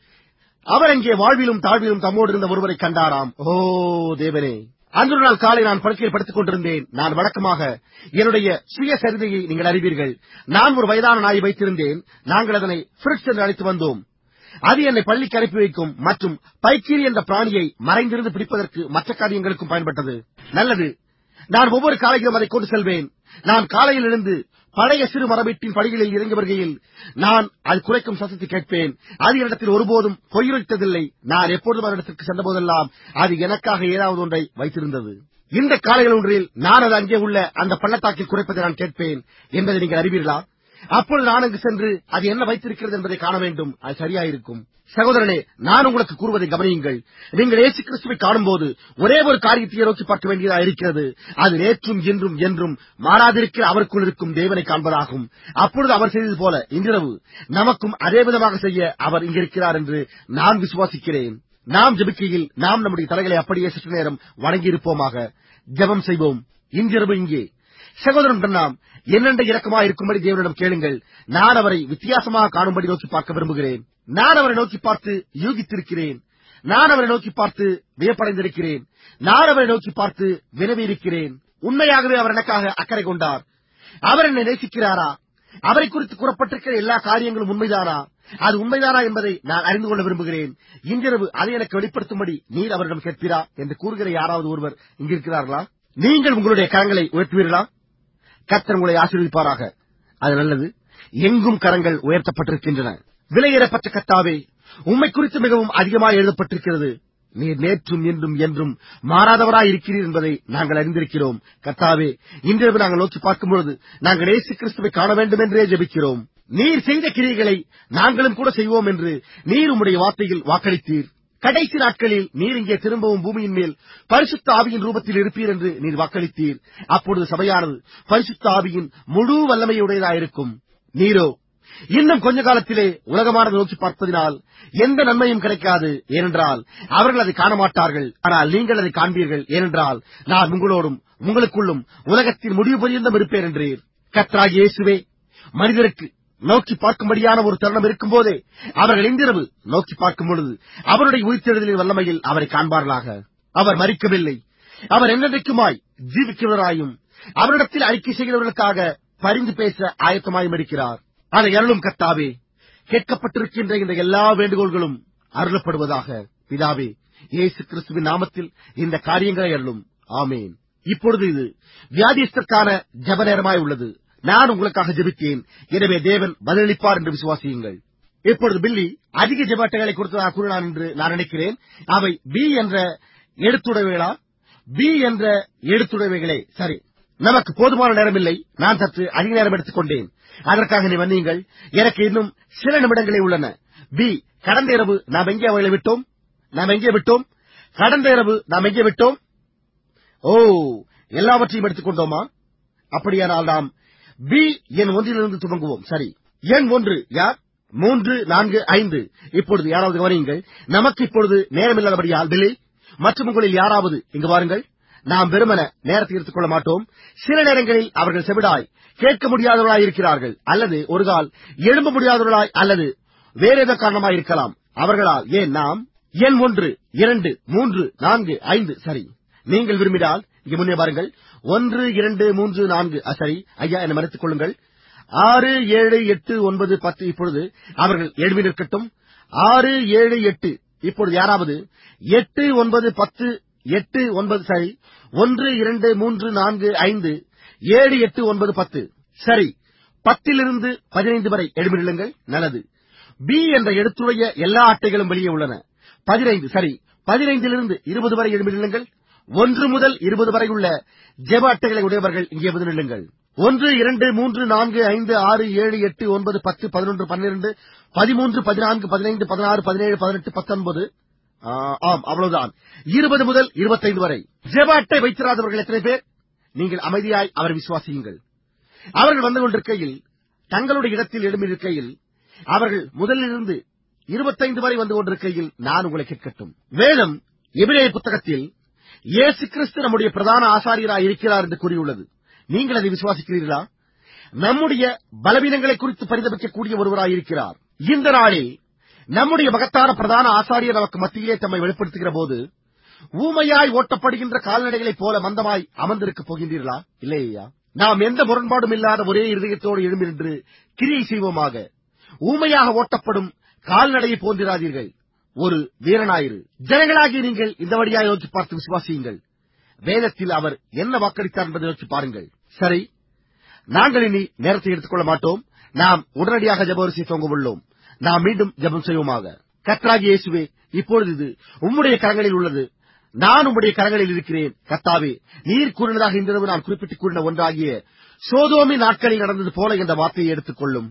அவர் அங்கே வாழ்விலும் தாழ்விலும் தம்மோடு இருந்த ஒருவரை கண்டாராம். ஓ தேவனே! அன்று நாள் காலை நான் படுக்கையில் படுத்துக் கொண்டிருந்தேன். நான் வழக்கமாக என்னுடைய சுய சரிதையை நீங்கள் அறிவீர்கள். நான் ஒரு வயதான நாயை வைத்திருந்தேன். நாங்கள் அதனை பிரிட்ஸ் என்று அழைத்து வந்தோம். அது என்னை பள்ளிக்கு அனுப்பி வைக்கும் மற்றும் பைக்கீரி என்ற பிராணியை மறைந்திருந்து பிடிப்பதற்கு மற்ற காரியங்களுக்கும் பயன்பட்டது. நல்லது, நான் ஒவ்வொரு காலையிலும் அதை கொண்டு செல்வேன். நான் காலையில் எழுந்து பழைய சிறு மரபீட்டின் படிகளில் இறங்கி வருகையில் நான் அது குறைக்கும் சத்தத்தை கேட்பேன். அது இடத்தில் ஒருபோதும் பொய்யுரைத்ததில்லை. நான் எப்பொழுதும் அதனிடத்திற்கு சென்ற போதெல்லாம் அது எனக்காக ஏதாவது ஒன்றை வைத்திருந்தது. இந்த காலைகள் ஒன்றில் நான் அது அங்கே உள்ள அந்த பள்ளத்தாக்கில் குறைப்பதை நான் கேட்பேன் என்பதை நீங்கள் அறிவீர்களா? அப்பொழுது நான் அங்கு சென்று அது என்ன வைத்திருக்கிறது என்பதை காண வேண்டும். அது சரியாயிருக்கும். சகோதரனே, நான் உங்களுக்கு கூறுவதை கவனியுங்கள். நீங்கள் இயேசு கிறிஸ்துவை காணும்போது ஒரே ஒரு காரியத்தை நோக்கி பார்க்க வேண்டியதாக இருக்கிறது. அது நேற்றும் இன்றும் என்றும் மாறாதிருக்கிற அவருக்குள் இருக்கும் தேவனை காண்பதாகும். அப்பொழுது அவர் செய்தது போல இன்றிரவு நமக்கும் அதே விதமாக செய்ய அவர் இங்கிருக்கிறார் என்று நான் விசுவாசிக்கிறேன். நாம் ஜெபிக்கையில் நாம் நம்முடைய தலைகளை அப்படியே சற்று நேரம் வணங்கியிருப்போமாக. ஜெபம் செய்வோம். இன்றிரவு இங்கே சகோதரன் பிரணாம் என்னென்ற இரக்கமாக இருக்கும்படி தேவனிடம் கேளுங்கள். நான் அவரை வித்தியாசமாக காணும்படி நோக்கி பார்க்க விரும்புகிறேன். நான் அவரை நோக்கி பார்த்து யூகித்திருக்கிறேன். நான் அவரை நோக்கி பார்த்து வியப்படைந்திருக்கிறேன். நான் அவரை நோக்கி பார்த்து வினவியிருக்கிறேன். உண்மையாகவே அவர் எனக்காக அக்கறை கொண்டார். அவர் என்னை நேசிக்கிறாரா? அவரை குறித்து கூறப்பட்டிருக்கிற எல்லா காரியங்களும் உண்மைதானா? அது உண்மைதானா என்பதை நான் அறிந்து கொள்ள விரும்புகிறேன். இன்றிரவு அதை எனக்கு வெளிப்படுத்தும்படி நீர் அவரிடம் கேட்பீரா என்று கூறுகிற யாராவது ஒருவர் இங்கிருக்கிறார்களா? நீங்கள் உங்களுடைய கரங்களை உயர்த்துவீர்களா? கர்த்தர் உங்களை ஆசீர்வதிப்பாராக. அது நல்லது. எங்கும் கரங்கள் உயர்த்தப்பட்டிருக்கின்றன. விலையேறப்பட்ட கர்த்தாவே, உம்மை குறித்து மிகவும் அதிகமாக எழுதப்பட்டிருக்கிறது. நீர் நேற்றும் இன்றும் என்றும் மாறாதவராய் இருக்கிறீர் என்பதை நாங்கள் அறிந்திருக்கிறோம். கர்த்தாவே, இன்றிரவு நாங்கள் நோக்கி பார்க்கும் பொழுது நாங்கள் இயேசு கிறிஸ்துவை காண வேண்டும் என்றே ஜெபிக்கிறோம். நீர் செய்த கிரியைகளை நாங்களும் கூட செய்வோம் என்று நீர் உம்முடைய வார்த்தையில் வாக்களித்தீர். கடைசி நாட்களில் நீர் இங்கே திரும்பவும் பூமியின் மேல் பரிசுத்த ஆவியின் ரூபத்தில் இருப்பீர் என்று நீர் வாக்களித்தீர். அப்பொழுது சபையானது பரிசுத்த ஆவியின் முழு வல்லமையுடையதாயிருக்கும். நீரோ இன்னும் கொஞ்ச காலத்திலே உலகமானது நோக்கி பார்ப்பதினால் எந்த நன்மையும் கிடைக்காது. ஏனென்றால் அவர்கள் அதை காண மாட்டார்கள். ஆனால் நீங்கள் அதை காண்பீர்கள். ஏனென்றால் நான் உங்களோடும் உங்களுக்குள்ளும் உலகத்தின் முடிவு பரியந்தம் இருப்பேன் என்றீர். கர்த்தராகிய இயேசுவே, மனிதருக்கு நோக்கி பார்க்கும்படியான ஒரு தருணம் இருக்கும் போதே அவர்கள் இன்றிரவு நோக்கி பார்க்கும் பொழுது அவருடைய உயிர்த்தெழுதலின் வல்லமையில் அவரை காண்பார்களாக. அவர் மரிக்கவில்லை. அவர் என்னென்றைக்குமாய் ஜீவிக்கிறவராயும் அவரிடத்தில் அறிக்கை செய்கிறவர்களுக்காக பரிந்து பேச ஆயத்தமாயும் இருக்கிறார். அதை அருளும் கர்த்தாவே. கேட்கப்பட்டிருக்கின்ற இந்த எல்லா வேண்டுகோள்களும் அருளப்படுவதாக. பிதாவே, இயேசு கிறிஸ்துவின் நாமத்தில் இந்த காரியங்களை அருளும். ஆமேன். இப்பொழுது இது வியாதியஸ்தற்கான ஜெப நேரமாய் உள்ளது. நான் உங்களுக்காக ஜெபித்தேன். எனவே தேவன் பதிலளிப்பார் என்று விசுவாசியுங்கள். இப்பொழுது பில்லி அதிக ஜெப அட்டைகளை கொடுத்ததாக கூறினான் என்று நான் நினைக்கிறேன். அவை பி என்ற எழுத்துடையவைகளா? பி என்ற எழுத்துடையவைகளே. சரி, நமக்கு போதுமான நேரம் இல்லை. நான் சற்று அதிக நேரம் எடுத்துக் கொண்டேன். அதற்காக நீ மன்னியுங்கள். எனக்கு இன்னும் சில நிமிடங்களே உள்ளன. பி, கடந்த இரவு நாம் எங்கே அவைகளை விட்டோம்? நாம் எங்கே விட்டோம்? கடந்த இரவு நாம் எங்கே விட்டோம்? ஓ, எல்லாவற்றையும் எடுத்துக் கொண்டோமா? அப்படியானால் நாம் பி எண் ஒன்றிலிருந்து துவங்குவோம். சரி, எண் ஒன்று யார்? மூன்று, நான்கு, ஐந்து. இப்பொழுது யாராவது கவனியுங்கள். நமக்கு இப்பொழுது நேரமில்லாதபடியால் பில்லி மற்றும் உங்களில் யாராவது இங்கு வாருங்கள். நாம் வெறுமன நேரத்தை எடுத்துக் கொள்ள மாட்டோம். சில நேரங்களில் அவர்கள் செவிடாய் கேட்க முடியாதவர்களாய் இருக்கிறார்கள், அல்லது ஒரு கால் எழும்ப முடியாதவர்களாய், அல்லது வேற ஏதோ காரணமாய் இருக்கலாம். அவர்களால் ஏன் நாம் எண் ஒன்று, இரண்டு, மூன்று, நான்கு, ஐந்து. சரி, நீங்கள் விரும்பினால் இங்கே முன்னே பாருங்கள். ஒன்று, இரண்டு, மூன்று, நான்கு. சரி ஐயா, என்னை மன்னித்துக் கொள்ளுங்கள். ஆறு, ஏழு, எட்டு, ஒன்பது, பத்து. இப்பொழுது அவர்கள் எழுப்பி நிற்கட்டும். ஆறு, ஏழு, எட்டு. இப்பொழுது யாராவது எட்டு, ஒன்பது, பத்து, எட்டு, ஒன்பது. சரி, ஒன்று, இரண்டு, மூன்று, நான்கு, ஐந்து, ஏழு, எட்டு, ஒன்பது, பத்து. சரி, பத்திலிருந்து பதினைந்து வரை எழுப்பி நில்லுங்கள். நல்லது. பி என்ற எழுத்துடைய எல்லா அட்டைகளும் வெளியே உள்ளன. பதினைந்து. சரி, பதினைந்திலிருந்து இருபது வரை எழுப்பி நில்லுங்கள். ஒன்று முதல் இருபது வரை உள்ள ஜெப அட்டைகளை உடையவர்கள் இங்கே வந்து நில்லுங்கள். ஒன்று, இரண்டு, மூன்று, நான்கு, ஐந்து, ஆறு, ஏழு, எட்டு, ஒன்பது, பத்து, பதினொன்று, பன்னிரண்டு, பதிமூன்று, பதினான்கு, பதினைந்து, பதினாறு, பதினேழு, பதினெட்டு, பத்தொன்பது. ஆம், அவ்வளவுதான். இருபது முதல் இருபத்தைந்து வரை. ஜெப அட்டை வைத்திராதவர்கள் எத்தனை பேர்? நீங்கள் அமைதியாய் அவரை விசுவாசியுங்கள். அவர்கள் வந்து கொண்டிருக்கையில், தங்களுடைய இடத்தில் எழும்பியிருக்கையில், அவர்கள் முதலிலிருந்து இருபத்தைந்து வரை வந்து கொண்டிருக்கையில் நான் உங்களை கேட்கட்டும். வேதம் எபிரேய புத்தகத்தில் இயேசு கிறிஸ்து நம்முடைய பிரதான ஆசாரியராய் இருக்கிறார் என்று கூறியுள்ளது. நீங்கள் அதை விசுவாசிக்கிறீர்களா? நம்முடைய பலவீனங்களை குறித்து பரிதபிக்கக்கூடிய ஒருவராய் இருக்கிறார். இந்த நாளில் நம்முடைய மகத்தான பிரதான ஆசாரியர் நமக்கு மத்தியிலே தம்மை வெளிப்படுத்துகிற போது, ஊமையாய் ஓட்டப்படுகின்ற கால்நடைகளைப் போல மந்தமாய் அமர்ந்திருக்கப் போகின்றீர்களா? இல்லையா? நாம் எந்த முரண்பாடும் இல்லாத ஒரே இருதயத்தோடு எழும்பி நின்று கிரியை செய்வோமாக. ஊமையாக ஓட்டப்படும் கால்நடையை போன்றிராதீர்கள். ஒரு வீரனாயிரு. ஜனங்களாகி நீங்கள் இந்த வழியாய் நோக்கி பார்த்து விசுவாசியுங்கள். வேதத்தில் அவர் என்ன வாக்களித்தார் என்பதை நோக்கி பாருங்கள். சரி, நாங்கள் இனி நேரத்தை எடுத்துக் கொள்ள மாட்டோம். நாம் உடனடியாக ஜெபவரிசை தொங்க உள்ளோம். நாம் மீண்டும் ஜெபம் செய்வோமாக. கர்த்தராகிய இயேசுவே, இப்பொழுது இது உம்முடைய கரங்களில் உள்ளது. நான் உம்முடைய கரங்களில் இருக்கிறேன். கர்த்தாவே, நீர் கூறினதாக இன்றிரவு நான் குறிப்பிட்டுக் கூறின ஒன்றாகிய சோதோமின் நாட்களில் நடந்தது போல என்ற வார்த்தையை எடுத்துக் கொள்ளும்.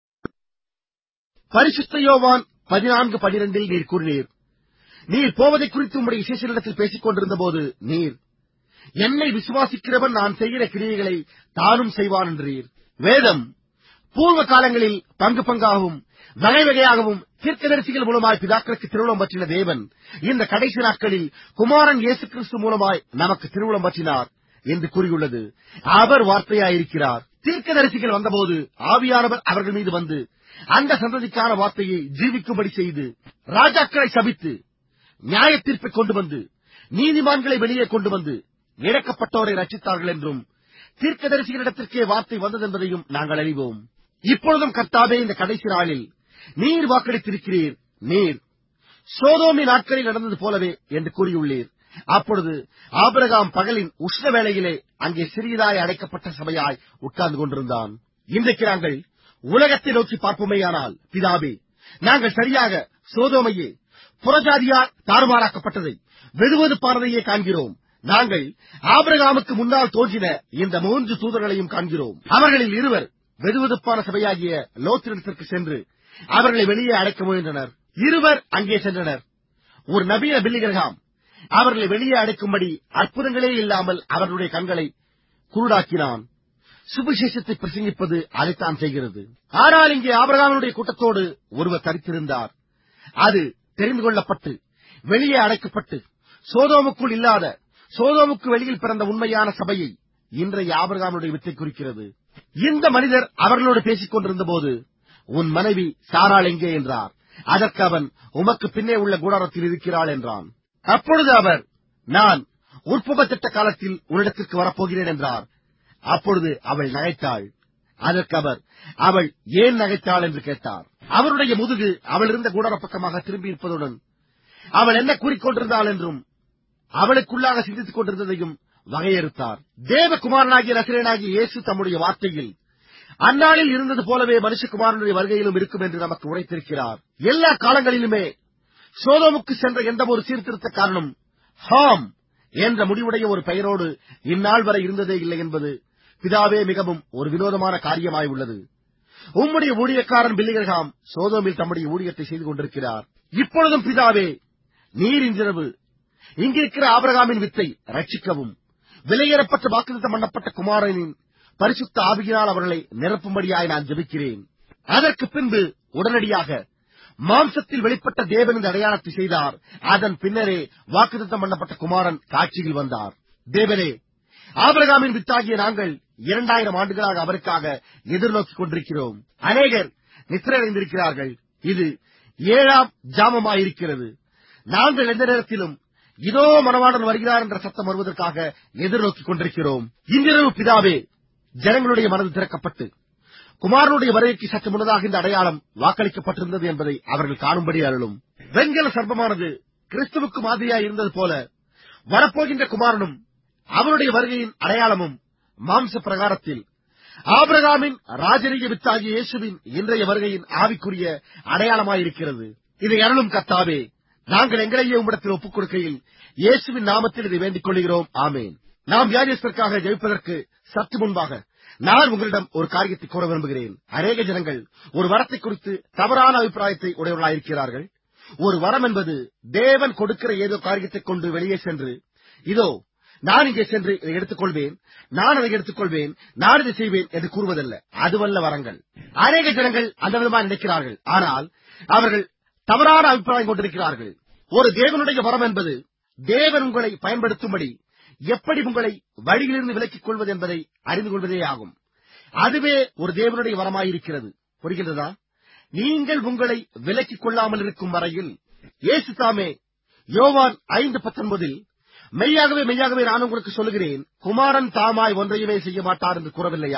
பரிசுத்த யோவான் பதினான்கு பனிரெண்டில் நீர் கூறினீர், நீர் போவதை குறித்து உம்முடைய விசேஷனிடத்தில் பேசிக் கொண்டிருந்த போது நீர், என்னை விசுவாசிக்கிறவன் நான் செய்கிற கிரியைகளை தானும் செய்வான் என்றீர். வேதம் பூர்வ காலங்களில் பங்கு பங்காகவும் வகை வகையாகவும் தீர்க்கதரிசிகள் மூலமாய் பிதாக்களுக்கு திருவுளம் பற்றின தேவன் இந்த கடைசி நாட்களில் குமாரன் இயேசு கிறிஸ்து மூலமாய் நமக்கு திருவுளம் பற்றினார் என்று கூறியுள்ளது. அவர் வார்த்தையாயிருக்கிறார். தீர்க்கதரிசிகள் வந்தபோது ஆவியானவர் அவர்கள் மீது வந்து அந்த சந்ததிக்கான வார்த்தையை ஜீவிக்கும்படி செய்து ராஜாக்களை சபித்து நியாயத்தீர்ப்பை கொண்டு வந்து நீதிமான்களை வெளியே கொண்டு வந்து இழக்கப்பட்டோரை ரட்சித்தார்கள் என்றும் தீர்க்கதரிசிகளிடத்திற்கே வார்த்தை வந்ததென்பதையும் நாங்கள் அறிவோம். இப்பொழுதும் கர்த்தாவே, இந்த கடைசி நாளில் நீர் வாக்களித்திருக்கிறீர். நீர் சோதோமின் நாட்களில் நடந்தது போலவே என்று கூறியுள்ளீர். அப்பொழுது ஆபிரகாம் பகலின் உஷ்ண வேளையிலே அங்கே சிறியதாய் அடைக்கப்பட்ட சபையாய் உட்கார்ந்து கொண்டிருந்தான். இன்றைக்கு நாங்கள் உலகத்தை நோக்கி பார்ப்போமேயானால், பிதாவே, நாங்கள் சரியாக சோதோமையே புறஜாதியார் தாறுமாறாக்கப்பட்டதை வெதுவெதுப்பானதையே காண்கிறோம். நாங்கள் ஆபிரகாமுக்கு முன்னால் தோன்றின இந்த மூன்று தூதர்களையும் காண்கிறோம். அவர்களில் இருவர் வெதுவெதுப்பான சபையாகிய லோத்திடத்திற்கு சென்று அவர்களை வெளியே அடைக்க முயன்றனர். இருவர் அங்கே சென்றனர். ஒரு நபிய பில்லிகிரகாம் அவர்களை வெளியே அடைக்கும்படி அற்புதங்களே இல்லாமல் அவர்களுடைய கண்களை குருடாக்கினான். சுவிசேஷத்தை பிரசங்கிப்பது அதைத்தான் செய்கிறது. ஆனால் இங்கே ஆபிரகாமுடைய கூட்டத்தோடு ஒருவர் தரித்திருந்தார். அது தெரிந்து கொள்ளப்பட்டு வெளியே அடைக்கப்பட்டு சோதோமுக்குள் இல்லாத, சோதோமுக்கு வெளியில் பிறந்த உண்மையான சபையை இன்றைய ஆபிரகாமுடைய வித்தை குறிக்கிறது. இந்த மனிதர் அவர்களோடு பேசிக் கொண்டிருந்த போது, உன் மனைவி சாராள் எங்கே என்றார். அதற்கு அவன், உமக்கு பின்னே உள்ள கூடாரத்தில் இருக்கிறாள் என்றான். அப்பொழுது அவர், நான் உற்பவ திட்ட காலத்தில் உன்னிடத்திற்கு வரப்போகிறேன் என்றார். அப்பொழுது அவள் நகைத்தாள். அதற்கு அவர், அவள் ஏன் நகைத்தாள் என்று கேட்டார். அவருடைய முதுகு அவள் இருந்த கூடார பக்கமாக திரும்பி இருப்பதுடன் அவள் என்ன கூறிக்கொண்டிருந்தாள் என்றும் அவளுக்குள்ளாக சிந்தித்துக் கொண்டிருந்ததையும் வகையறுத்தார். தேவகுமாரனாகிய நசரேயனாகிய இயேசு தம்முடைய வார்த்தையில் அந்நாளில் இருந்தது போலவே மனுஷகுமாரனுடைய வருகையிலும் இருக்கும் என்று நமக்கு உரைத்திருக்கிறார். எல்லா காலங்களிலுமே சோதோமுக்கு சென்ற எந்த ஒரு சீர்திருத்தக்காரனும் ஹாம் என்ற முடிவுடைய ஒரு பெயரோடு இந்நாள் வரை இருந்ததே இல்லை என்பது பிதாவே மிகவும் ஒரு வினோதமான காரியமாய் உள்ளது. உம்முடைய ஊழியக்காரன் பில்லிகிரகாம் சோதோமில் தம்முடைய ஊழியத்தை செய்து கொண்டிருக்கிறார். இப்பொழுதும் பிதாவே, நீர் இன்றிரவு இங்கிருக்கிற ஆபிரகாமின் வித்தை ரட்சிக்கவும் விலையேறப்பட்ட வாக்குத்தத்தம் பண்ணப்பட்ட குமாரனின் பரிசுத்த ஆவியினால் அவர்களை நிரப்பும்படியாய் நான் ஜெபிக்கிறேன். அதற்கு பின்பு உடனடியாக மாம்சத்தில் வெளிப்பட்ட தேவன் இந்த அடையாளத்தை செய்தார். அதன் பின்னரே வாக்குத்தத்தம் பண்ணப்பட்ட குமாரன் காட்சியில் வந்தார். தேவனே, ஆபிரகாமின் வித்தாகிய நாங்கள் இரண்டாயிரம் ஆண்டுகளாக அவருக்காக எதிர்நோக்கிக் கொண்டிருக்கிறோம். அநேகர் நித்திரையடைந்திருக்கிறார்கள். இது ஏழாம் ஜாமமாயிருக்கிறது. நாங்கள் எந்த நேரத்திலும் இதோ மணவாளன் வருகிறார் என்ற சத்தம் வருவதற்காக எதிர்நோக்கிக் கொண்டிருக்கிறோம். இன்றிரவு பிதாவே, ஜனங்களுடைய மனது திறக்கப்பட்டு குமாரனுடைய வருகைக்கு சற்று முன்னதாக இந்த அடையாளம் வாக்களிக்கப்பட்டிருந்தது என்பதை அவர்கள் காணும்படி அருளும். வெண்கல சர்ப்பமானது கிறிஸ்துவுக்கு மாதிரியாய் இருந்தது போல வரப்போகின்ற குமாரனும் அவருடைய வருகையின் அடையாளமும் மாம்ச பிரகாரத்தில் ஆபிரகாமின் ராஜரீக வித்தாகிய இயேசுவின் இன்றைய வருகையின் ஆவிக்குரிய அடையாளமாயிருக்கிறது. இதை அருளும் கர்த்தாவே, நாங்கள் எங்களையே உம்மிடத்தில் ஒப்புக் கொடுக்கையில் இயேசுவின் நாமத்தில் இதை வேண்டிக் கொள்கிறோம். ஆமேன். நாம் வியாதியஸ்தருக்காக ஜெபிப்பதற்கு சற்று முன்பாக நான் உங்களிடம் ஒரு காரியத்தை கூற விரும்புகிறேன். அநேக ஜனங்கள் ஒரு வரத்தை குறித்து தவறான அபிப்பிராயத்தை உடையவர்களாயிருக்கிறார்கள். ஒரு வரம் என்பது தேவன் கொடுக்கிற ஏதோ காரியத்தைக் கொண்டு வெளியே சென்று, இதோ நான் இங்கே சென்று இதை எடுத்துக் கொள்வேன், நான் அதை எடுத்துக் கொள்வேன், நான் இதை செய்வேன் என்று கூறுவதல்ல. அதுவல்ல வரங்கள். அநேக ஜனங்கள் அந்த விதமாக நினைக்கிறார்கள். ஆனால் அவர்கள் தவறான அபிப்பிராயம் கொண்டிருக்கிறார்கள். ஒரு தேவனுடைய வரம் என்பது தேவன் உங்களை பயன்படுத்தும்படி எப்படி உங்களை வழியிலிருந்து விலக்கிக் கொள்வது என்பதை அறிந்து கொள்வதே ஆகும். அதுவே ஒரு தேவனுடைய வரமாயிருக்கிறது. புரிகின்றதா? நீங்கள் உங்களை விலக்கிக் கொள்ளாமல் இருக்கும் வரையில் இயேசு தாமே யோவான் ஐந்து பத்தொன்பதில் மெய்யாகவே மெய்யாகவே நான் உங்களுக்கு சொல்லுகிறேன், குமாரன் தாமாய் ஒன்றையுமே செய்ய மாட்டார் என்று கூறவில்லையா?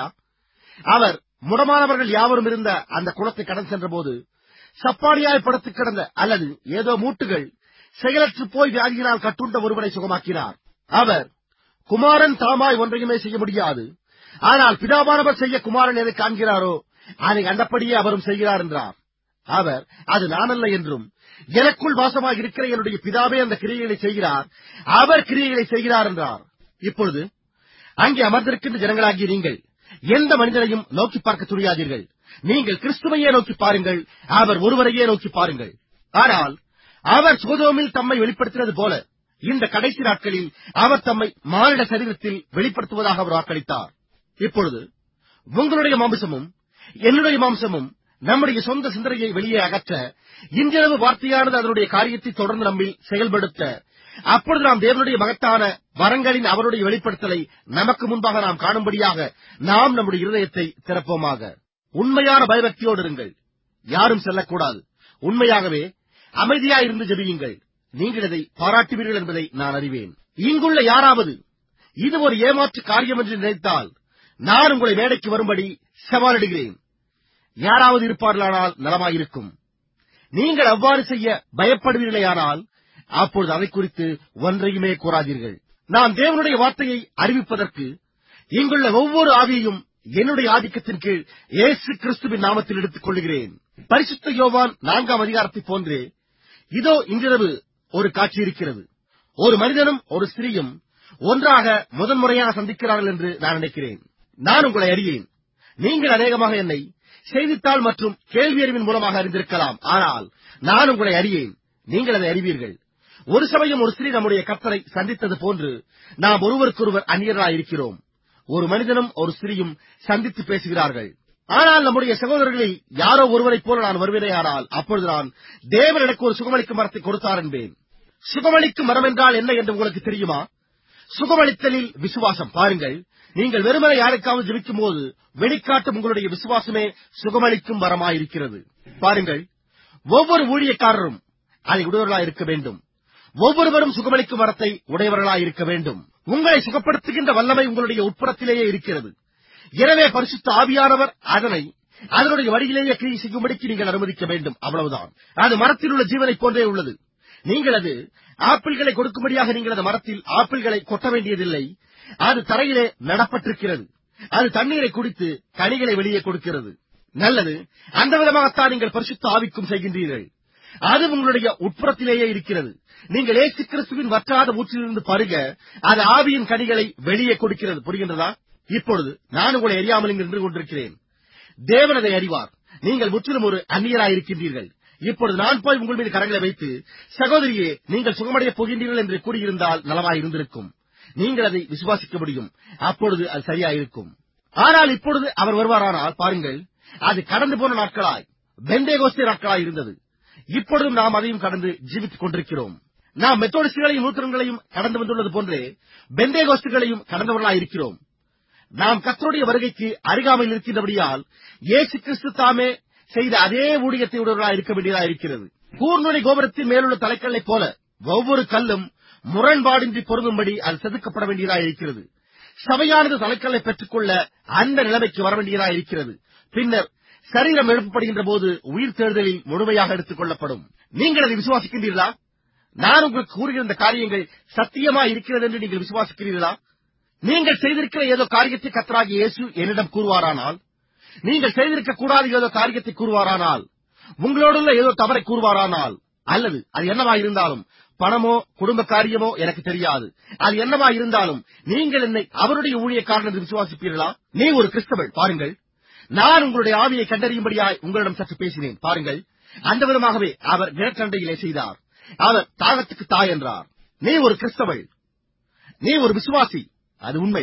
அவர் முடமானவர்கள் யாவரும் இருந்த அந்த குளத்தை கடந்து சென்ற போது சப்பாடியாய் படுத்து கிடந்த அல்லது ஏதோ மூட்டுகள் செயலற்று போய் வியாதியினால் கட்டுண்ட ஒருவனை சுகமாக்கினார். அவர் குமாரன் தாமாய் ஒன்றையுமே செய்ய முடியாது, ஆனால் பிதாவானவர் செய்ய குமாரன் எதை காண்கிறாரோ அதை கண்டபடியே அவரும் செய்கிறார் என்றார். அவர், அது நானல்ல என்றும் எனக்குள் வாசமாக இருக்கிற என்னுடைய பிதாவே அந்த கிரியைகளை செய்கிறார், அவர் கிரியைகளை செய்கிறார் என்றார். இப்பொழுது அங்கே அமர்ந்திருக்கின்ற ஜனங்களாகிய நீங்கள் எந்த மனிதனையும் நோக்கி பார்க்க துணியாதீர்கள். நீங்கள் கிறிஸ்துவையே நோக்கி பாருங்கள். அவர் ஒருவரையே நோக்கி பாருங்கள். ஆனால் அவர் சோதோமில் தம்மை வெளிப்படுத்தினது போல இந்த கடைசி நாட்களில் அவர் தம்மை மானிட சரீரத்தில் வெளிப்படுத்துவதாக அவர் வாக்களித்தார். இப்பொழுது உங்களுடைய மாம்சமும் என்னுடைய மாம்சமும் நம்முடைய சொந்த சிந்தனையை வெளியே அகற்ற, இன்றிரவு வார்த்தையானது அதனுடைய காரியத்தை தொடர்ந்து நம்மில் செயல்படுத்த, அப்பொழுது நாம் தேவனுடைய மகத்தான வரங்களின் அவருடைய வெளிப்படுத்தலை நமக்கு முன்பாக நாம் காணும்படியாக நாம் நம்முடைய இருதயத்தை திறப்போமாக. உண்மையான பயபக்தியோடு இருங்கள். யாரும் செல்லக்கூடாது. உண்மையாகவே அமைதியாயிருந்து ஜெபியுங்கள். நீங்கள் இதை பாராட்டுவீர்கள் என்பதை நான் அறிவேன். இங்குள்ள யாராவது இது ஒரு ஏமாற்று காரியம் என்று நினைத்தால் நான் உங்களை மேடைக்கு வரும்படி சவாலிடுகிறேன். யாராவது இருப்பார்களானால் நலமாயிருக்கும். நீங்கள் அவ்வாறு செய்ய பயப்படுவீர்களேயானால் அப்பொழுது அதை குறித்து ஒன்றையுமே கூறாதீர்கள். நான் தேவனுடைய வார்த்தையை அறிவிப்பதற்கு இங்குள்ள ஒவ்வொரு ஆவியையும் என்னுடைய ஆதிக்கத்தின் கீழ் இயேசு கிறிஸ்துவின் நாமத்தில் எடுத்துக் கொள்கிறேன். பரிசுத்த யோவான் நான்காம் அதிகாரத்தைப் போன்றே இதோ இன்றிரவு ஒரு காட்சி இருக்கிறது. ஒரு மனிதனும் ஒரு ஸ்திரீயும் ஒன்றாக முதன்முறையாக சந்திக்கிறார்கள் என்று நான் நினைக்கிறேன். நான் உங்களை அறியேன். நீங்கள் அநேகமாக என்னை செய்தித்தாள் மற்றும் கேள்வி அறிவின் மூலமாக அறிந்திருக்கலாம். ஆனால் நான் உங்களை அறியேன். நீங்கள் அதை அறிவீர்கள். ஒரு சமயம் ஒரு ஸ்திரீ நம்முடைய கர்த்தரை சந்தித்தது போன்று நாம் ஒருவருக்கொருவர் அந்நியராய் இருக்கிறோம். ஒரு மனிதனும் ஒரு ஸ்திரீயும் சந்தித்து பேசுகிறார்கள். ஆனால் நம்முடைய சகோதரர்களில் யாரோ ஒருவரைப் போல நான் வருவேனேயானால் அப்பொழுது நான் தேவன் எனக்கு ஒரு சுகமளிக்கும் மரத்தை கொடுத்தார் என்பேன். சுகமளிக்கும் மரம் என்றால் என்ன என்று உங்களுக்கு தெரியுமா? சுகமளித்தலில் விசுவாசம். பாருங்கள், நீங்கள் வெறுமனை யாருக்காவது ஜெபிக்கும் போது வெளிக்காட்டும் உங்களுடைய விசுவாசமே சுகமளிக்கும் மரமாயிருக்கிறது. பாருங்கள், ஒவ்வொரு ஊழியக்காரரும் அதை உடையவர்களாய் இருக்க வேண்டும். ஒவ்வொருவரும் சுகமளிக்கும் மரத்தை உடையவர்களாய் இருக்க வேண்டும். உங்களை சுகப்படுத்துகின்ற வல்லமை உங்களுடைய உட்புறத்திலேயே இருக்கிறது. எனவே பரிசுத்த ஆவியானவர் அதனை அதனுடைய வழியிலேயே கிரியை செய்யும்படிக்கு நீங்கள் அனுமதிக்க வேண்டும். அவ்வளவுதான். அது மரத்தில் உள்ள ஜீவனைப் போன்றே உள்ளது. நீங்கள் அது ஆப்பிள்களை கொடுக்கும்படியாக நீங்கள் அந்த மரத்தில் ஆப்பிள்களை கொட்ட வேண்டியதில்லை. அது தரையிலே நடப்பட்டிருக்கிறது. அது தண்ணீரை குடித்து கனிகளை வெளியே கொடுக்கிறது. நல்லது. அந்த விதமாகத்தான் நீங்கள் பரிசுத்த ஆவிக்கும் செய்கின்றீர்கள். அது உங்களுடைய உட்புறத்திலேயே இருக்கிறது. நீங்கள் இயேசு கிறிஸ்துவின் வற்றாத ஊற்றிலிருந்து பருக அது ஆவியின் கனிகளை வெளியே கொடுக்கிறது. புரிகின்றதா? இப்பொழுது நான் உங்களை அறியாமல் இங்கு நின்று கொண்டிருக்கிறேன். தேவன் அதை அறிவார். நீங்கள் முற்றிலும் ஒரு அந்நியராயிருக்கின்றீர்கள். இப்பொழுது நான் போய் உங்கள் மீது கரங்களை வைத்து, சகோதரியே, நீங்கள் சுகமடையப் போகின்றீர்கள் என்று கூறியிருந்தால் நலமாயிருந்திருக்கும். நீங்கள் அதை விசுவாசிக்க முடியும். அப்பொழுது அது சரியாயிருக்கும். ஆனால் இப்பொழுது அவர் வருவாரானால் பாருங்கள், அது கடந்து போன நாட்களாய் பெந்தேகோஸ்தே நாட்களாய் இருந்தது. இப்பொழுதும் நாம் அதையும் கடந்து ஜீவித்துக் கொண்டிருக்கிறோம். நாம் மெத்தோடிஸ்டுகளையும் லூத்தரன்களையும் கடந்து வந்துள்ளது போன்றே பெந்தேகோஸ்துகளையும் கடந்தவர்களாய் இருக்கிறோம். நாம் கர்த்தருடைய வருகைக்கு அருகாமையில் இருக்கின்றபடியால் இயேசு கிறிஸ்து தாமே செய்த அதே ஊழியத்தை உடையவர்களாய் இருக்க வேண்டியதாக இருக்கிறது. கூர்நுனி கோபுரத்தின் மேலுள்ள தலைக்கல்லைப் போல ஒவ்வொரு கல்லும் முரண்பாடின்றி பொருந்தும்படி அது செதுக்கப்பட வேண்டியதாக இருக்கிறது. சபையானது தலைக்கல்லை பெற்றுக்கொள்ள அந்த நிலைமைக்கு வர வேண்டியதாக இருக்கிறது. பின்னர் சரீரம் எழுப்பப்படுகின்ற போது உயிர் தேடுதலில் முழுமையாக எடுத்துக் கொள்ளப்படும். நீங்கள் அதை விசுவாசிக்கின்றீர்களா? நான் உங்களுக்கு கூறுகிற இந்த காரியங்கள் சத்தியமா இருக்கிறது என்று நீங்கள் விசுவாசிக்கிறீர்களா? நீங்கள் செய்திருக்கிற ஏதோ காரியத்தை கர்த்தராகிய இயேசு என்னிடம் கூறுவாரானால், நீங்கள் செய்திருக்க கூடாத ஏதோ காரியத்தை கூறுவாரானால், உங்களோடுள்ள ஏதோ தவறை கூறுவாரானால், அல்லது அது என்னவா இருந்தாலும், பணமோ குடும்ப காரியமோ எனக்கு தெரியாது, அது என்னவா இருந்தாலும் நீங்கள் என்னை அவருடைய ஊழியக்காரன் என்று விசுவாசிப்பீர்களா? நீ ஒரு கிறிஸ்தவள். பாருங்கள், நான் உங்களுடைய ஆவியை கண்டறியும்படியாய் உங்களிடம் சற்று பேசினேன். பாருங்கள், அந்த விதமாகவே அவர் நிலச்சண்டையிலே செய்தார். அவர் தாகத்துக்கு தாய் என்றார். நீ ஒரு கிறிஸ்தவள், நீ ஒரு விசுவாசி. அது உண்மை.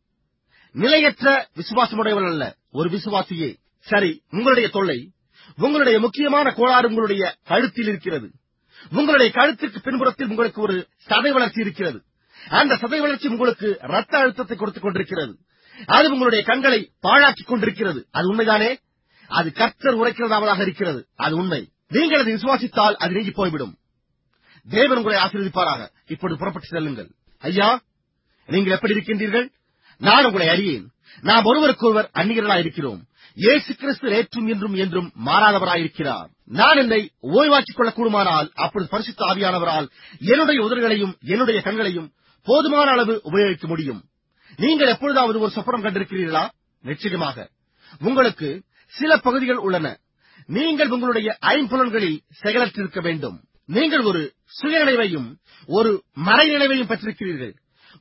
நிலையற்ற விசுவாசமுடையவள் அல்ல, ஒரு விசுவாசியே. சரி, உங்களுடைய தொல்லை, உங்களுடைய முக்கியமான கோளாறு உங்களுடைய கழுத்தில் இருக்கிறது. உங்களுடைய கழுத்திற்கு பின்புறத்தில் உங்களுக்கு ஒரு சதை வளர்ச்சி இருக்கிறது. அந்த சதை வளர்ச்சி உங்களுக்கு ரத்த அழுத்தத்தை கொடுத்துக் கொண்டிருக்கிறது. அது உங்களுடைய கண்களை பாழாக்கிக் கொண்டிருக்கிறது. அது உண்மைதானே? அது கர்த்தர் உரைக்கிறதாவது இருக்கிறது. அது உண்மை. நீங்கள் அதை விசுவாசித்தால் அது நீங்கி போய்விடும். தேவன் உங்களை ஆசீர்வதிப்பாராக. இப்பொழுது புறப்பட்டு செல்லுங்கள். ஐயா, நீங்கள் எப்படி இருக்கின்றீர்கள்? நான் உங்களை அறியேன். நாம் ஒருவருக்கொருவர் அந்நியர்களாய் இருக்கிறோம். இயேசு கிறிஸ்து நேற்றும் என்றும் என்றும் மாறாதவராயிருக்கிறார். நான் என்னை ஓய்வாக்கிக் கொள்ளக் கூடுமானால் அப்பொழுது பரிசுத்த ஆவியானவரால் என்னுடைய உதடுகளையும் என்னுடைய கண்களையும் போதுமான அளவு உபயோகிக்க முடியும். நீங்கள் எப்பொழுதாவது ஒரு சொப்பனம் கண்டிருக்கிறீர்களா? நிச்சயமாக உங்களுக்கு சில பகுதிகள் உள்ளன. நீங்கள் உங்களுடைய ஐம்புலன்களில் செயலற்றிருக்க வேண்டும். நீங்கள் ஒரு சுய நினைவையும் ஒரு மறை நினைவையும் பெற்றிருக்கிறீர்கள்.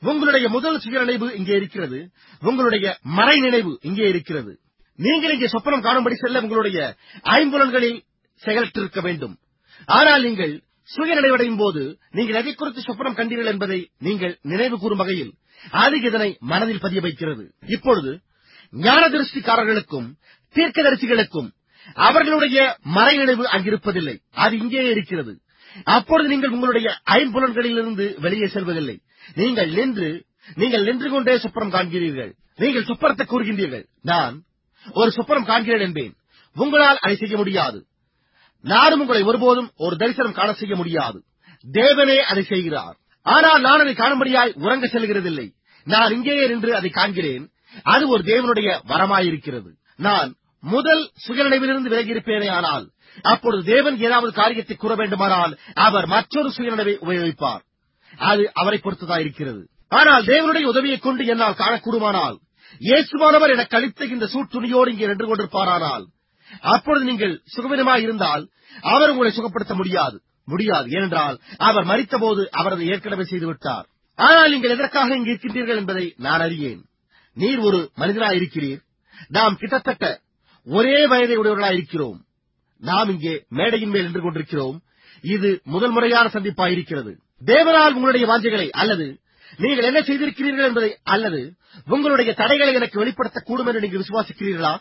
உங்களுடைய முதல் சுய நினைவு இங்கே இருக்கிறது. உங்களுடைய மறை நினைவு இங்கே இருக்கிறது. நீங்கள் இங்கே சொப்பனம் காணும்படி செல்ல உங்களுடைய ஐம்புலன்களில் செயலற்றிருக்க வேண்டும். ஆனால் நீங்கள் சுய நினைவடையும் போது நீங்கள் எதை குறித்து சொப்பனம் கண்டீர்கள் என்பதை நீங்கள் நினைவு கூறும் வகையில் அது இதனை மனதில் பதிய வைக்கிறது. இப்பொழுது ஞான திருஷ்டிக்காரர்களுக்கும் தீர்க்கதரிசிகளுக்கும் அவர்களுடைய மறை நினைவு அங்கிருப்பதில்லை. அது இங்கேயே இருக்கிறது. அப்பொழுது நீங்கள் உங்களுடைய ஐம்புலன்களிலிருந்து வெளியே செல்வதில்லை. நீங்கள் நின்று நீங்கள் நின்று கொண்டே சொப்பனம் காண்கிறீர்கள். நீங்கள் சொப்பனத்தை கூறுகின்றீர்கள். நான் ஒரு சொப்பனம் காண்கிறேன் என்பேன். உங்களால் அதை செய்ய முடியாது. நானும் உங்களை ஒருபோதும் ஒரு தரிசனம் காண செய்ய முடியாது. தேவனே அதை செய்கிறார். ஆனால் நான் அதை காணும்படியாய் உறங்க செல்கிறதில்லை. நான் இங்கேயே நின்று அதை காண்கிறேன். அது ஒரு தேவனுடைய வரமாயிருக்கிறது. நான் முதல் சுயநினைவிலிருந்து விலகியிருப்பேனே, ஆனால் அப்பொழுது தேவன் ஏதாவது காரியத்தை கூற வேண்டுமானால் அவர் மற்றொரு சுயநினைவை உபயோகிப்பார். அது அவரை பொறுத்ததாயிருக்கிறது. ஆனால் தேவனுடைய உதவியைக் கொண்டு என்னால் காணக்கூடுமானால், இயேசுவானவர் எனக்கு அளித்த இந்த சூட்டுணியோடு இங்கே நின்று கொண்டிருப்பாரானால், அப்பொழுது நீங்கள் சுகவீனமாய் இருந்தால் அவர் உங்களை சுகப்படுத்த முடியாது முடியாது ஏனென்றால் அவர் மரித்தபோது அவர் அதை ஏற்கனவே செய்துவிட்டார். ஆனால் நீங்கள் எதற்காக இங்கு இருக்கின்றீர்கள் என்பதை நான் அறியேன். நீர் ஒரு மனிதனாயிருக்கிறீர். நாம் கிட்டத்தட்ட ஒரே வயதை உடையவர்களாயிருக்கிறோம். நாம் இங்கே மேடையின் மேல் நின்று கொண்டிருக்கிறோம். இது முதல் முறையான சந்திப்பாயிருக்கிறது. தேவனால் உங்களுடைய வாஞ்சைகளை அல்லது நீங்கள் என்ன செய்திருக்கிறீர்கள் என்பதை அல்லது உங்களுடைய தடைகளை எனக்கு வெளிப்படுத்தக்கூடும் என்று நீங்கள் விசுவாசிக்கிறீர்களா?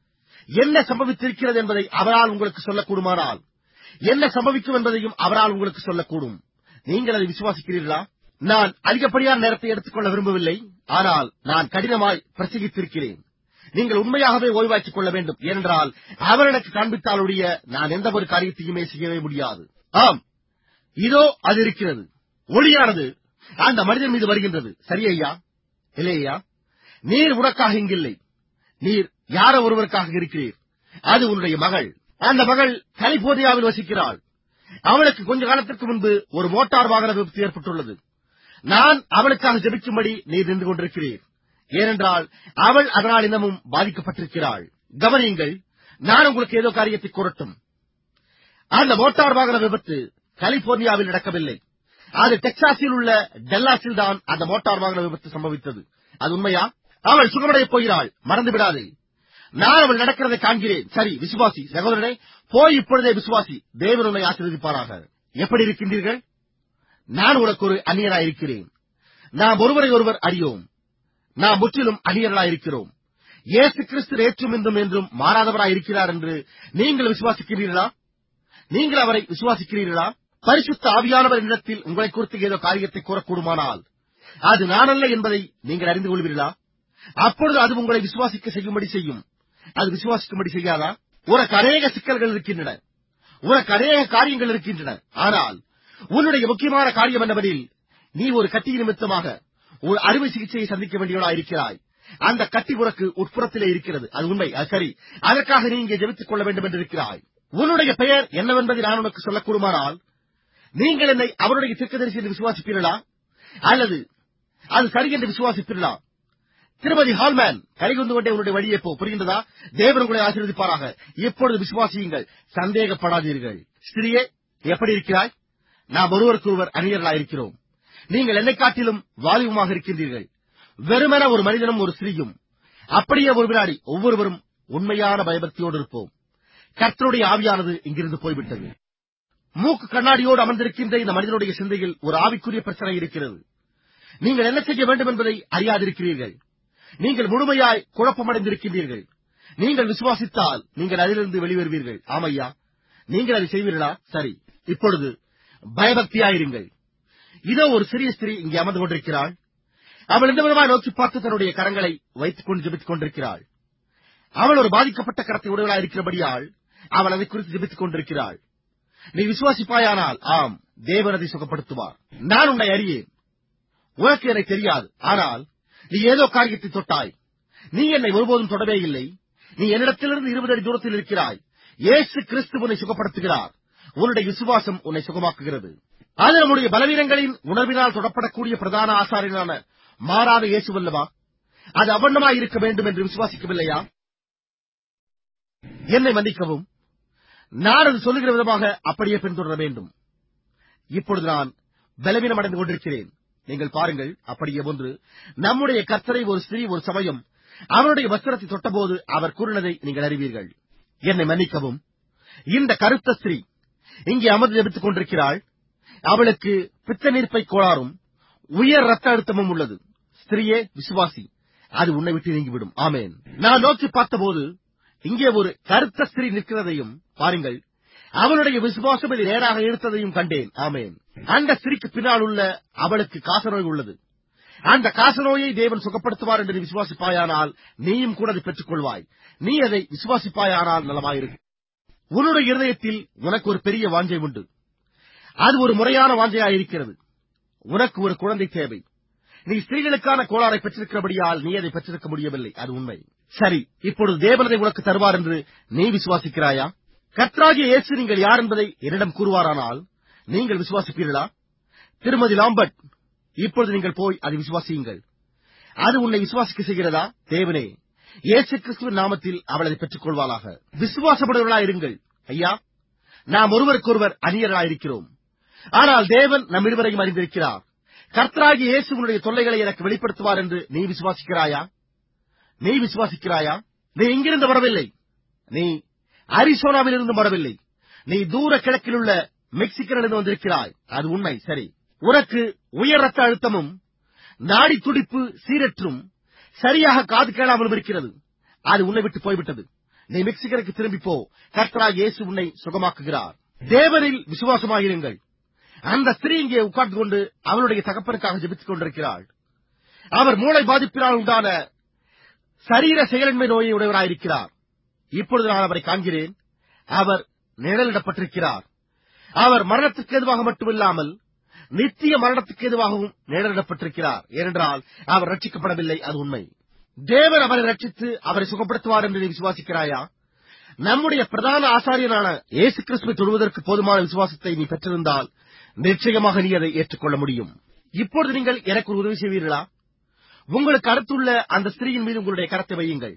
என்ன சம்பவித்திருக்கிறது என்பதை அவரால் உங்களுக்கு சொல்லக்கூடுமானால் என்ன சம்பவிக்கும் என்பதையும் அவரால் உங்களுக்கு சொல்லக்கூடும். நீங்கள் அதை விசுவாசிக்கிறீர்களா? நான் அதிகப்படியான நேரத்தை எடுத்துக்கொள்ள விரும்பவில்லை. ஆனால் நான் கடினமாய் பிரசங்கித்திருக்கிறேன். நீங்கள் உண்மையாகவே ஓய்வாக்கிக் கொள்ள வேண்டும். ஏனென்றால் அவர் எனக்கு காண்பித்தாலுடைய நான் எந்த ஒரு காரியத்தையுமே செய்யவே முடியாது. ஆம், இதோ அது இருக்கிறது. ஒளியானது அந்த மனிதன் மீது வருகின்றது. சரியையா? இல்லையா? நீர் உனக்காக இங்கில்லை. நீர் யாரோ ஒருவருக்காக இருக்கிறீர். அது உன்னுடைய மகள். அந்த மகள் கலிபோர்னியாவில் வசிக்கிறாள். அவளுக்கு கொஞ்ச காலத்திற்கு முன்பு ஒரு மோட்டார் வாகன விபத்து ஏற்பட்டுள்ளது. நான் அவளுக்காக ஜெபிக்கும்படி நீர் நின்று கொண்டிருக்கிறீர். ஏனென்றால் அவள் அதனால் இன்னமும் பாதிக்கப்பட்டிருக்கிறாள். கவனியுங்கள், நான் உங்களுக்கு ஏதோ காரியத்தை கூறட்டும். அந்த மோட்டார் வாகன விபத்து கலிபோர்னியாவில் நடக்கவில்லை. அது டெக்சாஸில் உள்ள டெல்லாஸில் தான் அந்த மோட்டார் வாகன விபத்து சம்பவித்தது. அது உண்மையா? அவள் சுகமடையப் போகிறாள். மறந்து விடாதே. நான் அவள் நடக்கிறதை காண்கிறேன். சரி, விசுவாசி சகோதரனே, போய் இப்பொழுதே விசுவாசி. தேவன் உன்னை ஆசீர்வதிப்பாராக. எப்படி இருக்கின்றீர்கள்? நான் உனக்கு ஒரு அந்நியனாயிருக்கிறேன். நாம் ஒருவரை ஒருவர் அறியோம். நாம் முற்றிலும் அந்நியர்களாயிருக்கிறோம். இயேசு கிறிஸ்து நேற்றும் இன்றும் என்றும் மாறாதவராயிருக்கிறார் என்று நீங்கள் விசுவாசிக்கிறீர்களா? நீங்கள் அவரை விசுவாசிக்கிறீர்களா? பரிசுத்த ஆவியானவர் இடத்தில் உங்களை குறித்து ஏதோ காரியத்தை கூறக்கூடுமானால் அது நானல்ல என்பதை நீங்கள் அறிந்து கொள்வீர்களா? அப்பொழுது அது உங்களை விசுவாசிக்க செய்யும்படி செய்யும். அது விசுவாசிக்கும்படி செய்யாதா? உனக்கு அநேக சிக்கல்கள் இருக்கின்றன. உனக்கு அநேக காரியங்கள் இருக்கின்றன. ஆனால் உன்னுடைய முக்கியமான காரியம் என்னவெனில், நீ ஒரு கட்டி நிமித்தமாக ஒரு அறுவை சிகிச்சையை சந்திக்க வேண்டியவனாக இருக்கிறாய். அந்த கட்டி உனக்கு உட்புறத்திலே இருக்கிறது. அது உண்மை, அது சரி. அதற்காக நீ இங்கே ஜெபித்துக் கொள்ள வேண்டும் என்று இருக்கிறாய். உன்னுடைய பெயர் என்னவென்பதை நான் உனக்கு சொல்லக்கூடுமானால், நீங்கள் என்னை அவருடைய தீர்க்கதரிசி என்று விசுவாசிப்பீர்களா? அல்லது அது சரி என்று விசுவாசிப்பீர்களா? திருமதி ஹால்மேன், கைகொண்டு கொண்டே உன்னுடைய வழியே போ. புரிகின்றதா? தேவன் உங்களை ஆசீர்வதிப்பாராக. இப்பொழுது விசுவாசியுங்கள், சந்தேகப்படாதீர்கள். ஸ்திரியே, எப்படி இருக்கிறாய்? நாம் ஒருவருக்கு ஒருவர் அந்நியர்களாயிருக்கிறோம். நீங்கள் என்னை காட்டிலும் வாலிபமாக இருக்கின்றீர்கள். வெறுமென ஒரு மனிதனும் ஒரு ஸ்திரீயும். அப்படியே ஒரு வினாடி ஒவ்வொருவரும் உண்மையான பயபக்தியோடு இருப்போம். கர்த்தருடைய ஆவியானது இங்கிருந்து போய்விட்டது. மூக்கு கண்ணாடியோடு அமர்ந்திருக்கின்ற இந்த மனிதனுடைய சிந்தையில் ஒரு ஆவிக்குரிய பிரச்சனை இருக்கிறது. நீங்கள் என்ன செய்ய வேண்டும் என்பதை அறியாதிருக்கிறீர்கள். நீங்கள் முழுமையாய் குழப்பமடைந்திருக்கின்றீர்கள். நீங்கள் விசுவாசித்தால் நீங்கள் அதிலிருந்து வெளிவருவீர்கள். ஆமையா, நீங்கள் அதை செய்வீர்களா? சரி, இப்பொழுது பயபக்தியாயிருங்கள். இதோ ஒரு சிறிய ஸ்திரீ இங்கே அமர்ந்து கொண்டிருக்கிறாள். அவள் இந்த விதமாக நோக்கி பார்த்து தன்னுடைய கரங்களை வைத்துக் கொண்டு ஜெபித்துக் கொண்டிருக்கிறாள். அவள் ஒரு பாதிக்கப்பட்ட கரத்தை உடையவளாக இருக்கிறபடியால் அவள் அதை குறித்து ஜெபித்துக் கொண்டிருக்கிறாள். நீ விசுவாசிப்பாயானால், ஆம், தேவன் அதை சுகப்படுத்துவார். நான் உன்னை அறியேன். உனக்கு என்னை தெரியாது. ஆனால் நீ ஏதோ காரியத்தை தொட்டாய். நீ என்னை ஒருபோதும் தொடவே இல்லை. நீ என்னிடத்திலிருந்து இருபது அடி தூரத்தில் இருக்கிறாய். இயேசு கிறிஸ்து உன்னை சுகப்படுத்துகிறார். உன்னுடைய விசுவாசம் உன்னை சுகமாக்குகிறது. அது நம்முடைய பலவீனங்களின் உணர்வினால் தொடப்படக்கூடிய பிரதான ஆசாரியனான மாறாத இயேசுவல்லவா? அது அவண்ணமாய் இருக்க வேண்டும் என்று விசுவாசிக்கவில்லையா? என்னை மன்னிக்கவும், நான் அது சொல்லுகிற விதமாக அப்படியே பின்தொடர வேண்டும். இப்பொழுது நான் பலவீனம் அடைந்து கொண்டிருக்கிறேன். நீங்கள் பாருங்கள், அப்படியே ஒன்று நம்முடைய கர்த்தரை ஒரு ஸ்திரீ ஒரு சமயம் அவருடைய வஸ்திரத்தை தொட்டபோது அவர் கூறினதை நீங்கள் அறிவீர்கள். என்னை மன்னிக்கவும், இந்த கருத்த ஸ்திரீ இங்கே அமர்ந்து ஜெபித்துக் கொண்டிருக்கிறாள். அவளுக்கு பித்த நீர்ப்பை கோளாறும் உயர் ரத்த அழுத்தமும் உள்ளது. ஸ்திரீயே, விசுவாசி, அது உன்னை விட்டு நீங்கிவிடும். ஆமேன். நான் நோக்கி பார்த்தபோது இங்கே ஒரு கருத்த ஸ்திரீ நிற்கிறதையும் பாருங்கள், அவளுடைய விசுவாசம் இதை நேராக இழுத்ததையும் கண்டேன். ஆமேன். அந்த ஸ்திரீக்கு பின்னால் உள்ள அவளுக்கு காசநோய் உள்ளது. அந்த காசநோயை தேவன் சுகப்படுத்துவார் என்று நீ விசுவாசிப்பாயானால் நீயும் கூட அதை பெற்றுக் கொள்வாய். நீ அதை விசுவாசிப்பாயானால் நலமாயிருக்கு. உன்னுடைய இருதயத்தில் உனக்கு ஒரு பெரிய வாஞ்சை உண்டு. அது ஒரு முறையான வாஞ்சையாயிருக்கிறது. உனக்கு ஒரு குழந்தை தேவை. நீ ஸ்திரீகளுக்கான கோளாறை பெற்றிருக்கிறபடியால் நீ அதை பெற்றிருக்க முடியவில்லை. அது உண்மை. சரி, இப்பொழுது தேவனதை உனக்கு தருவார் என்று நீ விசுவாசிக்கிறாயா? கர்த்தராகிய இயேசு நீங்கள் யார் என்பதை என்னிடம் கூறுவாரானால் நீங்கள் விசுவாசிப்பீர்களா? திருமதி லாம்பர்ட், இப்பொழுது நீங்கள் போய் அதை விசுவாசியுங்கள். அது உன்னை விசுவாசிக்க செய்கிறதா? தேவனே, இயேசு கிறிஸ்துவின் நாமத்தில் அவள் அதை பெற்றுக் கொள்வாளாக. விசுவாசப்படுவர்களாயிருங்கள். ஐயா, நாம் ஒருவருக்கொருவர் அந்நியர்களாயிருக்கிறோம். ஆனால் தேவன் நம் இருவரையும் அறிந்திருக்கிறார். கர்த்தராகிய இயேசு உன்னுடைய தொல்லைகளை எனக்கு வெளிப்படுத்துவார் என்று நீ விசுவாசிக்கிறாயா? நீ விசுவாசிக்கிறாயா? நீ இங்கிருந்து வரவில்லை. நீ அரிசோனாவில் இருந்து வரவில்லை. நீ தூர கிழக்கில் உள்ள மெக்சிகனிலிருந்து வந்திருக்கிறாய். அது உண்மை. சரி, உனக்கு உயர் ரத்த அழுத்தமும் நாடி துடிப்பு சீரற்றும் சரியாக காது கேளாமலும் இருக்கிறது. அது உன்னை விட்டு போய்விட்டது. நீ மெக்சிகனுக்கு திரும்பி போ. கர்த்தராகிய இயேசு உன்னை சுகமாக்குகிறார். தேவனில் விசுவாசமாயிருங்கள். அந்த ஸ்திரீ இங்கே உட்கார்ந்து கொண்டு அவளுடைய தகப்பனுக்காக ஜெபித்துக் கொண்டிருக்கிறாள். அவர் மூளை பாதிப்பினால் உண்டான சரீர செயலின்மை நோயை உடையவராயிருக்கிறார். இப்பொழுது நான் அவரை காண்கிறேன். அவர் நிழலிடப்பட்டிருக்கிறார். அவர் மரணத்துக்கு எதுவாக மட்டுமில்லாமல் நித்திய மரணத்துக்கு எதுவாகவும் நிழலிடப்பட்டிருக்கிறார். ஏனென்றால் அவர் ரட்சிக்கப்படவில்லை. அது உண்மை. தேவன் அவரை ரட்சித்து அவரை சுகப்படுத்துவார் என்று நீ விசுவாசிக்கிறாயா? நம்முடைய பிரதான ஆசாரியனான இயேசு கிறிஸ்துவை தொழுவதற்கு போதுமான விசுவாசத்தை நீ பெற்றிருந்தால் நிச்சயமாக நீ அதை ஏற்றுக்கொள்ள முடியும். இப்பொழுது நீங்கள் எனக்கு ஒரு உதவி செய்வீர்களா? உங்களுக்கு அடுத்துள்ள அந்த ஸ்திரீயின் மீது உங்களுடைய கரத்தை வையுங்கள்.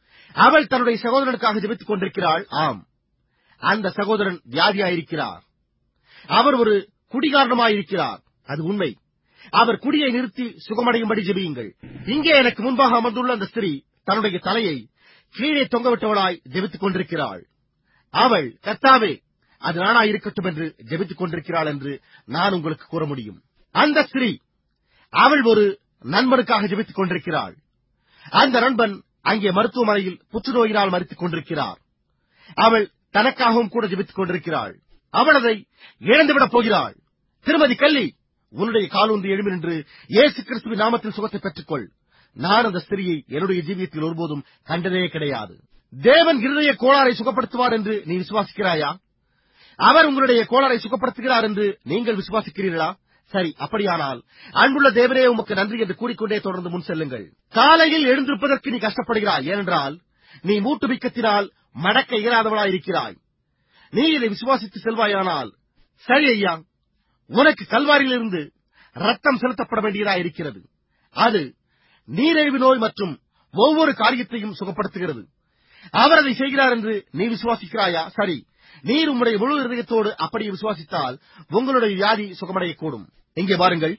அவள் தன்னுடைய சகோதரனுக்காக ஜெபித்துக் கொண்டிருக்கிறாள். ஆம், அந்த சகோதரன் வியாதியாயிருக்கிறார். அவர் ஒரு குடிகாரணமாயிருக்கிறார். அது உண்மை. அவர் குடியை நிறுத்தி சுகமடையும்படி ஜெபியுங்கள். இங்கே எனக்கு முன்பாக அமர்ந்துள்ள அந்த ஸ்திரீ தன்னுடைய தலையை கீழே தொங்கவிட்டவளாய் ஜெபித்துக் கொண்டிருக்கிறாள். அவள், கர்த்தாவே, அது நானா இருக்கட்டும் என்று ஜெபித்துக் கொண்டிருக்கிறாள் என்று நான் உங்களுக்கு கூற முடியும். அந்த ஸ்திரீ, அவள் ஒரு நண்பனுக்காக ஜெபித்துக் கொண்டிருக்கிறாள். அந்த நண்பன் அங்கே மருத்துவமனையில் புற்றுநோயினால் மரித்துக் கொண்டிருக்கிறார். அவள் தனக்காகவும் கூட ஜெபித்துக் கொண்டிருக்கிறாள். அவள் அதை இழந்துவிடப் போகிறாள். திருமதி கல்லி, உன்னுடைய காலூன்றி எழும்பி நின்று இயேசு கிறிஸ்துவின் நாமத்தில் சுகத்தை பெற்றுக்கொள். நான் அந்த ஸ்திரியை என்னுடைய ஜீவியத்தில் ஒருபோதும் கண்டதே கிடையாது. தேவன் இருதய கோளாறை சுகப்படுத்துவார் என்று நீ விசுவாசிக்கிறாயா? அவர் உங்களுடைய கோளாறை சுகப்படுத்துகிறார் என்று நீங்கள் விசுவாசிக்கிறீர்களா? சரி, அப்படியானால் அன்புள்ள தேவனே, உமக்கு நன்றி என்று கூறிக்கொண்டே தொடர்ந்து முன் செல்லுங்கள். காலையில் எழுந்திருப்பதற்கு நீ கஷ்டப்படுகிறாய். ஏனென்றால் நீ மூட்டு வீக்கத்தினால் மடக்க இயலாதவளாயிருக்கிறாய். நீ இதை விசுவாசித்து செல்வாயானால், சரி ஐயா, உனக்கு கல்வாரியிலிருந்து ரத்தம் செலுத்தப்பட வேண்டியதாயிருக்கிறது. அது நீரிழிவு நோய் மற்றும் ஒவ்வொரு காரியத்தையும் சுகப்படுத்துகிறது. அவர் அதை செய்கிறார் என்று நீ விசுவாசிக்கிறாயா? சரி, நீர் உம்முடைய முழு இதயத்தோடு அப்படியே விசுவாசித்தால் உங்களுடைய வியாதி சுகமடையக்கூடும். இங்கே பாருங்கள்,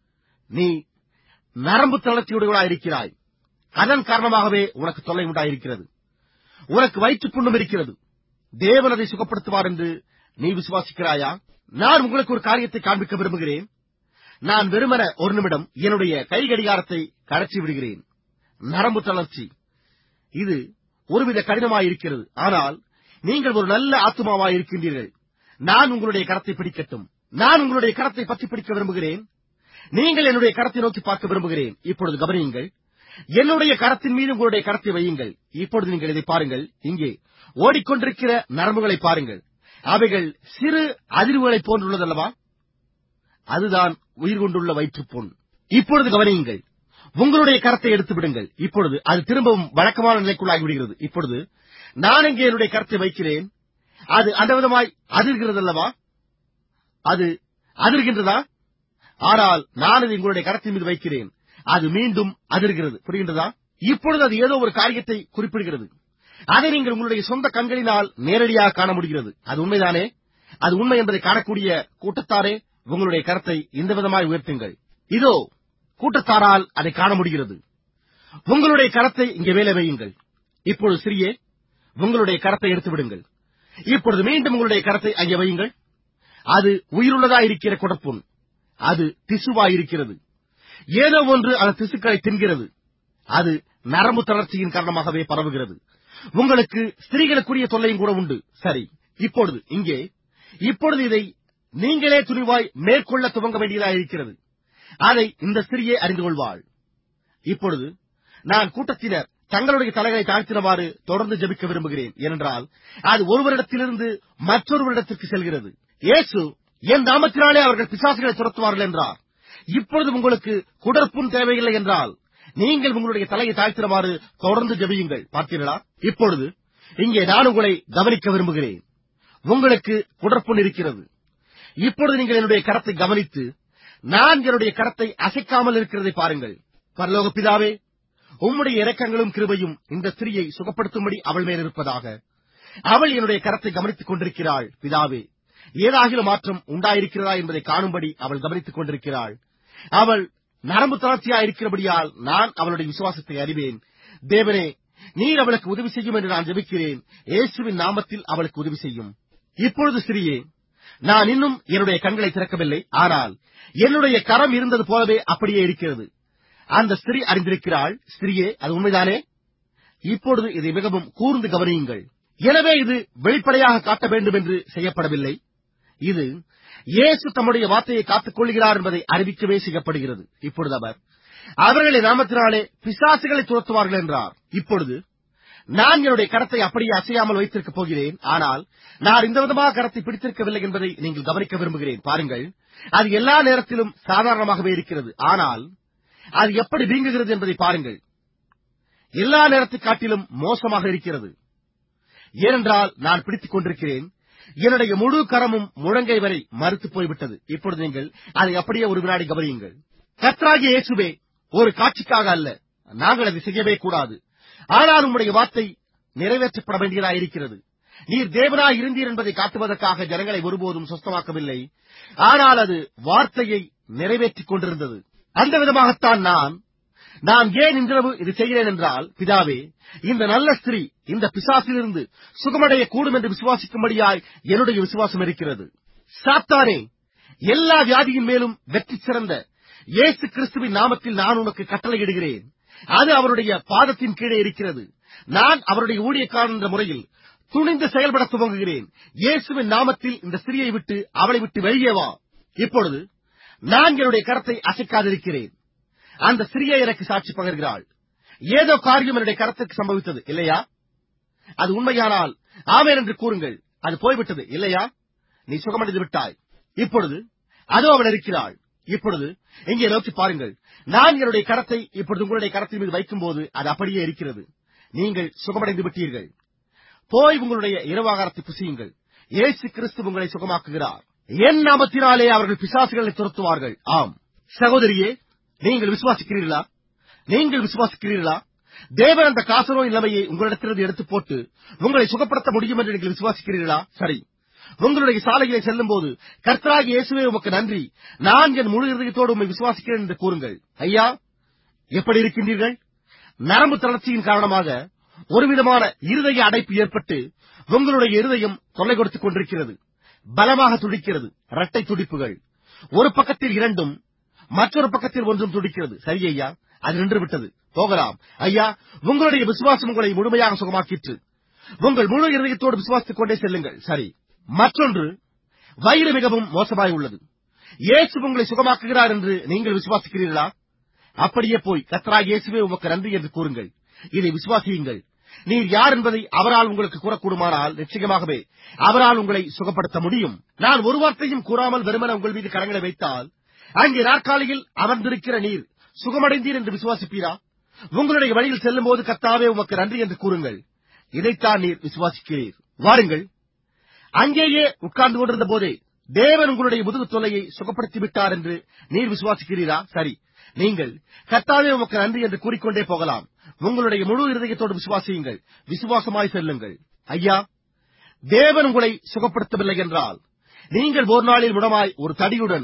நீ நரம்பு தளர்ச்சியுடையவளாயிருக்கிறாய். அதன் காரணமாகவே உனக்கு தொல்லை உண்டாயிருக்கிறது. உனக்கு வயிற்றுப் புண்ணும் இருக்கிறது. தேவன் அதை சுகப்படுத்துவார் என்று நீ விசுவாசிக்கிறாயா? நான் உங்களுக்கு ஒரு காரியத்தை காண்பிக்க விரும்புகிறேன். நான் வெறுமன ஒரு நிமிடம் என்னுடைய கை கடிகாரத்தை கழற்றி விடுகிறேன். நரம்பு தளர்ச்சி, இது ஒருவித கடினமாயிருக்கிறது. ஆனால் நீங்கள் ஒரு நல்ல ஆத்துமாவாயிருக்கின்றீர்கள். நான் உங்களுடைய கரத்தை பிடிக்கட்டும். நான் உங்களுடைய கரத்தை பற்றி பிடிக்க விரும்புகிறேன். நீங்கள் என்னுடைய கரத்தை நோக்கி பார்க்க விரும்புகிறேன். இப்பொழுது கவனியுங்கள். என்னுடைய கரத்தின் மீது உங்களுடைய கரத்தை வையுங்கள். இப்பொழுது நீங்கள் இதை பாருங்கள். இங்கே ஓடிக்கொண்டிருக்கிற நரம்புகளை பாருங்கள். அவைகள் சிறு அதிர்வுகளைப் போன்றுள்ளதல்லவா? அதுதான் உயிர் கொண்டுள்ள வயிற்றுப்புண். இப்பொழுது கவனியுங்கள். உங்களுடைய கரத்தை எடுத்து விடுங்கள். இப்பொழுது அது திரும்பவும் வழக்கமான நிலைக்குள்ளாகிவிடுகிறது. இப்பொழுது நான் இங்கே என்னுடைய கரத்தை வைக்கிறேன். அது அந்த விதமாய் அதிர்கிறதல்லவா? அது அதிர்கின்றதா? ஆனால் நான் அதை உங்களுடைய கரத்தின் மீது வைக்கிறேன். அது மீண்டும் அதிர்கிறது. புரிகின்றதா? இப்பொழுது அது ஏதோ ஒரு காரியத்தை குறிப்பிடுகிறது. அதை நீங்கள் உங்களுடைய சொந்த கண்களினால் நேரடியாக காண முடிகிறது. அது உண்மைதானே? அது உண்மை என்பதை காணக்கூடிய கூட்டத்தாரே, உங்களுடைய கரத்தை இந்த விதமாய் உயர்த்துங்கள். இதோ கூட்டத்தாரால் அதை காண முடிகிறது. உங்களுடைய கரத்தை இங்கே மேலே வையுங்கள். இப்பொழுது சிறியே, உங்களுடைய கரத்தை எடுத்து விடுங்கள். இப்பொழுது மீண்டும் உங்களுடைய கரத்தை அங்கே வையுங்கள். அது உயிருள்ளதாயிருக்கிற குடப்புண். அது திசுவாயிருக்கிறது. ஏதோ ஒன்று அந்த திசுக்களை தின்கிறது. அது நரம்பு தளர்ச்சியின் காரணமாகவே பரவுகிறது. உங்களுக்கு ஸ்திரீகளுக்குரிய தொல்லையும் கூட உண்டு. சரி, இப்பொழுது இங்கே இப்பொழுது இதை நீங்களே துணிவாய் மேற்கொள்ள துவங்க வேண்டியதாயிருக்கிறது. அதை இந்த ஸ்திரீயே அறிந்து கொள்வாள். இப்பொழுது நான் கூட்டத்தினர் தங்களுடைய தலைகளை தாழ்த்தினவாறு தொடர்ந்து ஜெபிக்க விரும்புகிறேன். ஏனென்றால் அது ஒருவரிடத்திலிருந்து மற்றொருவரிடத்திற்கு செல்கிறது. இயேசு என் நாமத்தினாலே அவர்கள் பிசாசுகளை துரத்துவார்கள் என்றார். இப்பொழுது உங்களுக்கு குடற்புண் தேவையில்லை என்றால் நீங்கள் உங்களுடைய தலையை தாழ்த்தினவாறு தொடர்ந்து ஜெபியுங்கள். பார்த்தீர்களா? இப்பொழுது இங்கே நான் உங்களை கவனிக்க விரும்புகிறேன். உங்களுக்கு குடற்புண் இருக்கிறது. இப்பொழுது நீங்கள் என்னுடைய கரத்தை கவனித்து நான் என்னுடைய கரத்தை அசைக்காமல் இருக்கிறதை பாருங்கள். பரலோக பிதாவே, உம்முடைய இரக்கங்களும் கிருபையும் இந்த ஸ்திரீயை சுகப்படுத்தும்படி அவள் மேல் இருப்பதாக. அவள் என்னுடைய கரத்தை கவனித்துக் கொண்டிருக்கிறாள். பிதாவே, ஏதாகிலும் மாற்றம் உண்டாயிருக்கிறதா என்பதை காணும்படி அவள் கவனித்துக் கொண்டிருக்கிறாள். அவள் நரம்பு தளர்ச்சியாக இருக்கிறபடியால் நான் அவளுடைய விசுவாசத்தை அறிவேன். தேவனே, நீர் அவளுக்கு உதவி செய்யும் என்று நான் ஜெபிக்கிறேன். இயேசுவின் நாமத்தில் அவளுக்கு உதவி செய்யும். இப்பொழுது ஸ்திரீயே, நான் இன்னும் என்னுடைய கண்களை திறக்கவில்லை. ஆனால் என்னுடைய கரம் இருந்தது போலவே அப்படியே இருக்கிறது. அந்த ஸ்திரீ அறிந்திருக்கிறாள். ஸ்திரீயே, அது உண்மைதானே? இப்பொழுது இதை மிகவும் கூர்ந்து கவனியுங்கள். எனவே இது வெளிப்படையாக காட்ட வேண்டும் என்று செய்யப்படவில்லை. இது இயேசு தம்முடைய வார்த்தையை காத்துக் கொள்கிறார் என்பதை அறிவிக்கவே செய்யப்படுகிறது. இப்பொழுது அவர் அவர்களை நாமத்தினாலே பிசாசுகளை துரத்துவார்கள் என்றார். இப்பொழுது நான் என்னுடைய கரத்தை அப்படியே அசையாமல் வைத்திருக்கப் போகிறேன். ஆனால் நான் இந்த விதமாக கரத்தை பிடித்திருக்கவில்லை என்பதை நீங்கள் கவனிக்க விரும்புகிறேன். பாருங்கள், அது எல்லா நேரத்திலும் சாதாரணமாகவே இருக்கிறது. ஆனால் அது எப்படி வீங்குகிறது என்பதை பாருங்கள். எல்லா நேரத்தை காட்டிலும் மோசமாக இருக்கிறது. ஏனென்றால் நான் பிடித்துக் கொண்டிருக்கிறேன். என்னுடைய முழு கரமும் முழங்கை வரை மறுத்து போய்விட்டது. இப்பொழுது நீங்கள் அதை அப்படியே ஒரு வினாடி கவனியுங்கள். கர்த்தராகிய இயேசுவே, ஒரு காட்சிக்காக அல்ல, நாங்கள் அதை செய்யவே கூடாது. ஆனால் உம்முடைய வார்த்தை நிறைவேற்றப்பட வேண்டியதாக இருக்கிறது. நீர் தேவனாய் இருந்தீர் என்பதை காட்டுவதற்காக ஜனங்களை ஒருபோதும் சொஸ்தமாக்கவில்லை. ஆனால் அது வார்த்தையை நிறைவேற்றிக் கொண்டிருந்தது. அந்த விதமாகத்தான் நான் நான் ஏன் இன்றிரவு இது செய்கிறேன் என்றால், பிதாவே, இந்த நல்ல ஸ்திரீ இந்த பிசாசிலிருந்து சுகமடைய கூடும் என்று விசுவாசிக்கும்படியாய் என்னுடைய விசுவாசம் இருக்கிறது. சாத்தானே, எல்லா வியாதியின் மேலும் வெற்றி சிறந்த இயேசு கிறிஸ்துவின் நாமத்தில் நான் உனக்கு கட்டளையிடுகிறேன். அது அவருடைய பாதத்தின் கீழே இருக்கிறது. நான் அவருடைய ஊழியக்காரன் என்ற முறையில் துணிந்து செயல்பட துவங்குகிறேன். இயேசுவின் நாமத்தில் இந்த ஸ்திரீயை விட்டு அவளை விட்டு வெளியே வா. இப்பொழுது நான் என்னுடைய கரத்தை அசைக்காதிருக்கிறேன். அந்த ஸ்திரீயை எனக்கு சாட்சி பகர்கிறாள். ஏதோ காரியம் என்னுடைய கரத்திற்கு சம்பவித்தது இல்லையா? அது உண்மையானால் ஆமென் என்று கூறுங்கள். அது போய்விட்டது இல்லையா? நீ சுகமடைந்து விட்டாய். இப்பொழுது அதோ அவள் இருக்கிறாள். இப்பொழுது இங்கே நோக்கி பாருங்கள். நான் என்னுடைய கரத்தை இப்பொழுது உங்களுடைய கரத்தின் மீது வைக்கும் போது அது அப்படியே இருக்கிறது. நீங்கள் சுகமடைந்து விட்டீர்கள். போய் உங்களுடைய இரவாகாரத்தை புசியுங்கள். இயேசு கிறிஸ்து உங்களை சுகமாக்குகிறார். என் நாமத்தினாலே அவர்கள் பிசாசுகளை துரத்துவார்கள். ஆம் சகோதரியே, நீங்கள் விசுவாசிக்கிறீர்களா? நீங்கள் விசுவாசிக்கிறீர்களா? தேவன் அந்த காசநோய் நிலைமையை உங்களிடத்திலிருந்து எடுத்து போட்டு உங்களை சுகப்படுத்த முடியும் என்று நீங்கள் விசுவாசிக்கிறீர்களா? சரி, உங்களுடைய சாலைகளை செல்லும் போது கர்த்தராகிய இயேசுவே உமக்கு நன்றி, நான் என் முழு இருதயத்தோடு உம்மை விசுவாசிக்கிறேன் என்று கூறுங்கள். ஐயா, எப்படி இருக்கின்றீர்கள்? நரம்பு தளர்ச்சியின் காரணமாக ஒருவிதமான இருதய அடைப்பு ஏற்பட்டு உங்களுடைய இருதயம் தொல்லை கொடுத்துக் கொண்டிருக்கிறது. பலமாக துடிக்கிறது. இரட்டை துடிப்புகள். ஒரு பக்கத்தில் இரண்டும், மற்றொரு பக்கத்தில் ஒன்றும் துடிக்கிறது. சரி ஐயா, அது நின்று விட்டது. போகலாம். ஐயா, உங்களுடைய விசுவாசம் உங்களை முழுமையாக சுகமாக்கிற்று. உங்கள் முழு இருதயத்தோடு விசுவாசித்துக் கொண்டே செல்லுங்கள். சரி, மற்றொன்று, வயிறு மிகவும் மோசமாய் உள்ளது. இயேசு உங்களை சுகமாக்குகிறார் என்று நீங்கள் விசுவாசிக்கிறீர்களா? அப்படியே போய் கர்த்தராகிய இயேசுவே உமக்கு நன்றி என்று கூறுங்கள். இதை விசுவாசியுங்கள். நீர் யார் என்பதை அவரால் உங்களுக்கு கூறக்கூடுமானால் நிச்சயமாகவே அவரால் உங்களை சுகப்படுத்த முடியும். நான் ஒரு வார்த்தையும் கூறாமல் வெறுமன உங்கள் மீது கரங்களை வைத்தால் அங்கே நாற்காலியில் அமர்ந்திருக்கிற நீர் சுகமடைந்தீர் என்று விசுவாசிப்பீரா? உங்களுடைய வழியில் செல்லும் போது கர்த்தாவே உமக்கு நன்றி என்று கூறுங்கள். இதைத்தான் நீர் விசுவாசிக்கிறீர். வாருங்கள். அங்கேயே உட்கார்ந்து கொண்டிருந்த போதே தேவன் உங்களுடைய முதுகு தொல்லையை சுகப்படுத்தி விட்டார் என்று நீர் விசுவாசிக்கிறீரா? சரி, நீங்கள் கர்த்தாவே உமக்கு நன்றி என்று கூறிக்கொண்டே போகலாம். உங்களுடைய முழு இருதயத்தோடு விசுவாசியுங்கள். விசுவாசமாய் செல்லுங்கள். ஐயா, தேவன் உங்களை சுகப்படுத்தவில்லை என்றால் நீங்கள் ஒரு நாளில் முடமாய் ஒரு தடியுடன்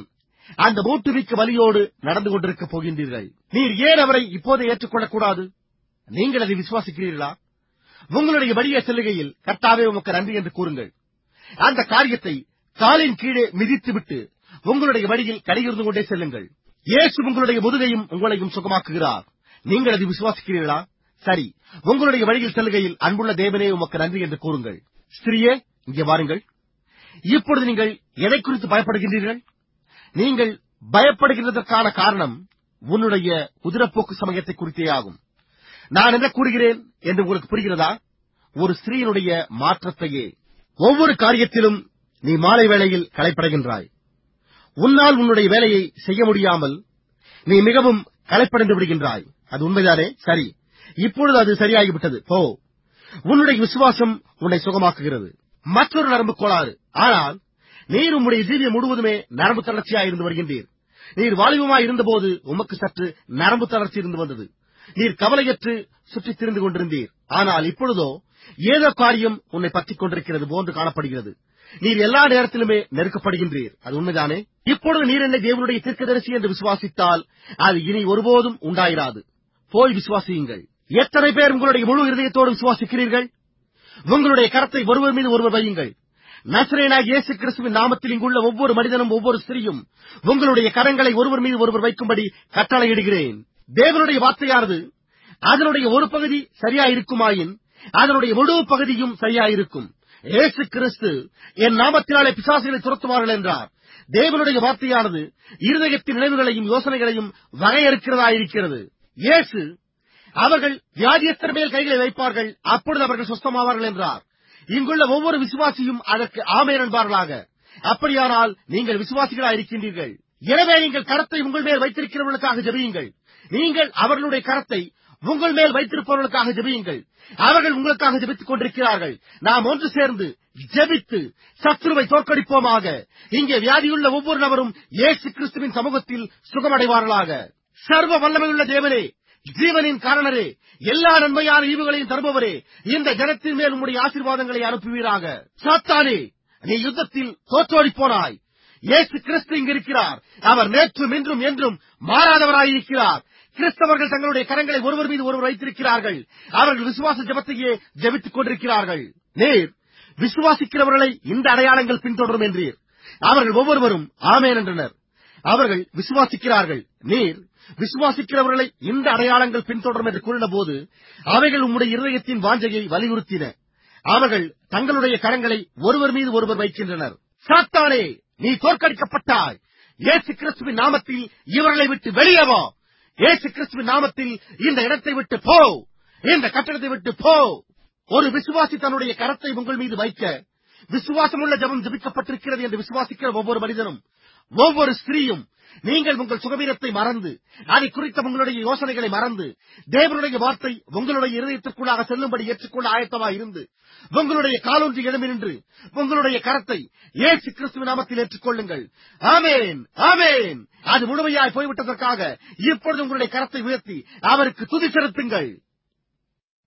அந்த மூட்டுவிக்கு வலியோடு நடந்து கொண்டிருக்கப் போகின்றீர்கள். நீர் ஏன் அவரை இப்போது ஏற்றுக்கொள்ளக் கூடாது? நீங்கள் அதை விசுவாசிக்கிறீர்களா? உங்களுடைய வழியே செல்லுகையில் கர்த்தாவே உமக்கு நன்றி என்று கூறுங்கள். அந்த காரியத்தை காலின் கீழே மிதித்துவிட்டு உங்களுடைய வழியில் கடையிருந்து கொண்டே செல்லுங்கள். இயேசு உங்களுடைய முதுகையும் உங்களையும் சுகமாக்குகிறார். நீங்கள் அதை விசுவாசிக்கிறீர்களா? சரி, உங்களுடைய வழியில் செல்லுகையில் அன்புள்ள தேவனே உமக்கு நன்றி என்று கூறுங்கள். ஸ்திரியே, இங்கே வாருங்கள். இப்பொழுது நீங்கள் எதை குறித்து பயப்படுகின்றீர்கள்? நீங்கள் பயப்படுகின்றதற்கான காரணம் உன்னுடைய உதிரப்போக்கு சமயத்தை குறித்தே ஆகும். நான் என்ன கூறுகிறேன் என்று உங்களுக்கு புரிகிறதா? ஒரு ஸ்திரீயினுடைய மாற்றத்தையே. ஒவ்வொரு காரியத்திலும் நீ மாலை வேளையில் களைப்படைகின்றாய். உன்னால் உன்னுடைய வேலையை செய்ய முடியாமல் நீ மிகவும் களைப்படைந்து விடுகின்றாய். அது உண்மைதானே? சரி, இப்பொழுது அது சரியாகிவிட்டது. போ, உன்னுடைய விசுவாசம் உன்னை சுகமாக்குகிறது. மற்றொரு நரம்பு கோளாறு. ஆனால் நீர் உம்முடைய ஜீவியம் முழுவதுமே நரம்பு தளர்ச்சியாய் இருந்து வருகின்றீர். நீர் வாலிபமாய் இருந்தபோது உமக்கு சற்று நரம்பு தளர்ச்சி இருந்து வந்தது. நீர் கவலையற்று சுற்றித் திரிந்து கொண்டிருந்தீர். ஆனால் இப்பொழுதோ ஏதோ காரியம் உன்னை பற்றிக் கொண்டிருக்கிறது போன்று காணப்படுகிறது. நீர் எல்லா நேரத்திலுமே நெருக்கப்படுகின்றீர். அது உண்மைதானே? இப்பொழுது நீர் என்னை தேவனுடைய தீர்க்கதரிசி என்று விசுவாசித்தால் அது இனி ஒருபோதும் உண்டாயிராது. போய் விசுவாசியுங்கள். எத்தனை பேர் உங்களுடைய முழு இருதயத்தோடு விசுவாசிக்கிறீர்கள்? உங்களுடைய கரத்தை ஒருவர் மீது ஒருவர் வையுங்கள். நசரேயனாகிய இயேசு கிறிஸ்துவின் நாமத்தில் இங்குள்ள ஒவ்வொரு மனிதனும் ஒவ்வொரு ஸ்திரீயும் உங்களுடைய கரங்களை ஒருவர் மீது ஒருவர் வைக்கும்படி கட்டளையிடுகிறேன். தேவனுடைய வார்த்தையானது அதனுடைய ஒரு பகுதி சரியாயிருக்குமாயின் அதனுடைய முழு பகுதியும் சரியாயிருக்கும். இயேசு கிறிஸ்து என் நாமத்தினாலே பிசாசுகளை துரத்துவார்கள் என்றார். தேவனுடைய வார்த்தையானது இருதயத்தின் நினைவுகளையும் யோசனைகளையும் வகையறுக்கிறதாயிருக்கிறது. இயேசு அவர்கள் வியாதியஸ்தர் மேல் கைகளை வைப்பார்கள், அப்பொழுது அவர்கள் சுஸ்தமாவார்கள் என்றார். இங்குள்ள ஒவ்வொரு விசுவாசியும் அதற்கு ஆமென் என்பார்களாக. அப்படியானால் நீங்கள் விசுவாசிகளாக இருக்கின்றீர்கள். எனவே நீங்கள் கரத்தை உங்கள் மேல் வைத்திருக்கிறவர்களுக்காக ஜெபியுங்கள். நீங்கள் அவர்களுடைய கரத்தை உங்கள் மேல் வைத்திருப்பவர்களுக்காக ஜெபியுங்கள். அவர்கள் உங்களுக்காக ஜெபித்துக் கொண்டிருக்கிறார்கள். நாம் ஒன்று சேர்ந்து ஜெபித்து சத்துருவை தோற்கடிப்போமாக. இங்கே வியாதியுள்ள ஒவ்வொரு நபரும் இயேசு கிறிஸ்துவின் சமூகத்தில் சுகமடைவார்களாக. சர்வ வல்லமையுள்ள தேவனே, ஜீவனின் காரணரே, எல்லா நன்மையான ஈவுகளையும் தருபவரே, இந்த ஜனத்தின் மேல் உம்முடைய ஆசீர்வாதங்களை அனுப்புவீராக. சாத்தானே, நீ யுத்தத்தில் தோற்றோடி போனாய். இயேசு கிறிஸ்து இங்கு இருக்கிறார். அவர் நேற்றும் இன்றும் என்றும் மாறாதவராயிருக்கிறார். கிறிஸ்தவர்கள் தங்களுடைய கரங்களை ஒருவர் மீது ஒருவர் வைத்திருக்கிறார்கள். அவர்கள் விசுவாச ஜெபத்தையே ஜெபித்துக் கொண்டிருக்கிறார்கள். நீர் விசுவாசிக்கிறவர்களை இந்த அடையாளங்கள் பின்தொடரும் என்றீர். அவர்கள் ஒவ்வொருவரும் ஆமென் என்றனர். அவர்கள் விசுவாசிக்கிறார்கள். நீர் விசுவாசிக்கிறவர்களை இந்த அடையாளங்கள் பின்தொடரும் என்று கூறின போது அவைகள் உம்முடைய இருதயத்தின் வாஞ்சையை வலியுறுத்தின. அவர்கள் தங்களுடைய கரங்களை ஒருவர் மீது ஒருவர் வைக்கின்றனர். சாத்தானே, நீ தோற்கடிக்கப்பட்டாய். இயேசு கிறிஸ்துவின் நாமத்தில் இவர்களை விட்டு வெளியே வா. இயேசு கிறிஸ்துவின் நாமத்தில் இந்த இடத்தை விட்டு போ. இந்த கட்டடத்தை விட்டு போ. ஒரு விசுவாசி தன்னுடைய கரத்தை உங்கள் மீது வைக்க விசுவாசமுள்ள ஜெபம் ஜெபிக்கப்பட்டிருக்கிறது என்று விசுவாசிக்கிற ஒவ்வொரு மனிதனும் ஒவ்வொரு ஸ்திரீயும் நீங்கள் உங்கள் சுகவீனத்தை மறந்து அதை குறித்த உங்களுடைய யோசனைகளை மறந்து தேவனுடைய வார்த்தை உங்களுடைய இருதயத்திற்குள்ளாக செல்லும்படி ஏற்றுக்கொள்ள ஆயத்தமாய் இருந்து உங்களுடைய காலொன்றி எழும்பி நின்று உங்களுடைய கரத்தை இயேசு கிறிஸ்துவின் நாமத்தில் ஏற்றுக்கொள்ளுங்கள். ஆமென், ஆமென். அது முழுமையாய் போய்விட்டதற்காக இப்பொழுது உங்களுடைய கரத்தை உயர்த்தி அவருக்கு துதி செலுத்துங்கள்.